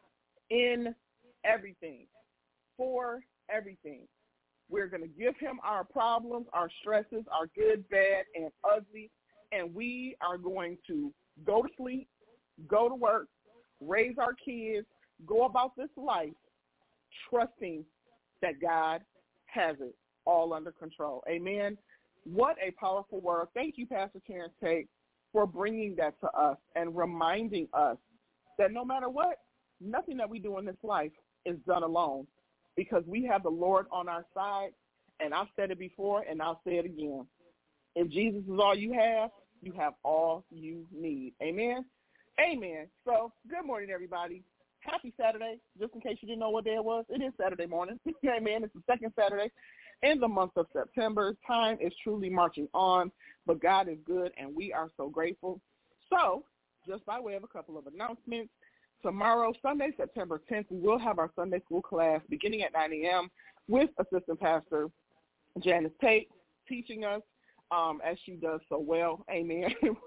in everything, for everything. We're going to give him our problems, our stresses, our good, bad, and ugly, and we are going to go to sleep, go to work, raise our kids, go about this life trusting that God has it all under control. Amen. What a powerful word. Thank you, Pastor Terrence Tate, for bringing that to us and reminding us that no matter what, nothing that we do in this life is done alone because we have the Lord on our side, and I've said it before and I'll say it again. If Jesus is all you have, you have all you need. Amen? Amen. So good morning, everybody. Happy Saturday. Just in case you didn't know what day it was, it is Saturday morning. Amen. It's the second Saturday in the month of September. Time is truly marching on, but God is good, and we are so grateful. So just by way of a couple of announcements, tomorrow, Sunday, September tenth, we will have our Sunday school class beginning at nine a.m. with Assistant Pastor Janice Tate teaching us um, as she does so well. Amen.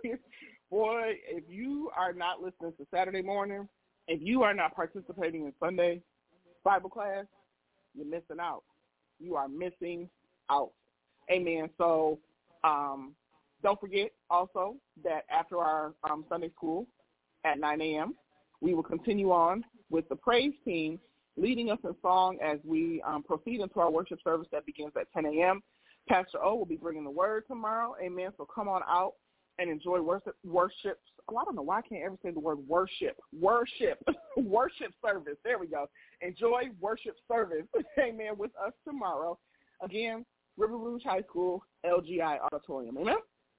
Boy, if you are not listening to Saturday morning, if you are not participating in Sunday Bible class, you're missing out. You are missing out. Amen. So um, don't forget also that after our um, Sunday school at nine a.m., we will continue on with the praise team leading us in song as we um, proceed into our worship service that begins at ten a.m. Pastor O will be bringing the word tomorrow. Amen. So come on out and enjoy worship. worship. Oh, I don't know why I can't ever say the word worship. Worship. Worship service. There we go. Enjoy worship service. Amen. With us tomorrow. Again, River Rouge High School, L G I Auditorium. Amen.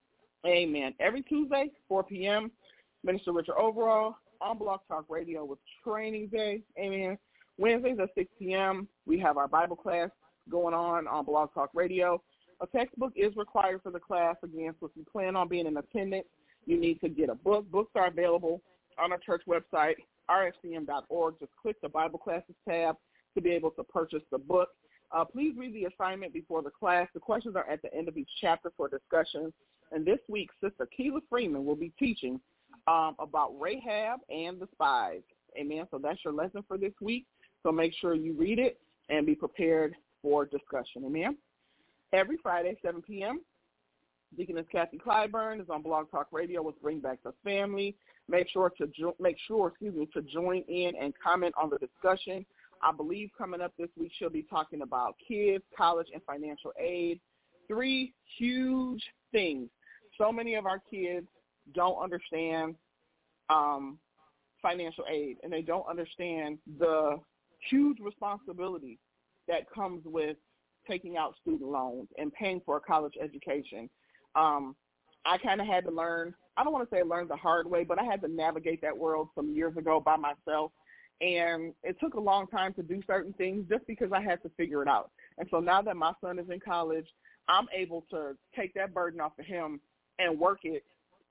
Amen. Every Tuesday, four p.m., Minister Richard Overall on Blog Talk Radio with Training Day. Amen. Wednesdays at six p.m., we have our Bible class going on on Blog Talk Radio. A textbook is required for the class, again, so if you plan on being in attendance, you need to get a book. Books are available on our church website, r f c m dot org. Just click the Bible Classes tab to be able to purchase the book. Uh, please read the assignment before the class. The questions are at the end of each chapter for discussion. And this week, Sister Keela Freeman will be teaching um, about Rahab and the spies. Amen. So that's your lesson for this week. So make sure you read it and be prepared for discussion. Amen. Every Friday, seven p.m., Deaconess Kathy Clyburn is on Blog Talk Radio with Bring Back the Family. Make sure to jo- make sure, excuse me, to join in and comment on the discussion. I believe coming up this week she'll be talking about kids, college, and financial aid. Three huge things. So many of our kids don't understand um, financial aid, and they don't understand the huge responsibility that comes with taking out student loans and paying for a college education. Um, I kind of had to learn, I don't want to say learn the hard way, but I had to navigate that world some years ago by myself. And it took a long time to do certain things just because I had to figure it out. And so now that my son is in college, I'm able to take that burden off of him and work it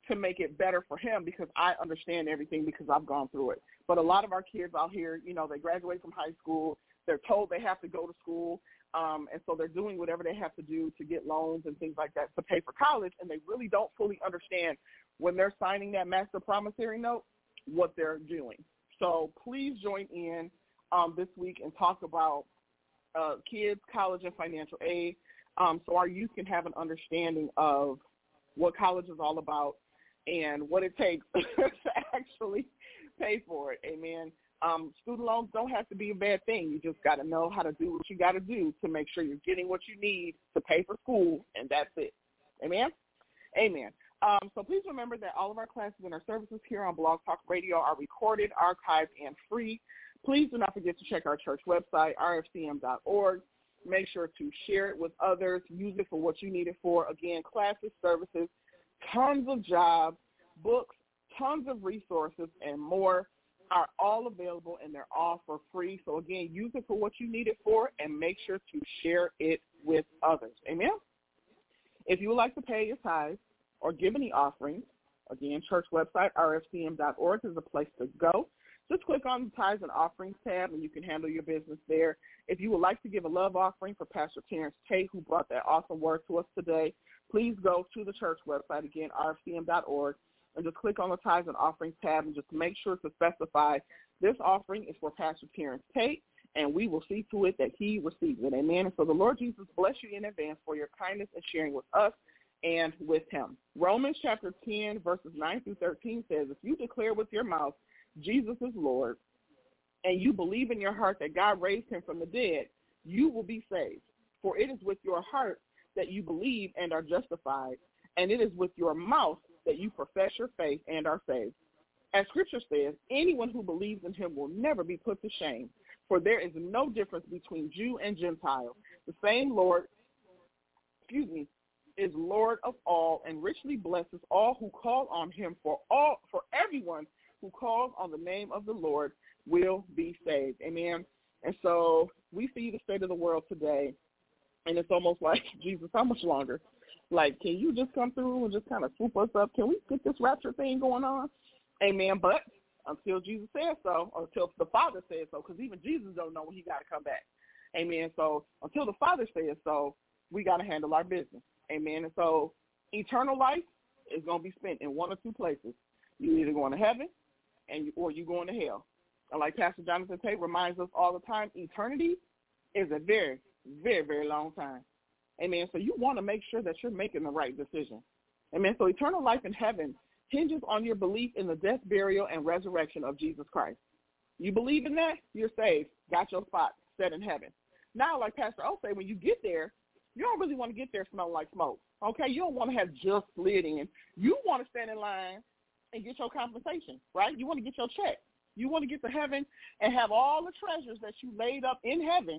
to make it better for him because I understand everything because I've gone through it. But a lot of our kids out here, you know, they graduate from high school. They're told they have to go to school, um, and so they're doing whatever they have to do to get loans and things like that to pay for college, and they really don't fully understand when they're signing that master promissory note what they're doing. So please join in um, this week and talk about uh, kids, college, and financial aid um, so our youth can have an understanding of what college is all about and what it takes to actually pay for it. Amen. Um, student loans don't have to be a bad thing. You just got to know how to do what you got to do to make sure you're getting what you need to pay for school, and that's it. Amen? Amen. Um, so please remember that all of our classes and our services here on Blog Talk Radio are recorded, archived, and free. Please do not forget to check our church website, r f c m dot org. Make sure to share it with others. Use it for what you need it for. Again, classes, services, tons of jobs, books, tons of resources, and more are all available, and they're all for free. So, again, use it for what you need it for, and make sure to share it with others. Amen? If you would like to pay your tithes or give any offerings, again, church website, r f c m dot org is the place to go. Just click on the Tithes and Offerings tab, and you can handle your business there. If you would like to give a love offering for Pastor Terrence Tate, who brought that awesome word to us today, please go to the church website, again, r f c m dot org, and just click on the Tithes and Offerings tab and just make sure to specify this offering is for Pastor Terrence Tate, and we will see to it that he receives it. Amen. And so the Lord Jesus bless you in advance for your kindness and sharing with us and with him. Romans chapter ten, verses nine through thirteen says, if you declare with your mouth Jesus is Lord, and you believe in your heart that God raised him from the dead, you will be saved. For it is with your heart that you believe and are justified, and it is with your mouth that you profess your faith and are saved. As Scripture says, anyone who believes in him will never be put to shame, for there is no difference between Jew and Gentile. The same Lord, excuse me, is Lord of all and richly blesses all who call on him, for all for everyone who calls on the name of the Lord will be saved. Amen. And so we see the state of the world today, and it's almost like, Jesus, how much longer? Like, can you just come through and just kind of swoop us up? Can we get this rapture thing going on? Amen. But until Jesus says so, or until the Father says so, because even Jesus don't know when he got to come back. Amen. So until the Father says so, we got to handle our business. Amen. And so eternal life is going to be spent in one or two places. You either going to heaven and you, or you going to hell. And like Pastor Jonathan Tate reminds us all the time, eternity is a very, very, very long time. Amen. So you want to make sure that you're making the right decision. Amen. So eternal life in heaven hinges on your belief in the death, burial, and resurrection of Jesus Christ. You believe in that, you're saved, got your spot set in heaven. Now, like Pastor O say, when you get there, you don't really want to get there smelling like smoke. Okay, you don't want to have just slid in. You want to stand in line and get your compensation, right? You want to get your check. You want to get to heaven and have all the treasures that you laid up in heaven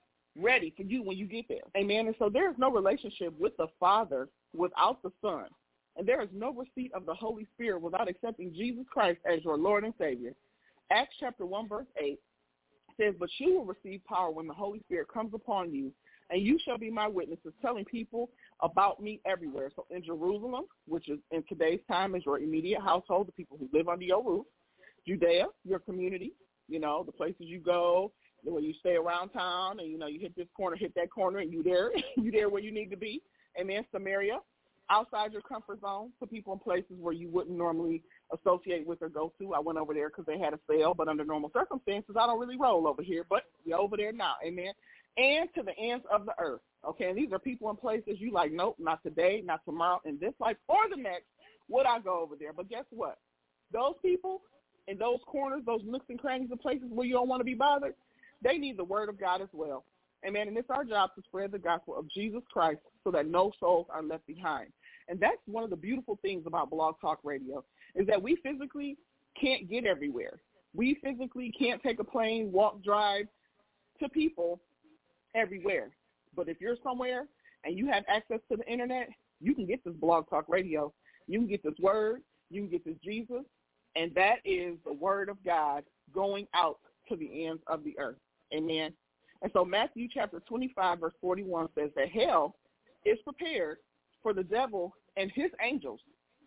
ready for you when you get there. Amen. And so there is no relationship with the Father without the Son. And there is no receipt of the Holy Spirit without accepting Jesus Christ as your Lord and Savior. Acts chapter one, verse eight says, but you will receive power when the Holy Spirit comes upon you, and you shall be my witnesses, telling people about me everywhere. So in Jerusalem, which is in today's time is your immediate household, the people who live under your roof. Judea, your community, you know, the places you go, where you stay around town, and, you know, you hit this corner, hit that corner, and you there, you there where you need to be. And then Samaria, outside your comfort zone, for people in places where you wouldn't normally associate with or go to. I went over there because they had a sale, but under normal circumstances, I don't really roll over here, but we're over there now, amen. And to the ends of the earth, okay? And these are people in places you like, nope, not today, not tomorrow, in this life or the next, would I go over there? But guess what? Those people in those corners, those nooks and crannies of places where you don't want to be bothered, they need the word of God as well. Amen. And it's our job to spread the gospel of Jesus Christ so that no souls are left behind. And that's one of the beautiful things about Blog Talk Radio, is that we physically can't get everywhere. We physically can't take a plane, walk, drive to people everywhere. But if you're somewhere and you have access to the internet, you can get this Blog Talk Radio. You can get this word. You can get this Jesus. And that is the word of God going out to the ends of the earth. Amen. And so Matthew chapter twenty-five, verse forty-one says that hell is prepared for the devil and his angels.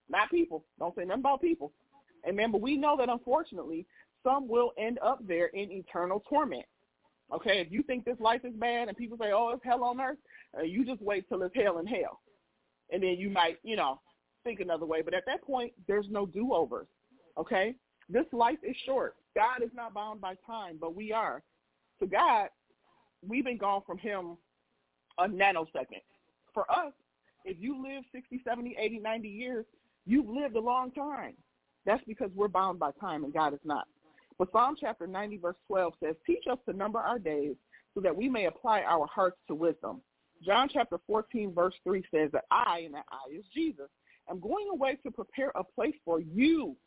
not people. Don't say nothing about people. Amen. But we know that, unfortunately, some will end up there in eternal torment. Okay, if you think this life is bad and people say, oh, it's hell on earth, uh, you just wait till it's hell in hell. And then you might, you know, think another way. But at that point, there's no do-overs. Okay? This life is short. God is not bound by time, but we are. To God, we've been gone from him a nanosecond. For us, if you live sixty, seventy, eighty, ninety years, you've lived a long time. That's because we're bound by time and God is not. But Psalm chapter ninety, verse twelve says, teach us to number our days so that we may apply our hearts to wisdom. John chapter fourteen, verse three says that I, and that I is Jesus, am going away to prepare a place for you.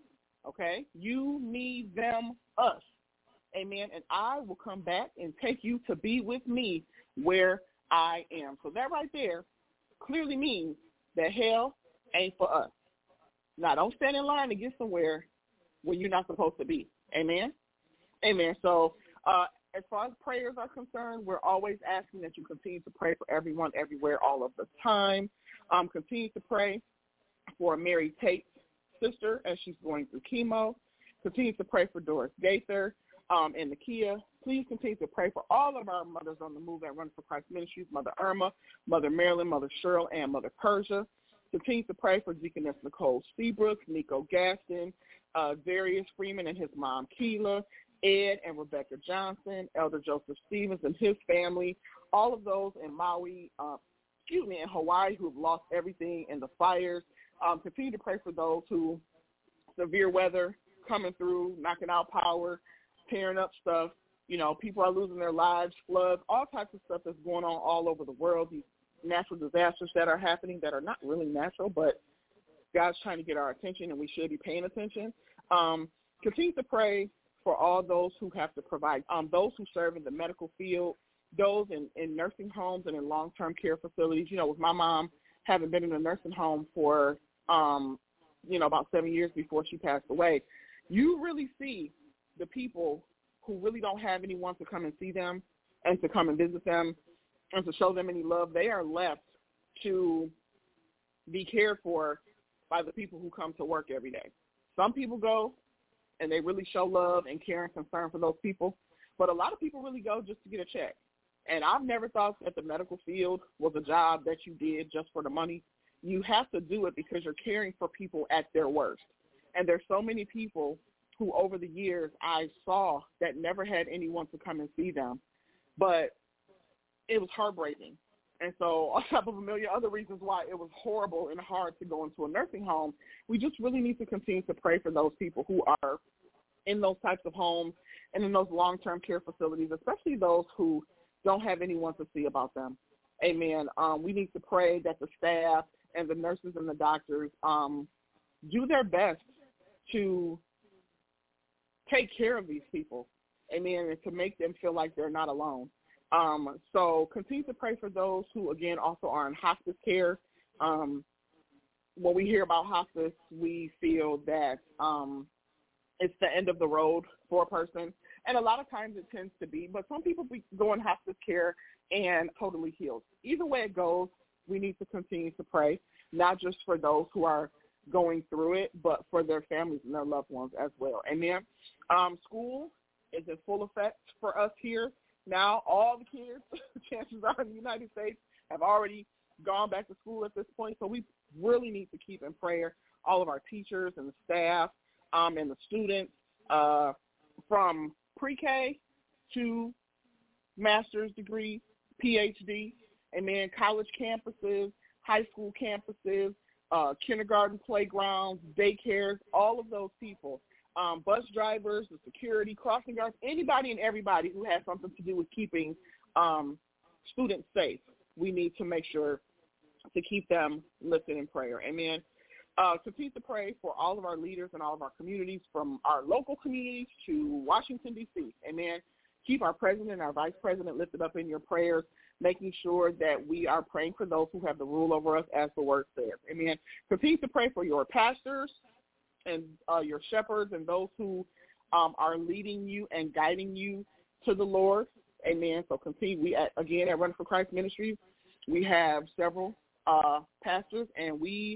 Okay? You, me, them, us. Amen. And I will come back and take you to be with me where I am. So that right there clearly means that hell ain't for us. Now, don't stand in line to get somewhere where you're not supposed to be. Amen? Amen. So uh, as far as prayers are concerned, we're always asking that you continue to pray for everyone, everywhere, all of the time. Um, continue to pray for Mary Tate's sister as she's going through chemo. Continue to pray for Doris Gaither um, and Nakia. Please continue to pray for all of our mothers on the move that run for Christ Ministries, Mother Irma, Mother Marilyn, Mother Cheryl, and Mother Persia. Continue to pray for Deaconess Nicole Seabrook, Nico Gaston, uh, Darius Freeman and his mom, Keela, Ed and Rebecca Johnson, Elder Joseph Stevens and his family, all of those in Maui, uh, excuse me, in Hawaii who have lost everything in the fires. Um, continue to pray for those who, severe weather coming through, knocking out power, tearing up stuff. You know, people are losing their lives, floods, all types of stuff that's going on all over the world, these natural disasters that are happening that are not really natural, but God's trying to get our attention, and we should be paying attention. Um, continue to pray for all those who have to provide, um, those who serve in the medical field, those in, in nursing homes and in long-term care facilities. You know, with my mom having been in a nursing home for, um, you know, about seven years before she passed away, you really see the people who really don't have anyone to come and see them and to come and visit them and to show them any love. They are left to be cared for by the people who come to work every day. Some people go and they really show love and care and concern for those people, but a lot of people really go just to get a check. And I've never thought that the medical field was a job that you did just for the money. You have to do it because you're caring for people at their worst. And there's so many people who over the years I saw that never had anyone to come and see them, but it was heartbreaking. And so on top of a million other reasons why it was horrible and hard to go into a nursing home, we just really need to continue to pray for those people who are in those types of homes and in those long-term care facilities, especially those who don't have anyone to see about them. Amen. Um, we need to pray that the staff and the nurses and the doctors um, do their best to take care of these people, amen, and to make them feel like they're not alone. Um, so continue to pray for those who, again, also are in hospice care. Um, when we hear about hospice, we feel that um, it's the end of the road for a person, and a lot of times it tends to be, but some people go in hospice care and totally healed. Either way it goes, we need to continue to pray, not just for those who are going through it, but for their families and their loved ones as well. Amen. Um, school is in full effect for us here. Now all the kids, chances are in the United States, have already gone back to school at this point. So we really need to keep in prayer all of our teachers and the staff um, and the students uh, from pre-K to master's degree, P H D, and then college campuses, high school campuses, uh, kindergarten playgrounds, daycares, all of those people. Um, bus drivers, the security, crossing guards, anybody and everybody who has something to do with keeping um, students safe. We need to make sure to keep them lifted in prayer. Amen. Uh, continue to pray for all of our leaders and all of our communities, from our local communities to Washington, D C. Amen. Keep our president and our vice president lifted up in your prayers, making sure that we are praying for those who have the rule over us, as the word says. Amen. Continue to pray for your pastors and uh, your shepherds and those who um, are leading you and guiding you to the Lord. Amen. So continue. We, at, again, at Run for Christ Ministries, we have several uh, pastors, and we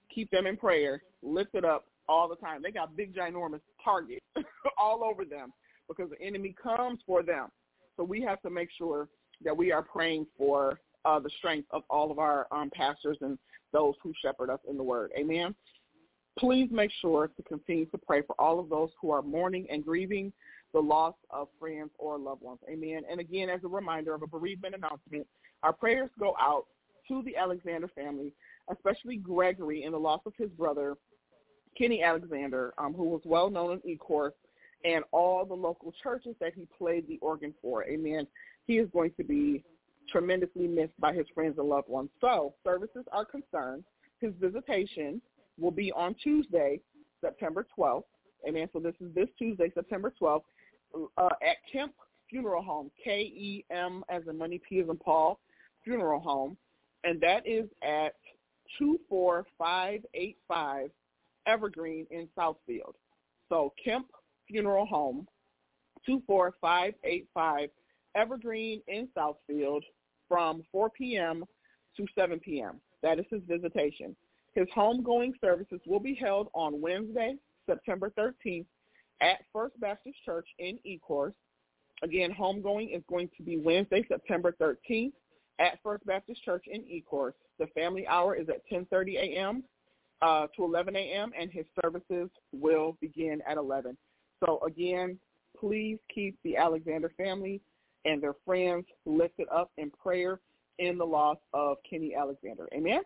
keep them in prayer, lift it up all the time. They got big, ginormous targets all over them because the enemy comes for them. So we have to make sure that we are praying for uh, the strength of all of our um, pastors and those who shepherd us in the word. Amen. Please make sure to continue to pray for all of those who are mourning and grieving the loss of friends or loved ones. Amen. And again, as a reminder of a bereavement announcement, our prayers go out to the Alexander family, especially Gregory in the loss of his brother, Kenny Alexander, um, who was well known in Ecorse, and all the local churches that he played the organ for. Amen. He is going to be tremendously missed by his friends and loved ones. So services are concerned. His visitation will be on Tuesday, September twelfth. Amen. So this is this Tuesday, September twelfth, uh, at Kemp Funeral Home, K E M as in money, P as in Paul, Funeral Home. And that is at two four five eight five Evergreen in Southfield. So Kemp Funeral Home, two four five eight five Evergreen in Southfield, from four p.m. to seven p.m. That is his visitation. His homegoing services will be held on Wednesday, September thirteenth, at First Baptist Church in Ecorse. Again, homegoing is going to be Wednesday, September thirteenth, at First Baptist Church in Ecorse. The family hour is at ten thirty a.m. Uh, to eleven a.m., and his services will begin at eleven. So, again, please keep the Alexander family and their friends lifted up in prayer in the loss of Kenny Alexander. Amen?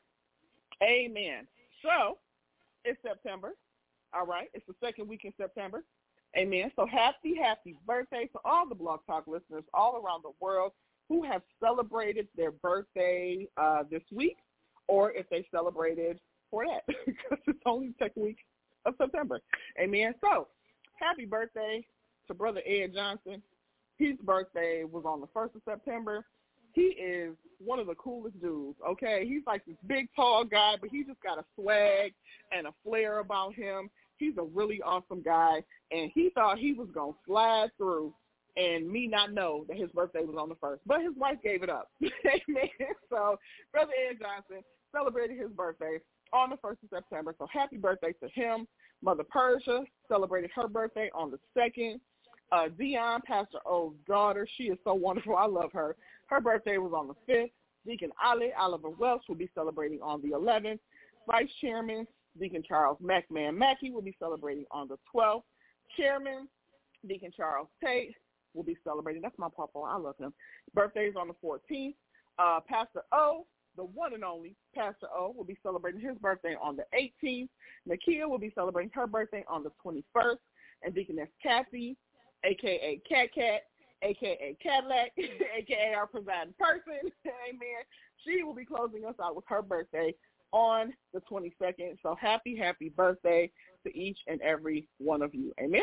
Amen. So, it's September. All right? It's the second week in September. Amen. So, happy, happy birthday to all the Blog Talk listeners all around the world who have celebrated their birthday uh, this week, or if they celebrated for that, because it's only the second week of September. Amen. So, happy birthday to Brother Ed Johnson. His birthday was on the first of September. He is one of the coolest dudes, okay? He's like this big, tall guy, but he just got a swag and a flair about him. He's a really awesome guy, and he thought he was going to slide through and me not know that his birthday was on the first. But his wife gave it up. Amen. So, Brother Ed Johnson celebrated his birthday on the first of September. So, happy birthday to him. Mother Persia celebrated her birthday on the second. Uh, Dion, Pastor O's daughter, she is so wonderful. I love her. Her birthday was on the fifth. Deacon Ali, Oliver Welch, will be celebrating on the eleventh. Vice Chairman, Deacon Charles McMahon Mackey, will be celebrating on the twelfth. Chairman, Deacon Charles Tate, will be celebrating. That's my papa. I love him. Birthday is on the fourteenth. Uh, Pastor O, the one and only Pastor O, will be celebrating his birthday on the eighteenth. Nakia will be celebrating her birthday on the twenty-first. And Deaconess Kathy, a k a. Cat Cat, a k a. Cadillac, a k a our presiding person, amen, she will be closing us out with her birthday on the twenty-second. So happy, happy birthday to each and every one of you. Amen?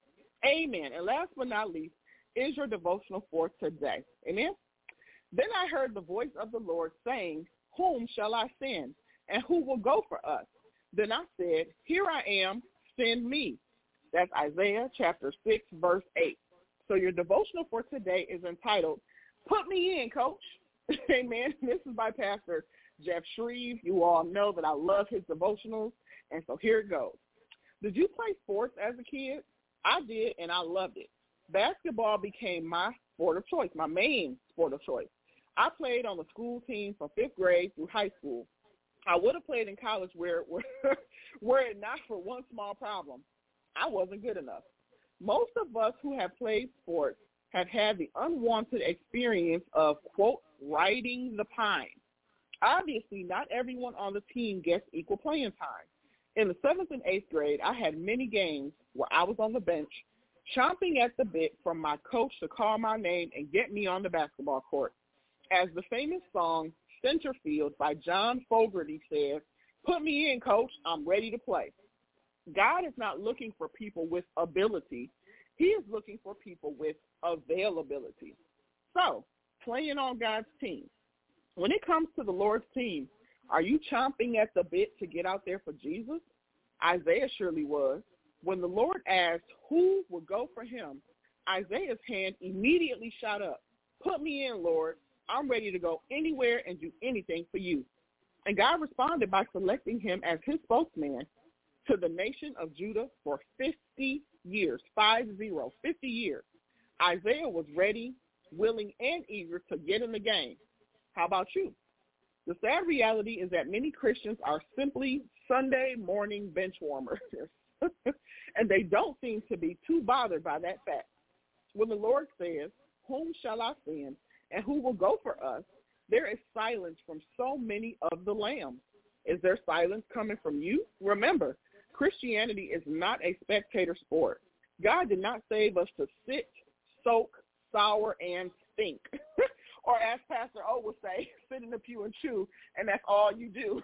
Amen. And last but not least is your devotional for today. Amen? Then I heard the voice of the Lord saying, whom shall I send, and who will go for us? Then I said, here I am, send me. That's Isaiah chapter six, verse eight. So your devotional for today is entitled, Put Me In, Coach. Amen. This is by Pastor Jeff Shreve. You all know that I love his devotionals, and so here it goes. Did you play sports as a kid? I did, and I loved it. Basketball became my sport of choice, my main sport of choice. I played on the school team from fifth grade through high school. I would have played in college where, where, were it not for one small problem. I wasn't good enough. Most of us who have played sports have had the unwanted experience of, quote, riding the pine. Obviously, not everyone on the team gets equal playing time. In the seventh and eighth grade, I had many games where I was on the bench, chomping at the bit from my coach to call my name and get me on the basketball court. As the famous song, Centerfield by John Fogerty says, put me in, coach, I'm ready to play. God is not looking for people with ability. He is looking for people with availability. So, playing on God's team. When it comes to the Lord's team, are you chomping at the bit to get out there for Jesus? Isaiah surely was. When the Lord asked who would go for him, Isaiah's hand immediately shot up. Put me in, Lord. I'm ready to go anywhere and do anything for you. And God responded by selecting him as his spokesman to the nation of Judah for fifty years, five zero, fifty years. Isaiah was ready, willing, and eager to get in the game. How about you? The sad reality is that many Christians are simply Sunday morning bench warmers, and they don't seem to be too bothered by that fact. When the Lord says, "Whom shall I send, and who will go for us?" there is silence from so many of the lambs. Is there silence coming from you? Remember, Christianity is not a spectator sport. God did not save us to sit, soak, sour, and stink. Or as Pastor O would say, sit in the pew and chew, and that's all you do.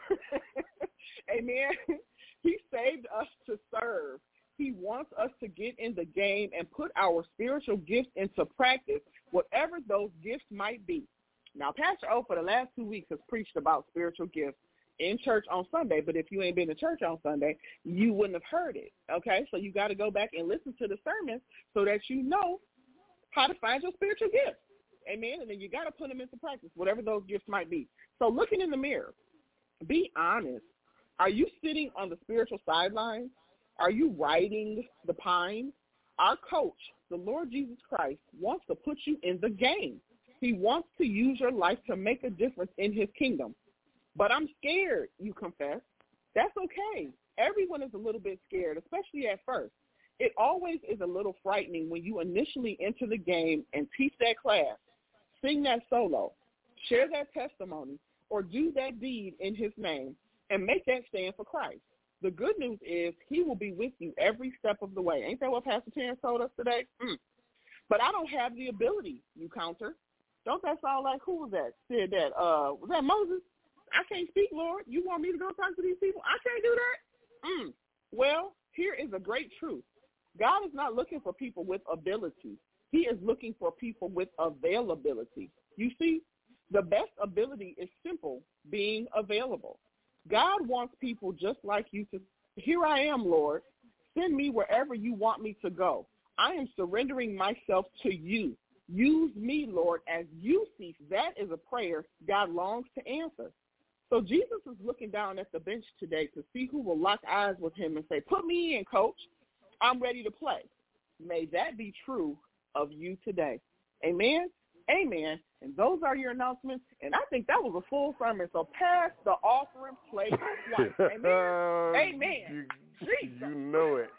Amen. He saved us to serve. He wants us to get in the game and put our spiritual gifts into practice, whatever those gifts might be. Now, Pastor O for the last two weeks has preached about spiritual gifts in church on Sunday, but if you ain't been to church on Sunday, you wouldn't have heard it, okay? So you got to go back and listen to the sermons so that you know how to find your spiritual gifts. Amen. And then you got to put them into practice, whatever those gifts might be. So looking in the mirror, be honest. Are you sitting on the spiritual sidelines? Are you riding the pine? Our coach, the Lord Jesus Christ, wants to put you in the game. He wants to use your life to make a difference in his kingdom. But I'm scared, you confess. That's okay. Everyone is a little bit scared, especially at first. It always is a little frightening when you initially enter the game and teach that class, sing that solo, share that testimony, or do that deed in his name and make that stand for Christ. The good news is he will be with you every step of the way. Ain't that what Pastor Terrence told us today? Mm. But I don't have the ability, you counter. Don't that sound like, who was that? Said that, uh, was that Moses? I can't speak, Lord. You want me to go talk to these people? I can't do that? Mm. Well, here is a great truth. God is not looking for people with ability. He is looking for people with availability. You see, the best ability is simple, being available. God wants people just like you to, here I am, Lord. Send me wherever you want me to go. I am surrendering myself to you. Use me, Lord, as you see. That is a prayer God longs to answer. So Jesus is looking down at the bench today to see who will lock eyes with him and say, put me in, coach. I'm ready to play. May that be true of you today. Amen? Amen. And those are your announcements. And I think that was a full sermon. So pass the offering plate twice. Amen? Amen. You, you know it.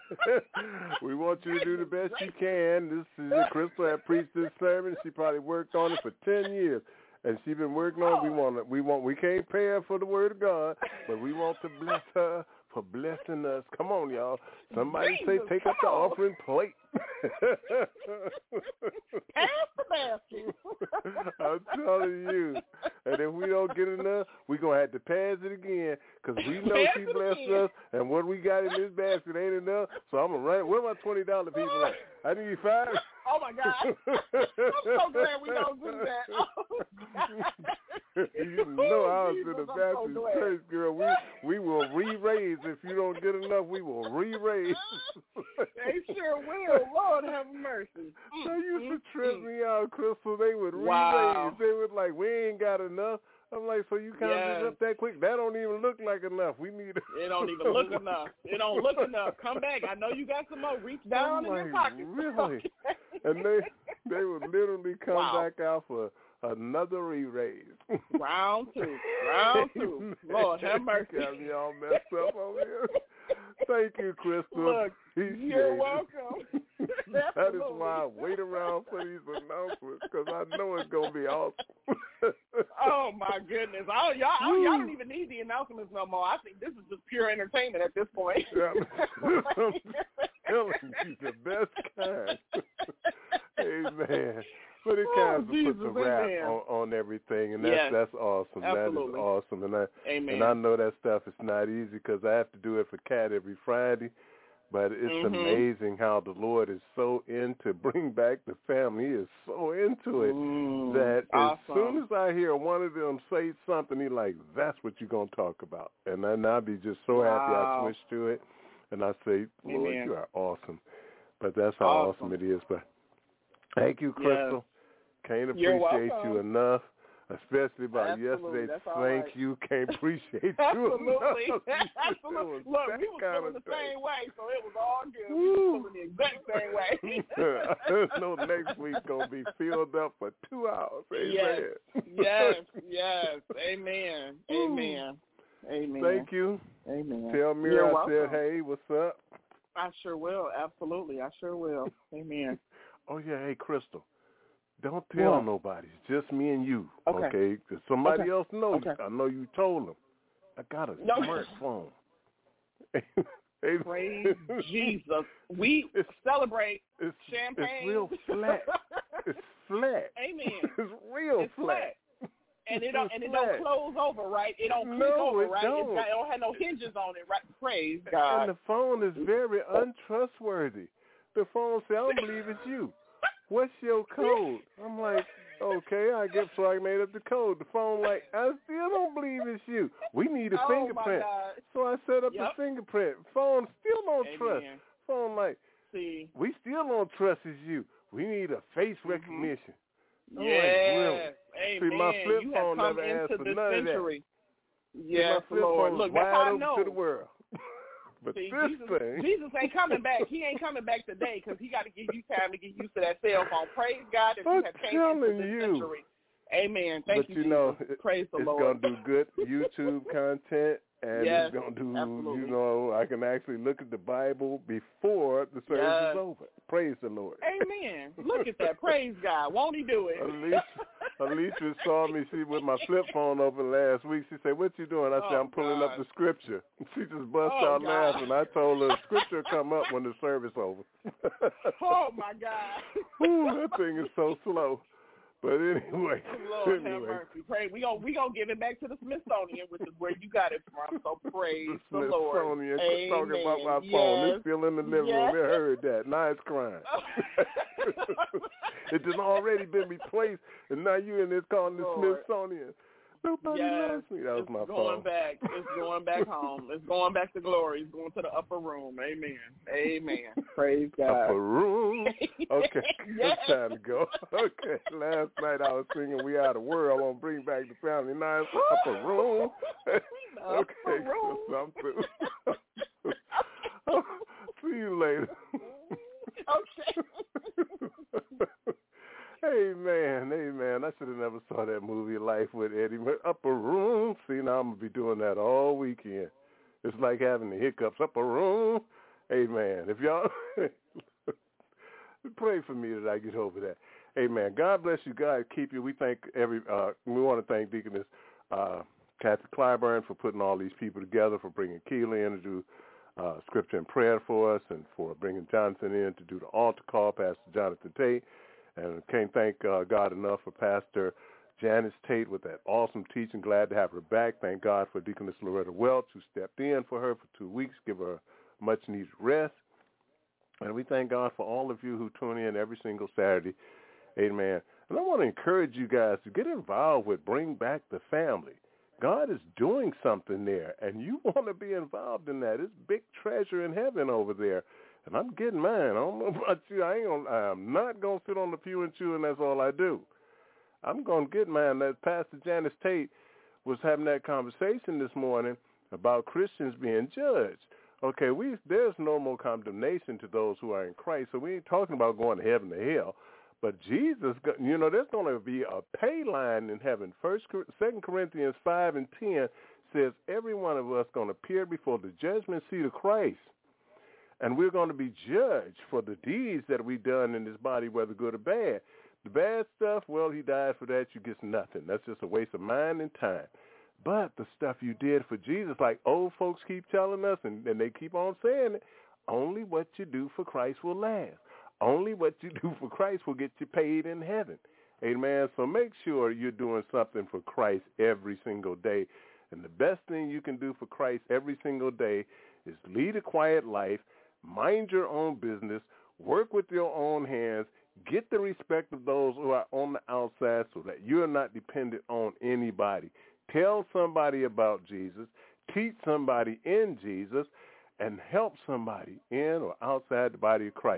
We want you to do the best you can. This is Crystal that preached this sermon. She probably worked on it for ten years. And she's been working on it. We want we want we can't pay her for the word of God, but we want to bless her for blessing us. Come on, y'all. Somebody Jesus, say take up the offering plate. Pass the basket. I'm telling you. And if we don't get enough, we're going to have to pass it again because we know pass she blessed again. us, and what we got in this basket ain't enough. So I'm going to run. Where my twenty dollars people at? I need five. Oh, my God. I'm so glad we don't do that. Oh, you know I was in the Baptist so church, girl. We we will re-raise. If you don't get enough, we will re-raise. They sure will. Lord have mercy. They used to trip me out, Crystal. They would re-raise. Wow. They would like, we ain't got enough. I'm like, so you counted yes. up that quick? That don't even look like enough. We need. It don't even look enough. It don't look enough. Come back. I know you got some more. Reach down in like, your pocket. Really? Okay. And they they would literally come wow. back out for another re-raise. Round two. Round two. Lord have mercy. Got me all messed up over here. Thank you, Crystal. Look, you're welcome. That is why I wait around for these announcements, because I know it's going to be awesome. Oh, my goodness. Oh, y'all, y'all don't even need the announcements no more. I think this is just pure entertainment at this point. Yeah, I'm telling you, the best kind. Amen. But it kind of oh, puts a wrap on, on everything, and that's yes, that's awesome. Absolutely. That is awesome, and I Amen. and I know that stuff is not easy because I have to do it for Kat every Friday. But it's mm-hmm. amazing how the Lord is so into bring back the family. He is so into it mm, that awesome. as soon as I hear one of them say something, he's like, "That's what you're gonna talk about," and then I'll be just so wow. happy I switch to it, and I say, "Lord, Amen. you are awesome." But that's how awesome, awesome it is. But thank you, Crystal. Yes. Can't You're appreciate welcome. you enough. especially about Absolutely. yesterday. That's all Thank right. you. Can't appreciate you. Absolutely. Absolutely. Look, we was feeling the same way, so it was all good. We was feeling the exact same way. I know next week's going to be filled up for two hours. Amen. Yes, yes, yes. Amen. Amen. Amen. Thank you. Amen. Tell me You're I welcome. said, hey, what's up? I sure will. Absolutely. I sure will. Amen. Oh, yeah. Hey, Crystal. Don't tell what? nobody. It's just me and you. Okay. Okay? Because somebody okay. else knows. Okay. I know you told them. I got a no. smartphone. Praise Jesus. We it's, celebrate it's, champagne. It's real flat. It's flat. Amen. It's real it's flat. flat. And it don't and it flat. don't close over, right? It don't click no, over, it right? Don't. It's got, it don't have no hinges on it, right? Praise God. And the phone is very untrustworthy. The phone says, I don't believe it's you. What's your code? I'm like, okay, I guess so I made up the code. The phone like, I still don't believe it's you. We need a oh fingerprint. So I set up yep. the fingerprint. Phone still don't Amen. trust. Phone like, See. we still don't trust it's you. We need a face mm-hmm. recognition. Yes. Really? See, my flip you phone have come never asked into for the none century. of that. Yes, my flip Lord. phone Look, wide that's how I open know. to the world. But See, this Jesus, thing... Jesus ain't coming back. He ain't coming back today because he got to give you time to get used to that cell phone. Praise God that you have came into this you. century. Amen. Thank but you, you know, Jesus. Praise the it's Lord. It's going to do good YouTube content, and yes, it's going to do, absolutely. you know, I can actually look at the Bible before the service yes. is over. Praise the Lord. Amen. Look at that. Praise God. Won't he do it? Alicia, Alicia saw me she with my flip phone open last week. She said, what you doing? I said, oh, I'm pulling God. up the scripture. She just bust oh, out God. laughing. I told her the scripture come up when the service over. oh, my God. Ooh, that thing is so slow. But anyway, Lord anyway. have mercy. Pray. We gonna we gonna give it back to the Smithsonian, which is where you got it from. So praise the, the Lord. Smithsonian. Amen. Talking about my yes. phone. It's still in the living yes. room. They heard that. Now it's crying. It had already been replaced, and now you in this calling the Lord. Smithsonian. Nobody yes. loves me. That was it's my going phone. back. It's going back home. It's going back to glory. It's going to the upper room. Amen. Amen. Praise God. Upper room. Okay, yes. it's time to go. Okay, last night I was singing "We Are the World." I want to bring back the family. Now it's the upper room. Okay, upper room. so I'm through. See you later. Okay. Hey man, hey man, I should have never saw that movie Life with Eddie. But Upper Room, see now I'm gonna be doing that all weekend. It's like having the hiccups. Upper Room, hey man, if y'all pray for me that I get over that. Hey man, God bless you, God keep you. We thank every. Uh, we want to thank Deaconess uh, Kathy Clyburn for putting all these people together, for bringing Keely in to do uh, scripture and prayer for us, and for bringing Jonathan in to do the altar call, Pastor Jonathan Tate. And can't thank uh, God enough for Pastor Janice Tate with that awesome teaching. Glad to have her back. Thank God for Deaconess Loretta Welch, who stepped in for her for two weeks, give her much-needed rest. And we thank God for all of you who tune in every single Saturday. Amen. And I want to encourage you guys to get involved with Bring Back the Family. God is doing something there, and you want to be involved in that. It's big treasure in heaven over there. And I'm getting mine. I don't know about you. I ain't gonna, I'm not going to sit on the pew and chew, and that's all I do. I'm going to get mine. That Pastor Janice Tate was having that conversation this morning about Christians being judged. Okay, we there's no more condemnation to those who are in Christ, so we ain't talking about going to heaven to hell. But Jesus, you know, there's going to be a pay line in heaven. First, Second Corinthians five and ten says every one of us going to appear before the judgment seat of Christ. And we're going to be judged for the deeds that we've done in this body, whether good or bad. The bad stuff, well, he died for that. You get nothing. That's just a waste of mind and time. But the stuff you did for Jesus, like old folks keep telling us, and, and they keep on saying it, only what you do for Christ will last. Only what you do for Christ will get you paid in heaven. Amen. So make sure you're doing something for Christ every single day. And the best thing you can do for Christ every single day is lead a quiet life, mind your own business, work with your own hands, get the respect of those who are on the outside so that you're not dependent on anybody. Tell somebody about Jesus, teach somebody in Jesus, and help somebody in or outside the body of Christ.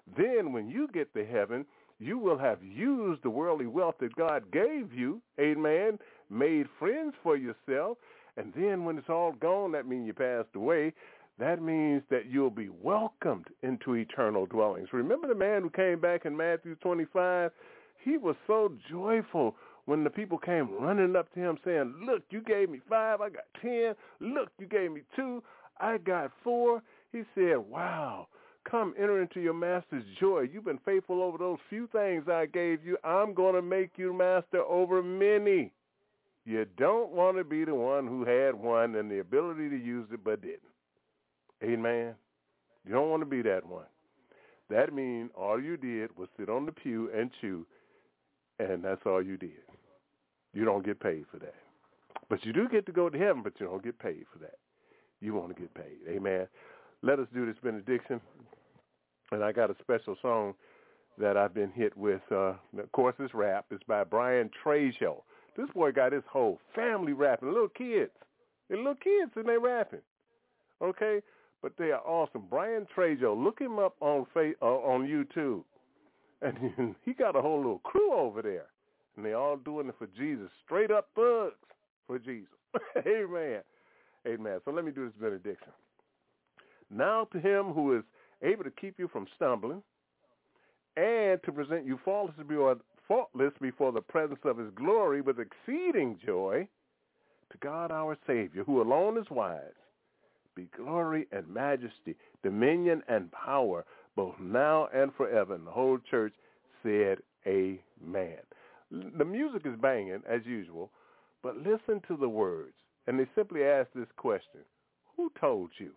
Then when you get to heaven, you will have used the worldly wealth that God gave you, amen, made friends for yourself, and then when it's all gone, that means you passed away. That means that you'll be welcomed into eternal dwellings. Remember the man who came back in Matthew twenty-five? He was so joyful when the people came running up to him saying, look, you gave me five, I got ten. Look, you gave me two, I got four. He said, wow, come enter into your master's joy. You've been faithful over those few things I gave you. I'm going to make you master over many. You don't want to be the one who had one and the ability to use it but didn't. Amen. You don't want to be that one. That means all you did was sit on the pew and chew, and that's all you did. You don't get paid for that. But you do get to go to heaven, but you don't get paid for that. You want to get paid. Amen. Let us do this benediction. And I got a special song that I've been hit with. Uh, of course, it's rap. It's by Brian Trejo. This boy got his whole family rapping, little kids. They're little kids and they rapping. Okay? But they are awesome. Brian Trejo, look him up on fa- uh, on YouTube. And he got a whole little crew over there. And they all doing it for Jesus. Straight up thugs for Jesus. Amen. Amen. So let me do this benediction. Now to him who is able to keep you from stumbling and to present you faultless before, faultless before the presence of his glory with exceeding joy, to God our Savior, who alone is wise, be glory and majesty, dominion and power, both now and forever. And the whole church said, amen. The music is banging, as usual, but listen to the words. And they simply ask this question, who told you?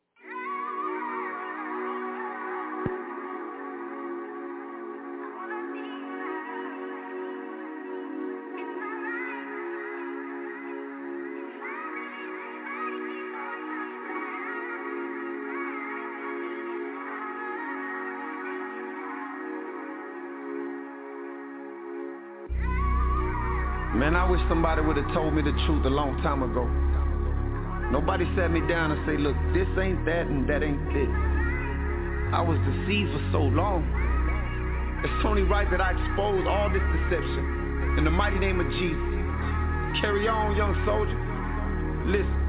Man, I wish somebody would have told me the truth a long time ago. Nobody sat me down and say, look, this ain't that and that ain't this. I was deceived for so long. It's only right that I expose all this deception in the mighty name of Jesus. Carry on, young soldier. Listen.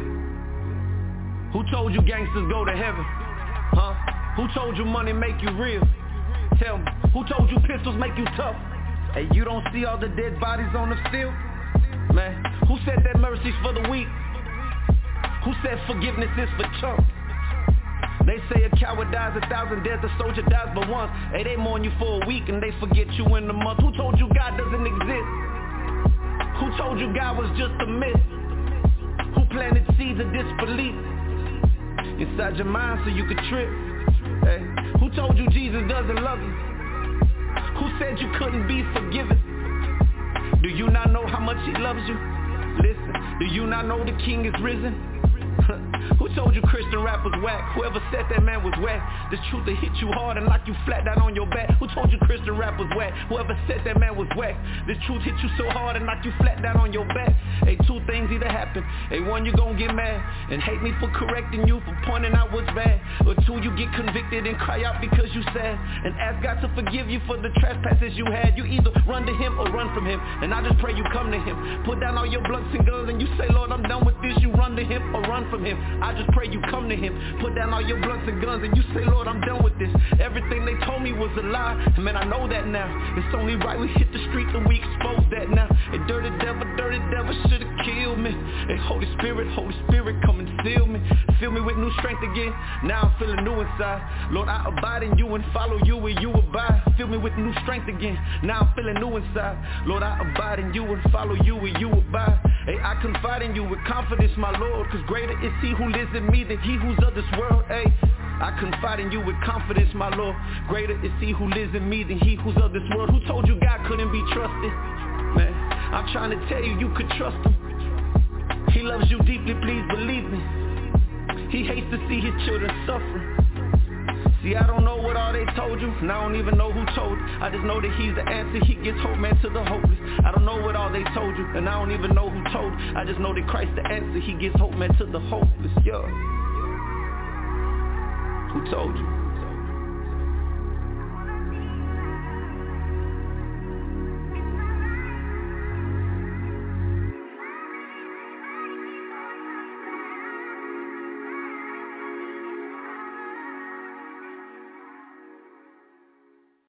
Who told you gangsters go to heaven? Huh? Who told you money make you real? Tell me, who told you pistols make you tough? Hey, you don't see all the dead bodies on the field? Man, who said that mercy's for the weak? Who said forgiveness is for chumps? They say a coward dies a thousand deaths, a soldier dies but once. Hey, they mourn you for a week and they forget you in a month. Who told you God doesn't exist? Who told you God was just a myth? Who planted seeds of disbelief inside your mind so you could trip? Hey, who told you Jesus doesn't love you? Who said you couldn't be forgiven? Do you not know how much he loves you? Listen, do you not know the king is risen? Who told you Christian rap was whack? Whoever said that man was whack. The truth will hit you hard and knock you flat down on your back. Who told you Christian rap was whack? Whoever said that man was whack. The truth hit you so hard and knock you flat down on your back. Hey, two things either happen. Hey, one, you gon' get mad and hate me for correcting you, for pointing out what's bad. Or two, you get convicted and cry out because you sad and ask God to forgive you for the trespasses you had. You either run to him or run from him. And I just pray you come to him. Put down all your blunts and guns and you say, Lord, I'm done with this. You run to him or run from him. I just pray you come to him. Put down all your blunts and guns and you say, Lord, I'm done with this. Everything they told me was a lie. Man, I know that now. It's only right we hit the streets and we expose that now. A dirty devil, dirty devil should've killed me. Hey, Holy Spirit, Holy Spirit, come and seal me. Fill me with new strength again. Now I'm feeling new inside. Lord, I abide in you and follow you where you abide. Fill me with new strength again. Now I'm feeling new inside. Lord, I abide in you and follow you where you abide. Hey, I confide in you with confidence, my Lord, cause greater is he who lives in me than he who's of this world. Hey, I confide in you with confidence, my Lord. Greater is he who lives in me than he who's of this world. Who told you God couldn't be trusted? Man, I'm trying to tell you, you could trust him. He loves you deeply, please believe me. He hates to see his children suffering. See, I don't know what all they told you, and I don't even know who told you. I just know that he's the answer, he gives hope, man, to the hopeless. I don't know what all they told you, and I don't even know who told you. I just know that Christ's the answer, he gives hope, man, to the hopeless, yeah. Who told you?